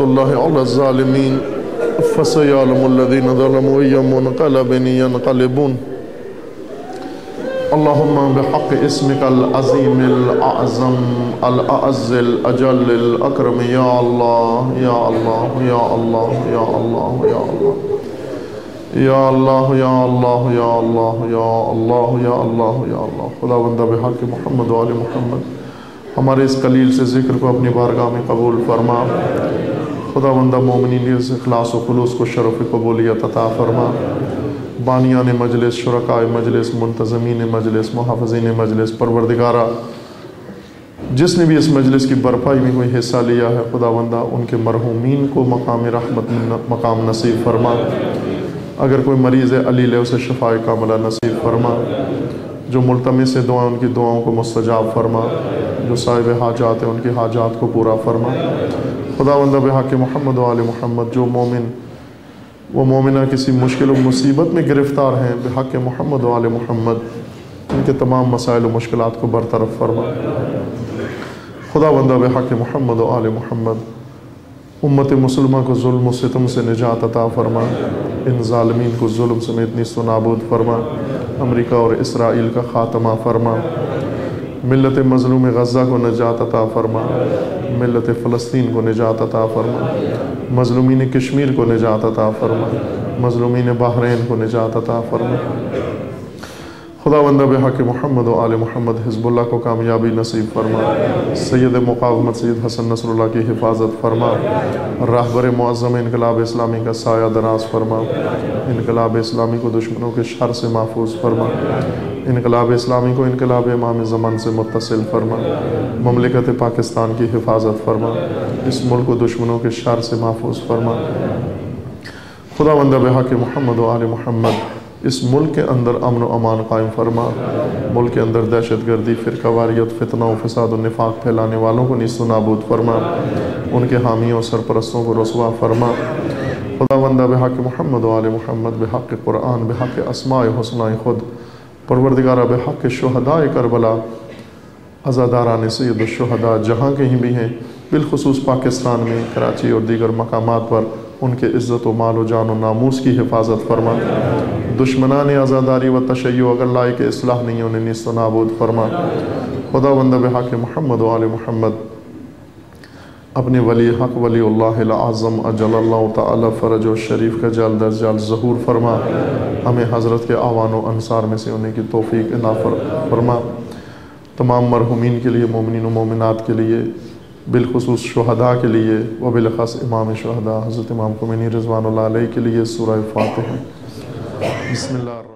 الله على الظالمين فسيعلم الذين ظلموا أي منقلب ينقلبون اللهم بحق اسمك العظيم الأعظم الأعز الأجل الأكرم يا الله يا الله يا الله يا الله يا الله یا اللہ یا اللہ یا اللہ یا اللہ یا اللہ یا اللہ خداوندہ بحق محمد و آل محمد ہمارے اس قلیل سے ذکر کو اپنی بارگاہ میں قبول فرما خداوندہ مومنین اس اخلاص و خلوص کو شرف قبولیت عطا فرما بانیان مجلس شرکاء مجلس منتظمین مجلس محافظین مجلس پروردگارہ جس نے بھی اس مجلس کی برپائی میں کوئی حصہ لیا ہے خداوندہ ان کے مرحومین کو مقام رحمت مقام نصیب فرما اگر کوئی مریض ہے علیل ہے اسے شفاء کاملہ نصیب فرما جو ملتمس دعائیں ان کی دعاؤں کو مستجاب فرما جو صاحب حاجات ہیں ان کی حاجات کو پورا فرما خداوندہ بحق محمد و آل محمد جو مومن و مومنہ کسی مشکل و مصیبت میں گرفتار ہیں بحق محمد و آل محمد ان کے تمام مسائل و مشکلات کو برطرف فرما خداوندہ بحق محمد و آل محمد امت مسلمہ کو ظلم و ستم سے نجات عطا فرما ان ظالمین کو ظلم سمیت نیست و نابود فرما امریکہ اور اسرائیل کا خاتمہ فرما ملت مظلوم غزہ کو نجات عطا فرما ملت فلسطین کو نجات عطا فرما مظلومین کشمیر کو نجات عطا فرما مظلومین بحرین کو نجات عطا فرما خداوندہ بحق محمد و آل محمد حزب اللہ کو کامیابی نصیب فرما سید مقاومت سید حسن نصر اللہ کی حفاظت فرما راہبر معظم انقلاب اسلامی کا سایہ دراز فرما انقلاب اسلامی کو دشمنوں کے شر سے محفوظ فرما انقلاب اسلامی کو انقلاب امام زمان سے متصل فرما مملکت پاکستان کی حفاظت فرما اس ملک کو دشمنوں کے شر سے محفوظ فرما خداوندہ بحق محمد و آل محمد اس ملک کے اندر امن و امان قائم فرما ملک کے اندر دہشت گردی فرقہ واریت فتنہ و فساد و نفاق پھیلانے والوں کو نیست و نابود فرما ان کے حامیوں سرپرستوں کو رسوا فرما خداوندہ بحق محمد و آل محمد بحق قرآن بحق اسماء حسنہ خود پروردگارہ بحق شہداء کربلا عزاداران سید الشہداء جہاں کہیں بھی ہیں بالخصوص پاکستان میں کراچی اور دیگر مقامات پر ان کے عزت و مال و جان و ناموس کی حفاظت فرما دشمنان عزاداری و تشیع اگر لائق اصلاح نہیں انہیں نیست و نابود فرما خداوندہ بحق محمد و آل محمد اپنے ولی حق ولی اللہ العظم اجل اللہ تعالی فرج و شریف کا جلد از جلد ظہور فرما ہمیں حضرت کے اعوان و انصار میں سے ہونے کی توفیق عطا فرما تمام مرحومین کے لیے مومنین و مومنات کے لیے بالخصوص شہداء کے لیے و بالخص امام شہداء حضرت امام خمینی رضوان اللہ علیہ کے لیے سورہ فاتحہ بسم اللہ الرحمن